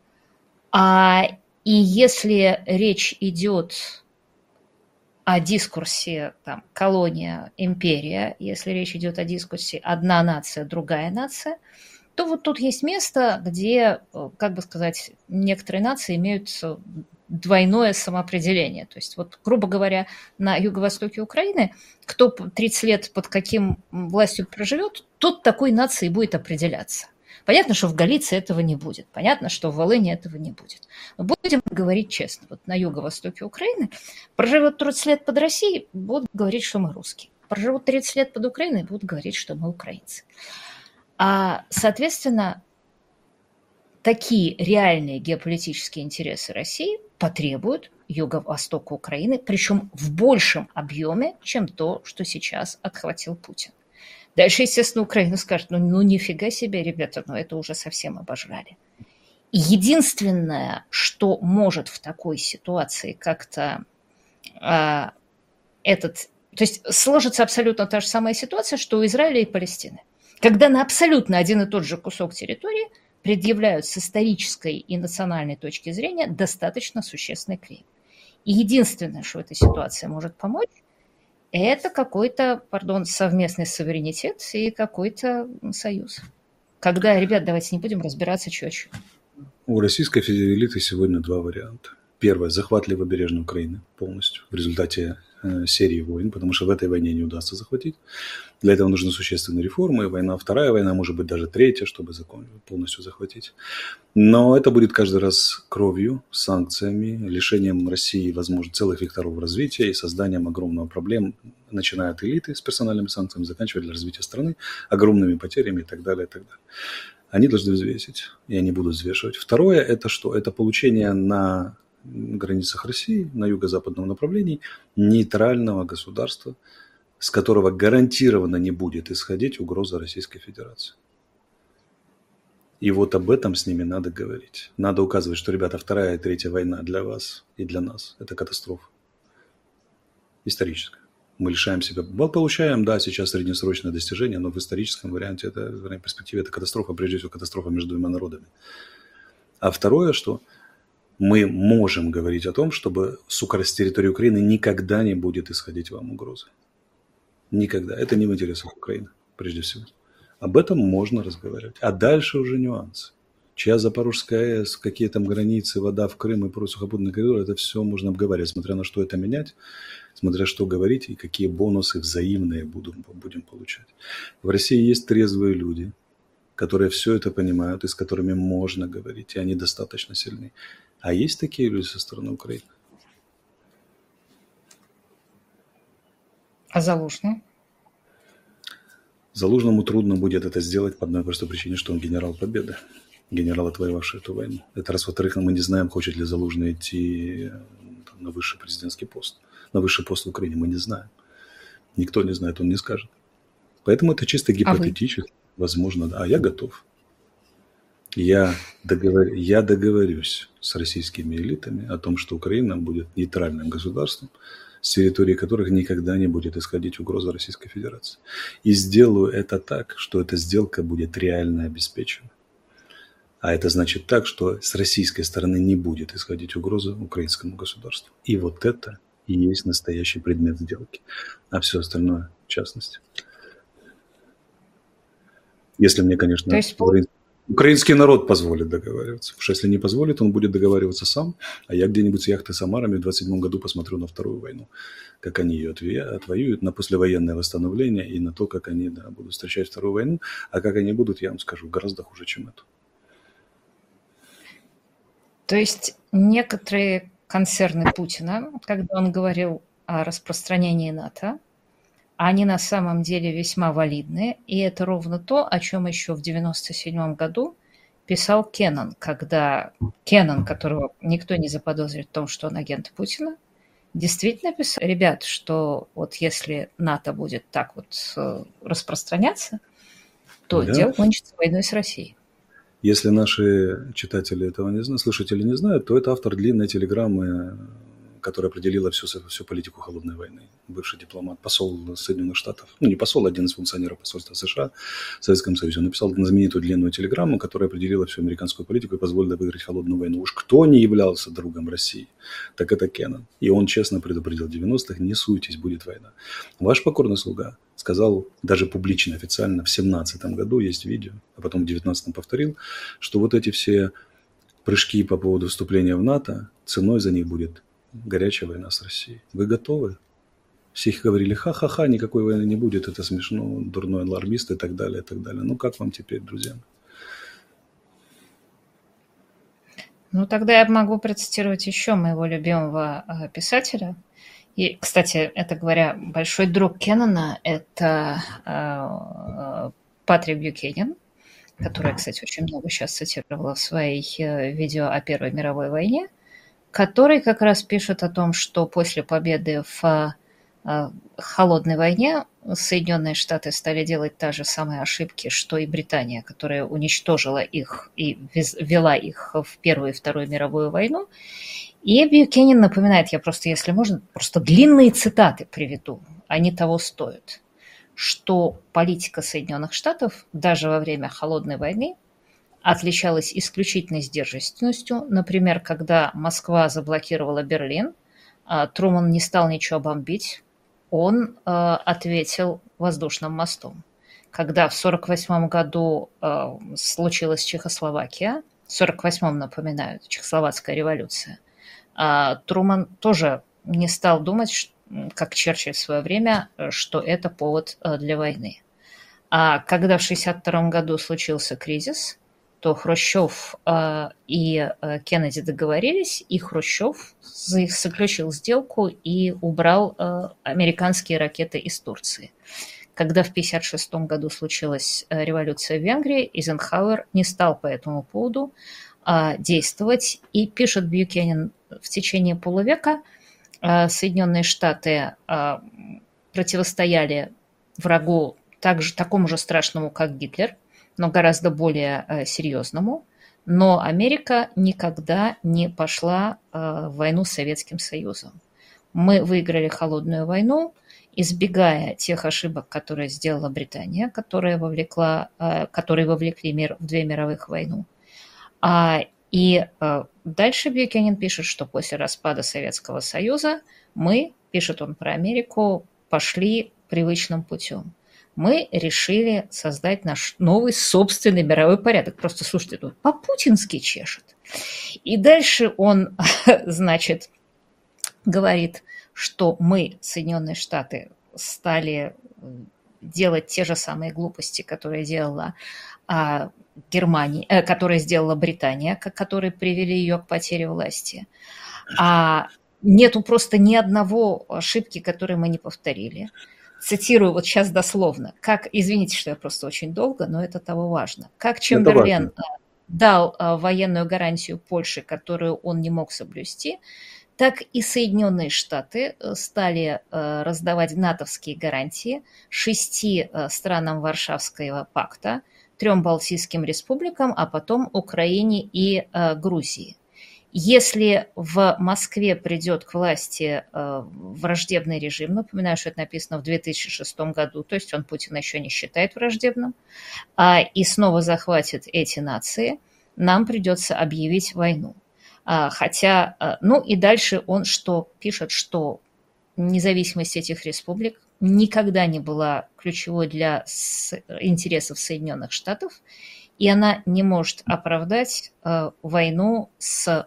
а, и если речь идет о дискурсе там, колония, империя, если речь идет о дискурсе одна нация, другая нация, то вот тут есть место, где, как бы сказать, некоторые нации имеют двойное самоопределение. То есть, вот, грубо говоря, на юго-востоке Украины, кто тридцать лет под каким властью проживет, тот такой нацией будет определяться. Понятно, что в Галиции этого не будет. Понятно, что в Волыни этого не будет. Но будем говорить честно. Вот на юго-востоке Украины проживут тридцать лет под Россией, будут говорить, что мы русские. Проживут тридцать лет под Украиной, будут говорить, что мы украинцы. А, соответственно, такие реальные геополитические интересы России потребуют юго-востока Украины, причем в большем объеме, чем то, что сейчас отхватил Путин. Дальше, естественно, Украина скажет, ну, ну нифига себе, ребята, ну это уже совсем обожрали. И единственное, что может в такой ситуации как-то а, этот... То есть сложится абсолютно та же самая ситуация, что у Израиля и Палестины. Когда на абсолютно один и тот же кусок территории предъявляют с исторической и национальной точки зрения достаточно существенный клейм. И единственное, что в этой ситуации может помочь, это какой-то, пардон, совместный суверенитет и какой-то союз. Когда, ребят, давайте не будем разбираться, что что. У российской элиты сегодня два варианта. Первое – захват левобережной Украины полностью в результате э, серии войн, потому что в этой войне не удастся захватить. Для этого нужны существенные реформы. Война, вторая война, может быть, даже третья, чтобы закон, полностью захватить. Но это будет каждый раз кровью, санкциями, лишением России, возможно, целых векторов развития и созданием огромного проблем, начиная от элиты с персональными санкциями, заканчивая для развития страны, огромными потерями и так далее, и так далее. Они должны взвесить, и они будут взвешивать. Второе – это что? Это получение на границах России, на юго-западном направлении, нейтрального государства, с которого гарантированно не будет исходить угроза Российской Федерации. И вот об этом с ними надо говорить. Надо указывать, что, ребята, вторая и третья война для вас и для нас – это катастрофа историческая. Мы лишаем себя. Мы получаем, да, сейчас среднесрочное достижение, но в историческом варианте, это, в перспективе, это катастрофа, прежде всего, катастрофа между двумя народами. А второе, что мы можем говорить о том, чтобы, сука, с территории Украины никогда не будет исходить вам угрозы. Никогда. Это не в интересах Украины, прежде всего. Об этом можно разговаривать. А дальше уже нюансы. Чья Запорожская АЭС, какие там границы, вода в Крым и прочие сухопутные коридоры, это все можно обговаривать, смотря на что это менять, смотря что говорить и какие бонусы взаимные будем, будем получать. В России есть трезвые люди, которые все это понимают и с которыми можно говорить, и они достаточно сильны. А есть такие люди со стороны Украины? А Залужный? Залужному трудно будет это сделать по одной простой причине, что он генерал Победы, генерал, отвоевавший эту войну. Это раз. Во-вторых, мы не знаем, хочет ли Залужный идти там, на высший президентский пост, на высший пост в Украине. Мы не знаем. Никто не знает, он не скажет. Поэтому это чисто гипотетически. А возможно, да. А я готов. Я, договор... я договорюсь с российскими элитами о том, что Украина будет нейтральным государством, с территории которых никогда не будет исходить угроза Российской Федерации. И сделаю это так, что эта сделка будет реально обеспечена. А это значит так, что с российской стороны не будет исходить угроза украинскому государству. И вот это и есть настоящий предмет сделки. А все остальное в частности. Если мне, конечно, То есть... украинский народ позволит договариваться. Потому что если не позволит, он будет договариваться сам. А я где-нибудь с яхты Самарами в двадцать седьмом году посмотрю на вторую войну. Как они ее отвоюют, на послевоенное восстановление и на то, как они да, будут встречать вторую войну. А как они будут, я вам скажу, гораздо хуже, чем эту. То есть некоторые концерны Путина, когда он говорил о распространении НАТО, они на самом деле весьма валидны, и это ровно то, о чем еще в девяносто седьмом году писал Кеннон, когда Кеннон, которого никто не заподозрит в том, что он агент Путина, действительно писал, ребят, что вот если НАТО будет так вот распространяться, то да. Дело кончится войной с Россией. Если наши читатели этого не знают, слушатели не знают, то это автор длинной телеграммы, которая определила всю, всю политику холодной войны. Бывший дипломат, посол Соединенных Штатов, ну не посол, один из функционеров посольства США в Советском Союзе. Он написал знаменитую длинную телеграмму, которая определила всю американскую политику и позволила выиграть холодную войну. Уж кто не являлся другом России, так это Кеннон. И он честно предупредил в девяностых, не суйтесь, будет война. Ваш покорный слуга сказал даже публично, официально в семнадцатом году, есть видео, а потом в девятнадцатом повторил, что вот эти все прыжки по поводу вступления в НАТО, ценой за них будет горячая война с Россией. Вы готовы? Все говорили, ха-ха-ха, никакой войны не будет, это смешно, дурной алармист и так далее, и так далее. Ну, как вам теперь, друзья? Ну, тогда я могу процитировать еще моего любимого э, писателя. И, кстати, это говоря, большой друг Кеннона – это э, Патрик Бьюкенен, который, кстати, очень много сейчас цитировала в своих э, видео о Первой мировой войне, который как раз пишет о том, что после победы в э, холодной войне Соединенные Штаты стали делать та же самые ошибки, что и Британия, которая уничтожила их и вела их в Первую и Вторую мировую войну. И Бьюкенен напоминает, я просто, если можно, просто длинные цитаты приведу, они того стоят, что политика Соединенных Штатов даже во время холодной войны отличалась исключительной сдержанностью. Например, когда Москва заблокировала Берлин, Труман не стал ничего бомбить, он э, ответил воздушным мостом. Когда в сорок восьмом году э, случилась Чехословакия, в сорок восьмом, напоминаю, Чехословацкая революция, э, Труман тоже не стал думать, как Черчилль в свое время, что это повод э, для войны. А когда в шестьдесят втором году случился кризис, то Хрущев э, и э, Кеннеди договорились, и Хрущев заключил сделку и убрал э, американские ракеты из Турции. Когда в пятьдесят шестом году случилась э, революция в Венгрии, Эйзенхауэр не стал по этому поводу э, действовать, и пишет Бьюкенен, в течение полувека э, Соединенные Штаты э, противостояли врагу также, такому же страшному, как Гитлер, но гораздо более э, серьезному. Но Америка никогда не пошла э, в войну с Советским Союзом. Мы выиграли холодную войну, избегая тех ошибок, которые сделала Британия, которая вовлекла, э, которые вовлекли мир в две мировых войны. А, и э, дальше Бьюкенен пишет, что после распада Советского Союза мы, пишет он про Америку, пошли привычным путем. Мы решили создать наш новый собственный мировой порядок. Просто, слушайте, тут по-путински чешет. И дальше он, значит, говорит, что мы, Соединенные Штаты, стали делать те же самые глупости, которые делала а, Германия, э, которые сделала Британия, которые привели ее к потере власти. А нету просто ни одного ошибки, которую мы не повторили. Цитирую вот сейчас дословно. Как, извините, что я просто очень долго, но это того важно. Как Чемберлен дал военную гарантию Польше, которую он не мог соблюсти, так и Соединенные Штаты стали раздавать натовские гарантии шести странам Варшавского пакта, трем Балтийским республикам, а потом Украине и Грузии. Если в Москве придет к власти э, враждебный режим, напоминаю, что это написано в две тысячи шестом году, то есть он Путина еще не считает враждебным, а, и снова захватит эти нации, нам придется объявить войну. А, хотя, а, ну и дальше он что пишет, что независимость этих республик никогда не была ключевой для с, интересов Соединенных Штатов, и она не может оправдать э, войну с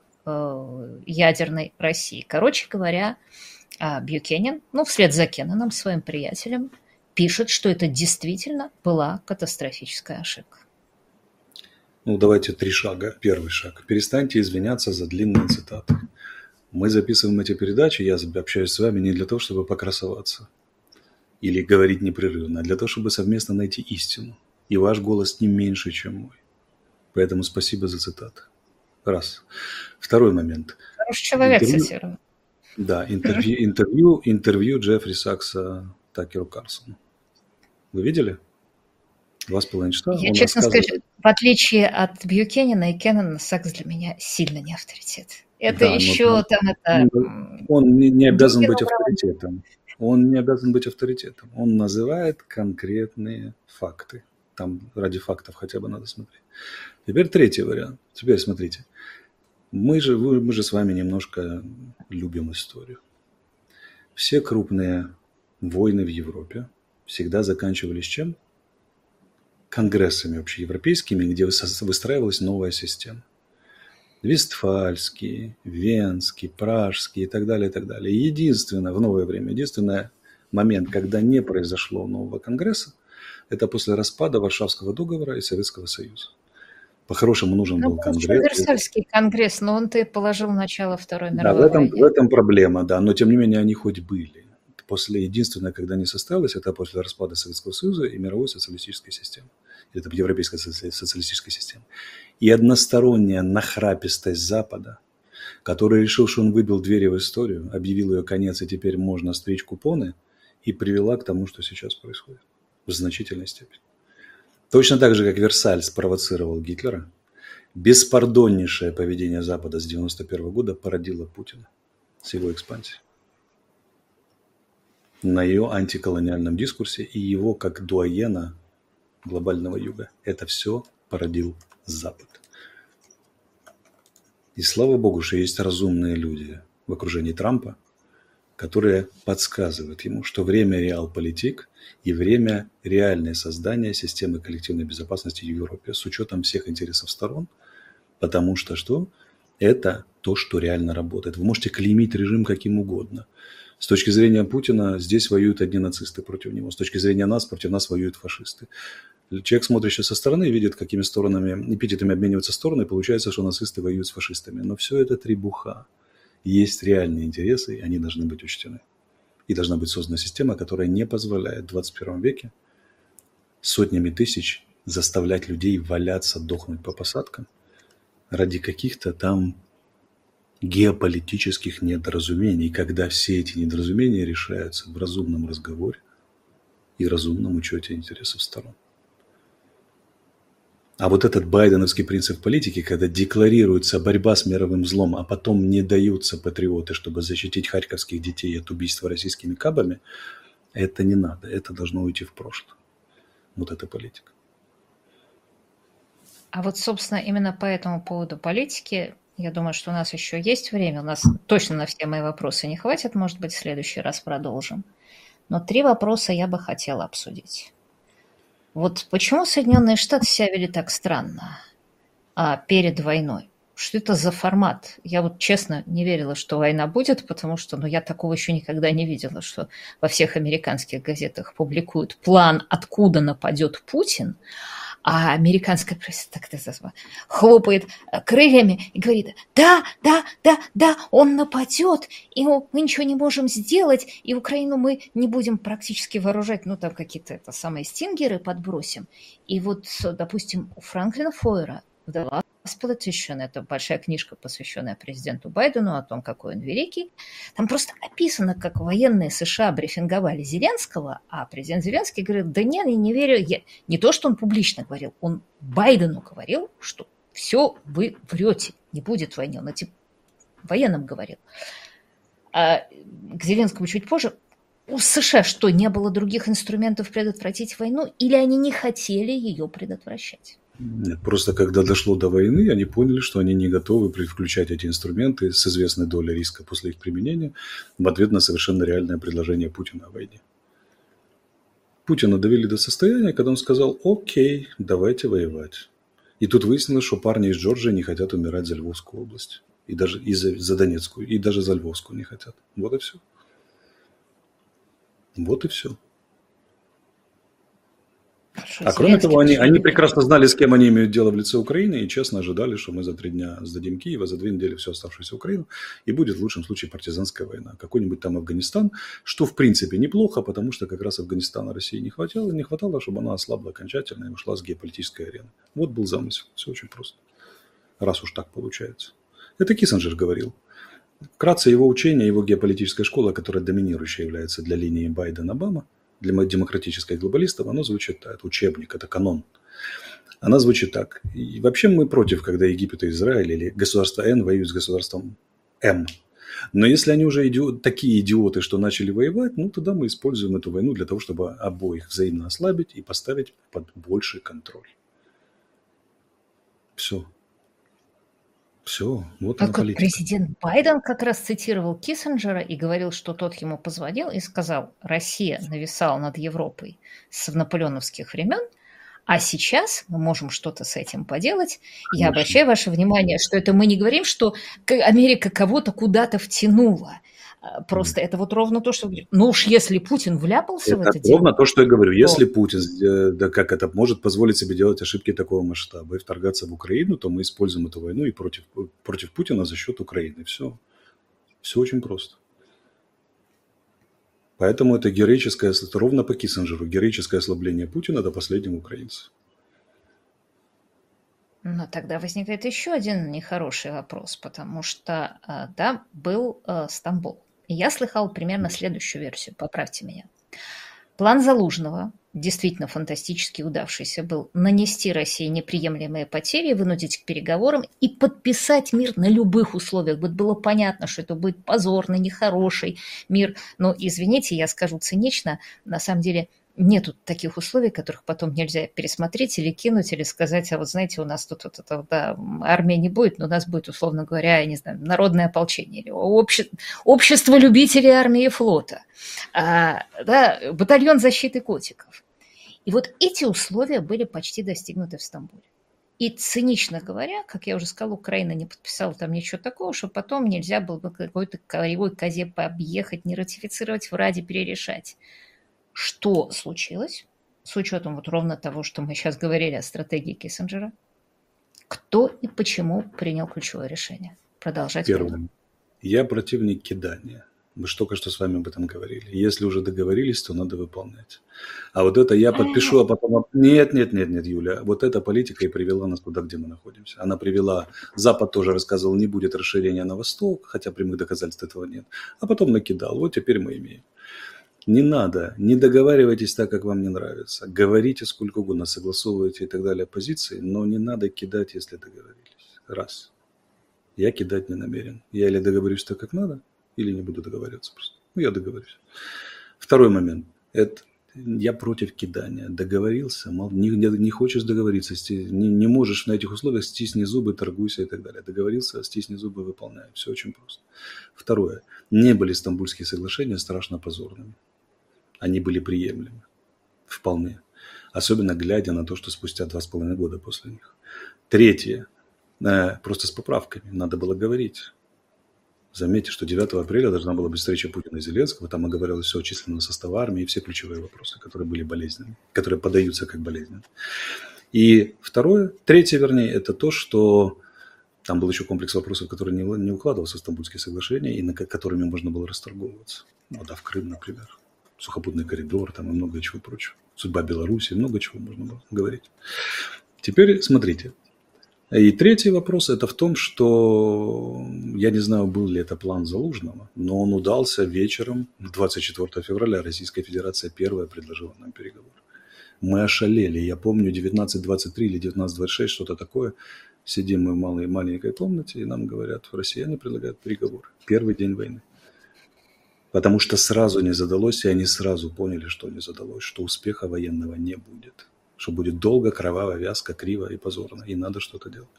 ядерной России. Короче говоря, Бьюкенен, ну, вслед за Кенноном, своим приятелем, пишет, что это действительно была катастрофическая ошибка. Ну, давайте три шага. Первый шаг. Перестаньте извиняться за длинные цитаты. Мы записываем эти передачи, я общаюсь с вами не для того, чтобы покрасоваться или говорить непрерывно, а для того, чтобы совместно найти истину. И ваш голос не меньше, чем мой. Поэтому спасибо за цитаты. Раз. Второй момент. Хороший человек, интервью, цитирую. Да, интервью, интервью, интервью Джеффри Сакса Такеру Карлсону. Вы видели? Два с половиной часа. Я Он честно рассказывает... скажу, в отличие от Бьюкенена и Кеннона, Сакс для меня сильно не авторитет. Это да, еще там это... Он не, не обязан быть авторитетом. Он не обязан быть авторитетом. Он называет конкретные факты. Там ради фактов хотя бы надо смотреть. Теперь третий вариант. Теперь смотрите. Мы же, мы же с вами немножко любим историю. Все крупные войны в Европе всегда заканчивались чем? Конгрессами общеевропейскими, где выстраивалась новая система. В Вестфальский, Венский, Пражский и так далее, и так далее. Единственное, в новое время, единственный момент, когда не произошло нового конгресса, это после распада Варшавского договора и Советского Союза. По-хорошему нужен Ну, был был еще конгресс. Версальский конгресс, но он-то и положил начало Второй Да, в мировой этом, в войне. этом проблема, да, но тем не менее они хоть были. После единственное, когда не состоялось, это после распада Советского Союза и мировой социалистической системы. Это европейской социалистической системы. И односторонняя нахрапистость Запада, который решил, что он выбил двери в историю, объявил ее конец, и теперь можно стричь купоны, и привела к тому, что сейчас происходит в значительной степени. Точно так же, как Версаль спровоцировал Гитлера, беспардоннейшее поведение Запада с девяносто первого года породило Путина с его экспансией. На ее антиколониальном дискурсе и его как дуаена глобального юга. Это все породил Запад. И слава богу, что есть разумные люди в окружении Трампа, которые подсказывают ему, что время реалполитик и время реальное создание системы коллективной безопасности в Европе с учетом всех интересов сторон, потому что что? Это то, что реально работает. Вы можете клеймить режим каким угодно. С точки зрения Путина здесь воюют одни нацисты против него. С точки зрения нас против нас воюют фашисты. Человек, смотрящий со стороны, видит, какими сторонами, эпитетами обмениваются стороны, и получается, что нацисты воюют с фашистами. Но все это требуха. Есть реальные интересы, и они должны быть учтены. И должна быть создана система, которая не позволяет в двадцать первом веке сотнями тысяч заставлять людей валяться, дохнуть по посадкам ради каких-то там геополитических недоразумений, когда все эти недоразумения решаются в разумном разговоре и разумном учете интересов сторон. А вот этот байденовский принцип политики, когда декларируется борьба с мировым злом, а потом не даются патриоты, чтобы защитить харьковских детей от убийства российскими кабами, это не надо, это должно уйти в прошлое. Вот эта политика. А вот, собственно, именно по этому поводу политики, я думаю, что у нас еще есть время, у нас точно на все мои вопросы не хватит, может быть, в следующий раз продолжим. Но три вопроса я бы хотела обсудить. Вот почему Соединенные Штаты себя вели так странно а, перед войной? Что это за формат? Я вот честно не верила, что война будет, потому что ну, я такого еще никогда не видела, что во всех американских газетах публикуют план, откуда нападет Путин, а американская пресса так это хлопает крыльями и говорит: да, да, да, да, он нападет, и мы ничего не можем сделать, и Украину мы не будем практически вооружать, ну там какие-то это самые стингеры подбросим. И вот, допустим, у Франклина Фойера в The Last Politician, это большая книжка, посвященная президенту Байдену, о том, какой он великий. Там просто описано, как военные США брифинговали Зеленского, а президент Зеленский говорит: да нет, я не верю. Я... Не то, что он публично говорил, он Байдену говорил, что все, вы врете, не будет войны. Он этим военным говорил. А к Зеленскому чуть позже. У США что, не было других инструментов предотвратить войну, или они не хотели ее предотвращать? Нет, просто когда дошло до войны, они поняли, что они не готовы включать эти инструменты с известной долей риска после их применения в ответ на совершенно реальное предложение Путина о войне. Путина довели до состояния, когда он сказал: окей, давайте воевать. И тут выяснилось, что парни из Джорджии не хотят умирать за Львовскую область. И даже и за, за Донецкую, и даже за Львовскую не хотят. Вот и все. Вот и все. А кроме того, они, они прекрасно знали, с кем они имеют дело в лице Украины, и честно ожидали, что мы за три дня сдадим Киев, а за две недели всю оставшуюся Украину, и будет в лучшем случае партизанская война. Какой-нибудь там Афганистан, что в принципе неплохо, потому что как раз Афганистана России не хватало, не хватало, чтобы она ослабла окончательно и ушла с геополитической арены. Вот был замысел. Все очень просто. Раз уж так получается. Это Киссинджер говорил. Вкратце его учение, его геополитическая школа, которая доминирующей является для линии Байден-Обама, для демократических глобалистов, оно звучит так. Это учебник, это канон. Она звучит так. И вообще мы против, когда Египет и Израиль или государство Н воюют с государством М. Но если они уже иди... такие идиоты, что начали воевать, ну тогда мы используем эту войну для того, чтобы обоих взаимно ослабить и поставить под больший контроль. Все. Все, вот она политика. Президент Байден как раз цитировал Киссинджера и говорил, что тот ему позвонил и сказал: Россия нависала над Европой с наполеоновских времен, А сейчас мы можем что-то с этим поделать. Я Конечно. обращаю ваше внимание, что это мы не говорим, что Америка кого-то куда-то втянула. Просто это вот ровно то, что... Ну уж если Путин вляпался в Это это дело, ровно то, что я говорю. то Если Путин, э, да как это, может позволить себе делать ошибки такого масштаба и вторгаться в Украину, то мы используем эту войну и против, против Путина за счет Украины. Все. Все очень просто. Поэтому это героическое, это ровно по Киссинджеру, героическое ослабление Путина до последнего украинца. Но тогда возникает еще один нехороший вопрос, потому что, а, да, был а, Стамбул. И я слыхал примерно следующую версию, поправьте меня. План Залужного, действительно фантастически удавшийся, был нанести России неприемлемые потери, вынудить к переговорам и подписать мир на любых условиях. Вот было понятно, что это будет позорный, нехороший мир. Но, извините, я скажу цинично, на самом деле нету таких условий, которых потом нельзя пересмотреть или кинуть, или сказать, а вот знаете, у нас тут вот это, да, армия не будет, но у нас будет, условно говоря, я не знаю, народное ополчение или обще... общество любителей армии и флота, а, да, батальон защиты котиков. И вот эти условия были почти достигнуты в Стамбуле. И цинично говоря, как я уже сказала, Украина не подписала там ничего такого, что потом нельзя было бы какой-то кривой козе пообъехать, не ратифицировать, в Раде перерешать. Что случилось с учетом вот ровно того, что мы сейчас говорили о стратегии Киссинджера? Кто и почему принял ключевое решение продолжать войну? Первое. Я противник кидания. Мы же только что с вами об этом говорили. Если уже договорились, то надо выполнять. А вот это я подпишу, а потом... Нет, нет, нет, нет, Юля. Вот эта политика и привела нас туда, где мы находимся. Она привела... Запад тоже рассказывал, не будет расширения на восток, хотя прямых доказательств этого нет. А потом накидал. Вот теперь мы имеем. Не надо, не договаривайтесь так, как вам не нравится. Говорите сколько угодно, согласовывайте и так далее позиции, но не надо кидать, если договорились. Раз. Я кидать не намерен. Я или договорюсь так, как надо, или не буду договариваться просто. Ну, я договорюсь. Второй момент. Это я против кидания. Договорился, мол, не, не, не хочешь договориться, не, не можешь на этих условиях, стисни зубы, торгуйся и так далее. Договорился, стисни зубы, выполняй. Все очень просто. Второе. Не были Стамбульские соглашения страшно позорными. Они были приемлемы. Вполне. Особенно глядя на то, что спустя два с половиной года после них. Третье. Просто с поправками. Надо было говорить. Заметьте, что девятого апреля должна была быть встреча Путина и Зеленского. Там оговорилось все численного состава армии и все ключевые вопросы, которые были болезненными, которые подаются как болезненные. И второе, третье, вернее, это то, что там был еще комплекс вопросов, который не, не укладывался в Стамбульские соглашения и над которыми можно было расторговываться. Вода в Крым, например. Сухопутный коридор, там и много чего прочего. Судьба Беларуси, много чего можно было говорить. Теперь смотрите. И третий вопрос, это в том, что я не знаю, был ли это план Залужного, но он удался вечером двадцать четвёртого февраля. Российская Федерация первая предложила нам переговоры. Мы ошалели. Я помню девятнадцать двадцать три или девятнадцать двадцать шесть, что-то такое. Сидим мы в малой, маленькой комнате, и нам говорят, россияне предлагают переговоры. Первый день войны. Потому что сразу не задалось, и они сразу поняли, что не задалось, что успеха военного не будет. Что будет долго, кроваво, вязко, криво и позорно. И надо что-то делать.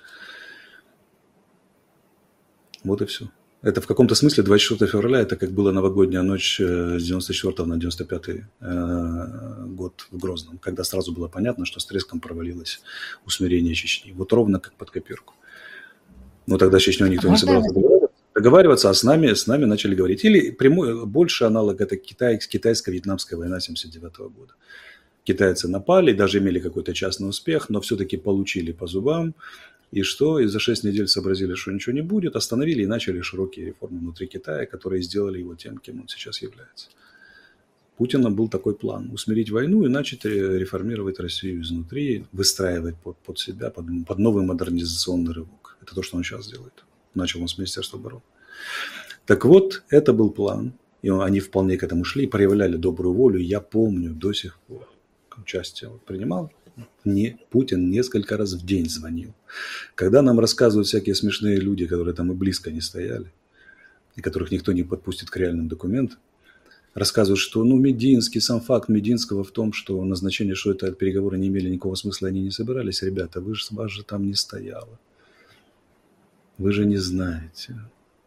Вот и все. Это в каком-то смысле двадцать четвёртого февраля, это как была новогодняя ночь с девяносто четвёртого на девяносто пятый год в Грозном, когда сразу было понятно, что с треском провалилось усмирение Чечни. Вот ровно как под копирку. Но тогда с Чечней никто а не собирался договариваться. договариваться, а с нами, с нами начали говорить. Или прямой, больше аналог это Китай, китайско-вьетнамская война семьдесят девятого года. Китайцы напали, даже имели какой-то частный успех, но все-таки получили по зубам. И что? И за шесть недель сообразили, что ничего не будет, остановили и начали широкие реформы внутри Китая, которые сделали его тем, кем он сейчас является. У Путина был такой план – усмирить войну и начать реформировать Россию изнутри, выстраивать под, под себя, под, под новый модернизационный рывок. Это то, что он сейчас делает. Начал он с Министерства обороны. Так вот, это был план. И они вполне к этому шли, проявляли добрую волю. Я помню до сих пор, участие принимал. Не, Путин несколько раз в день звонил. Когда нам рассказывают всякие смешные люди, которые там и близко не стояли, и которых никто не подпустит к реальным документам, рассказывают, что ну, Мединский, сам факт Мединского в том, что назначение, что это переговоры не имели никакого смысла, они не собирались. Ребята, вы же, вас же там не стояло. Вы же не знаете.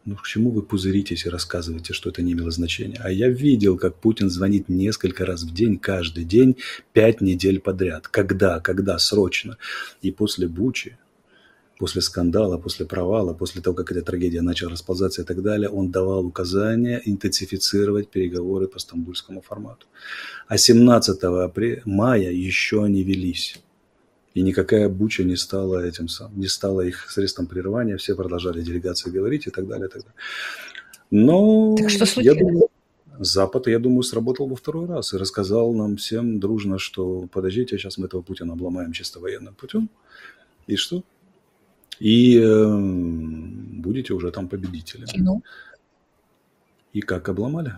Ну, к чему вы пузыритесь и рассказываете, что это не имело значения? А я видел, как Путин звонит несколько раз в день, каждый день, пять недель подряд. Когда? Когда? Срочно. И после Бучи, после скандала, после провала, после того, как эта трагедия начала расползаться и так далее, он давал указания интенсифицировать переговоры по стамбульскому формату. А семнадцатого мая еще они велись. И никакая Буча не стала этим самым, не стала их средством прерывания, все продолжали делегации говорить и так далее, и так далее. Но Так что я случилось? думаю, Запад, я думаю, сработал во второй раз и рассказал нам всем дружно, что подождите, сейчас мы этого Путина обломаем чисто военным путем. И что? И э, будете уже там победителями. Кинул. И как обломали?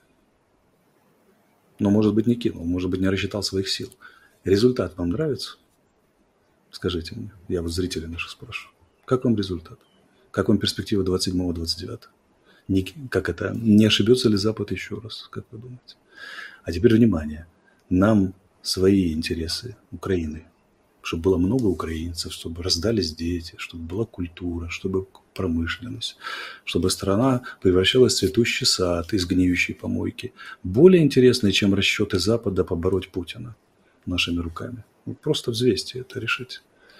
Но, может быть, не кинул, может быть, не рассчитал своих сил. Результат вам нравится? Скажите мне, я вот зрителей наших спрашиваю. Как вам результат? Как вам перспектива двадцать седьмого - двадцать девятого? Не, как это, не ошибется ли Запад еще раз, как вы думаете? А теперь внимание. Нам свои интересы Украины, чтобы было много украинцев, чтобы раздались дети, чтобы была культура, чтобы промышленность, чтобы страна превращалась в цветущий сад из гниющей помойки. Более интересные, чем расчеты Запада побороть Путина нашими руками. Ну, просто взвесьте это, решите.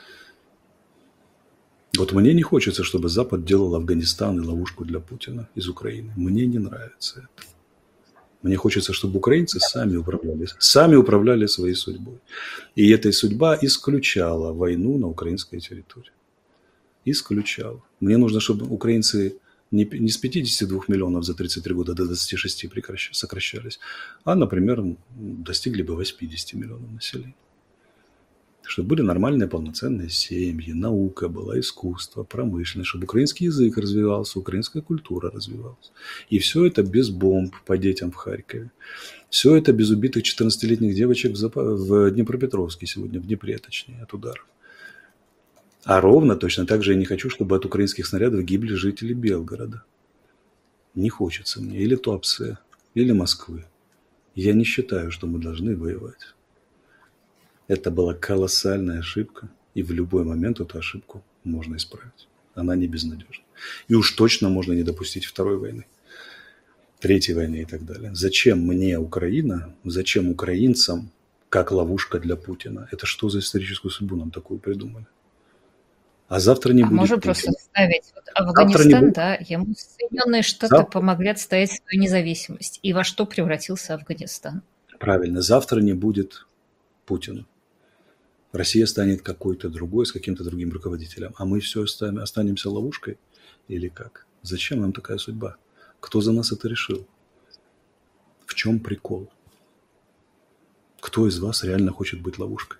Вот мне не хочется, чтобы Запад делал Афганистан и ловушку для Путина из Украины. Мне не нравится это. Мне хочется, чтобы украинцы сами управляли, сами управляли своей судьбой. И эта судьба исключала войну на украинской территории. Исключала. Мне нужно, чтобы украинцы не, не с пятидесяти двух миллионов за тридцать три года до двадцати шести сокращались, а, например, достигли бы восьмидесяти миллионов населения. Чтобы были нормальные полноценные семьи, наука была, искусство, промышленность, чтобы украинский язык развивался, украинская культура развивалась. И все это без бомб по детям в Харькове. Все это без убитых четырнадцатилетних девочек в, Зап... в Днепропетровске сегодня, в Днепре точнее, от ударов. А ровно точно так же я не хочу, чтобы от украинских снарядов гибли жители Белгорода. Не хочется мне или Туапсе, или Москвы. Я не считаю, что мы должны воевать. Это была колоссальная ошибка, и в любой момент эту ошибку можно исправить. Она не безнадежна. И уж точно можно не допустить второй войны, третьей войны и так далее. Зачем мне Украина? Зачем украинцам как ловушка для Путина? Это что за историческую судьбу нам такую придумали? А завтра не а будет можно Путина. Просто ставить вот Афганистан, да, ему Соединенные Штаты Завтра... помогли отстоять свою независимость. И во что превратился Афганистан? Правильно, завтра не будет Путина. Россия станет какой-то другой, с каким-то другим руководителем. А мы все останемся ловушкой? Или как? Зачем нам такая судьба? Кто за нас это решил? В чем прикол? Кто из вас реально хочет быть ловушкой?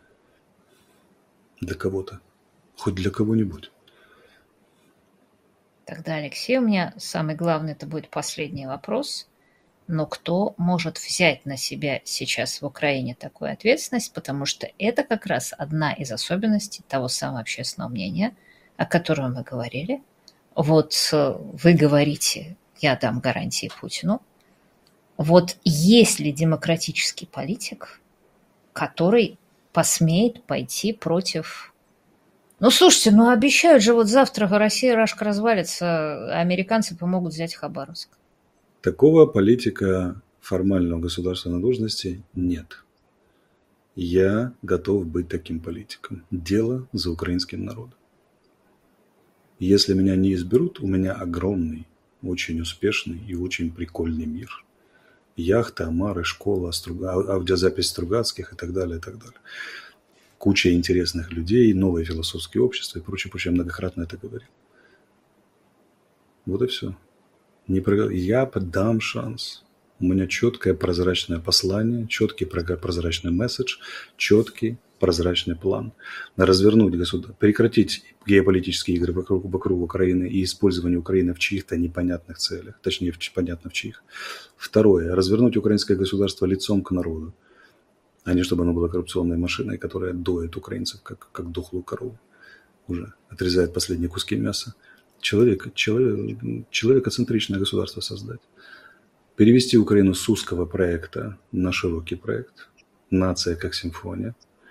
Для кого-то. Хоть для кого-нибудь. Тогда, Алексей, у меня самый главный, это будет последний вопрос. Но кто может взять на себя сейчас в Украине такую ответственность, потому что это как раз одна из особенностей того самого общественного мнения, о котором мы говорили. Вот вы говорите, я дам гарантии Путину. Вот есть ли демократический политик, который посмеет пойти против... Ну, слушайте, ну обещают же, вот завтра Россия, Рашка развалится, а американцы помогут взять Хабаровск. Такого политика формального государства на должности нет. Я готов быть таким политиком. Дело за украинским народом. Если меня не изберут, у меня огромный, очень успешный и очень прикольный мир. Яхта, омары, школа, Струга... аудиозапись Стругацких и так далее, и так далее. Куча интересных людей, новые философские общества и прочее, прочее. Я многократно это говорил. Вот и все. Не про... Я подам шанс. У меня четкое прозрачное послание, четкий прозрачный месседж, четкий прозрачный план. На развернуть государство, прекратить геополитические игры вокруг, вокруг Украины и использование Украины в чьих-то непонятных целях, точнее, в, понятно в чьих. Второе. Развернуть украинское государство лицом к народу, а не чтобы оно было коррупционной машиной, которая доит украинцев, как, как дохлую корову, уже отрезает последние куски мяса. Человек, человек, человекоцентричное государство создать. Перевести Украину с узкого проекта на широкий проект. Нация как симфония.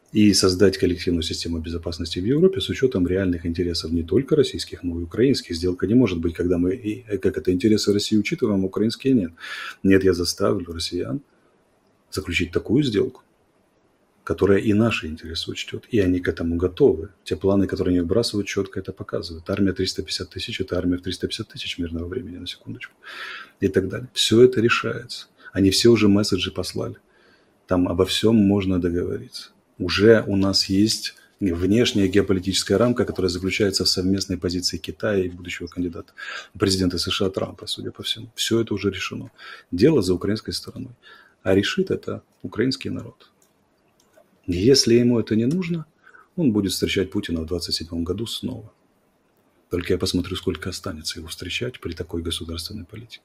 и создать коллективную систему безопасности в Европе с учетом реальных интересов не только российских, но и украинских. Сделка не может быть, когда мы, и, как это, интересы России учитываем, а украинские нет. Нет, я заставлю россиян заключить такую сделку, которая и наши интересы учтет, и они к этому готовы. Те планы, которые они выбрасывают, четко это показывают. Армия триста пятьдесят тысяч – это армия в триста пятьдесят тысяч мирного времени, на секундочку, и так далее. Все это решается. Они все уже месседжи послали. Там обо всем можно договориться. Уже у нас есть внешняя геополитическая рамка, которая заключается в совместной позиции Китая и будущего кандидата президента США Трампа, судя по всему. Все это уже решено. Дело за украинской стороной. А решит это украинский народ. Если ему это не нужно, он будет встречать Путина в двадцать седьмом году снова. Только я посмотрю, сколько останется его встречать при такой государственной политике.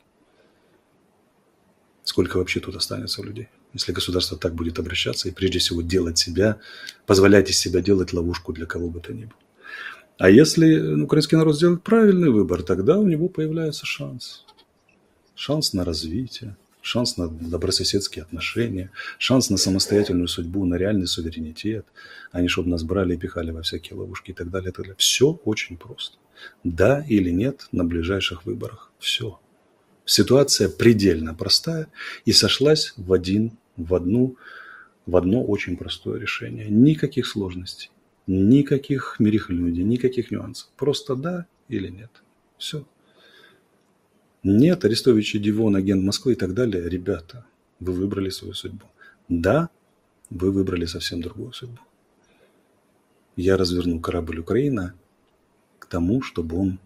Сколько вообще тут останется людей, если государство так будет обращаться и прежде всего делать себя, позволять из себя делать ловушку для кого бы то ни было. А если украинский народ сделает правильный выбор, тогда у него появляется шанс. Шанс на развитие, шанс на добрососедские отношения, шанс на самостоятельную судьбу, на реальный суверенитет, а не чтобы нас брали и пихали во всякие ловушки и так далее. И так далее. Все очень просто. Да или нет на ближайших выборах. Все. Ситуация предельно простая и сошлась в, один, в, одну, в одно очень простое решение. Никаких сложностей, никаких мерехлюдей, никаких нюансов. Просто да или нет. Все. Нет, Арестович и Дивон, агент Москвы и так далее. Ребята, вы выбрали свою судьбу. Да, вы выбрали совсем другую судьбу. Я разверну корабль Украина к тому, чтобы он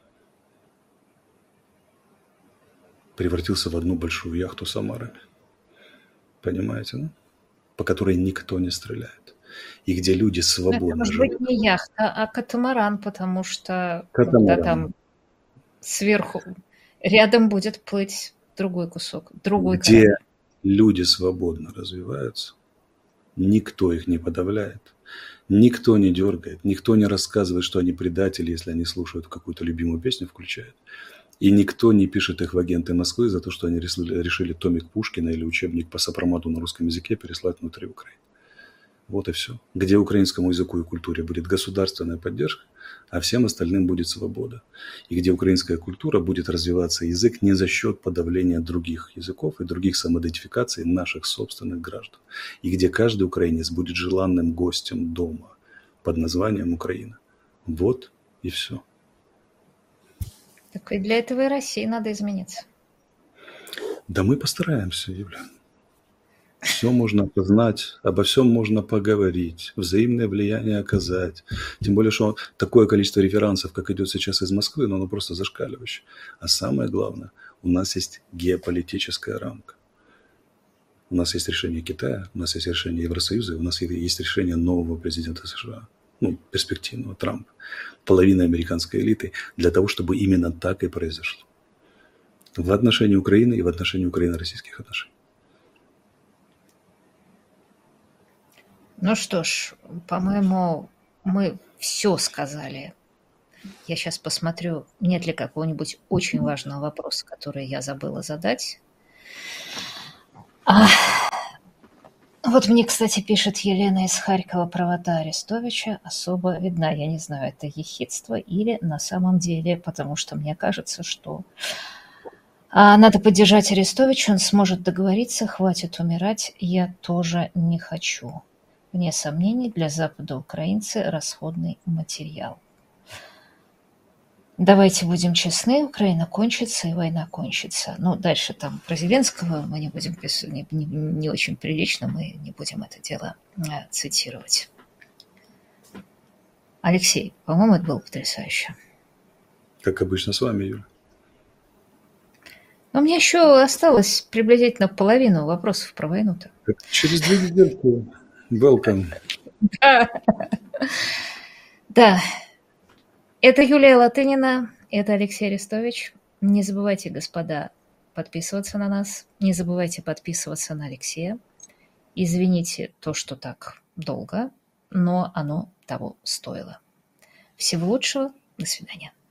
превратился в одну большую яхту с омарами. Понимаете, да? По которой никто не стреляет. И где люди свободно это живут. может быть не яхта, а катамаран, потому что Катамаран. когда там сверху рядом будет плыть другой кусок, другой где корабль. Люди свободно развиваются, никто их не подавляет, никто не дергает, никто не рассказывает, что они предатели, если они слушают какую-то любимую песню, включают. И никто не пишет их в агенты Москвы за то, что они решили томик Пушкина или учебник по сопромату на русском языке переслать внутри Украины. Вот и все. Где украинскому языку и культуре будет государственная поддержка, а всем остальным будет свобода. И где украинская культура будет развиваться язык не за счет подавления других языков и других самоидентификаций наших собственных граждан. И где каждый украинец будет желанным гостем дома под названием Украина. Вот и все. Так и для этого и России надо измениться. Да мы постараемся, Юля. Все можно познать, обо всем можно поговорить, взаимное влияние оказать. Тем более, что такое количество реферансов, как идет сейчас из Москвы, но оно просто зашкаливающее. А самое главное, у нас есть геополитическая рамка. У нас есть решение Китая, у нас есть решение Евросоюза, у нас есть решение нового президента США, ну, перспективного Трампа, половины американской элиты, для того, чтобы именно так и произошло. В отношении Украины и в отношении украино-российских отношений. Ну что ж, по-моему, мы все сказали. Я сейчас посмотрю, нет ли какого-нибудь очень важного вопроса, который я забыла задать. А, вот мне, кстати, пишет Елена из Харькова: правота Арестовича особо видна. Я не знаю, это ехидство или на самом деле, потому что мне кажется, что а, надо поддержать Арестовича, он сможет договориться, хватит умирать, я тоже не хочу. Вне сомнений, для Запада украинцы – расходный материал. Давайте будем честны, Украина кончится и война кончится. Ну, дальше там про Зеленского мы не будем писать, не, не, не очень прилично, мы не будем это дело а, цитировать. Алексей, по-моему, это было потрясающе. Как обычно с вами, Юля. Но мне еще осталось приблизительно половину вопросов про войну-то. Через две недельки. Welcome. Да. Да. Это Юлия Латынина, это Алексей Арестович. Не забывайте, господа, подписываться на нас. Не забывайте подписываться на Алексея. Извините то, что так долго, но оно того стоило. Всего лучшего. До свидания.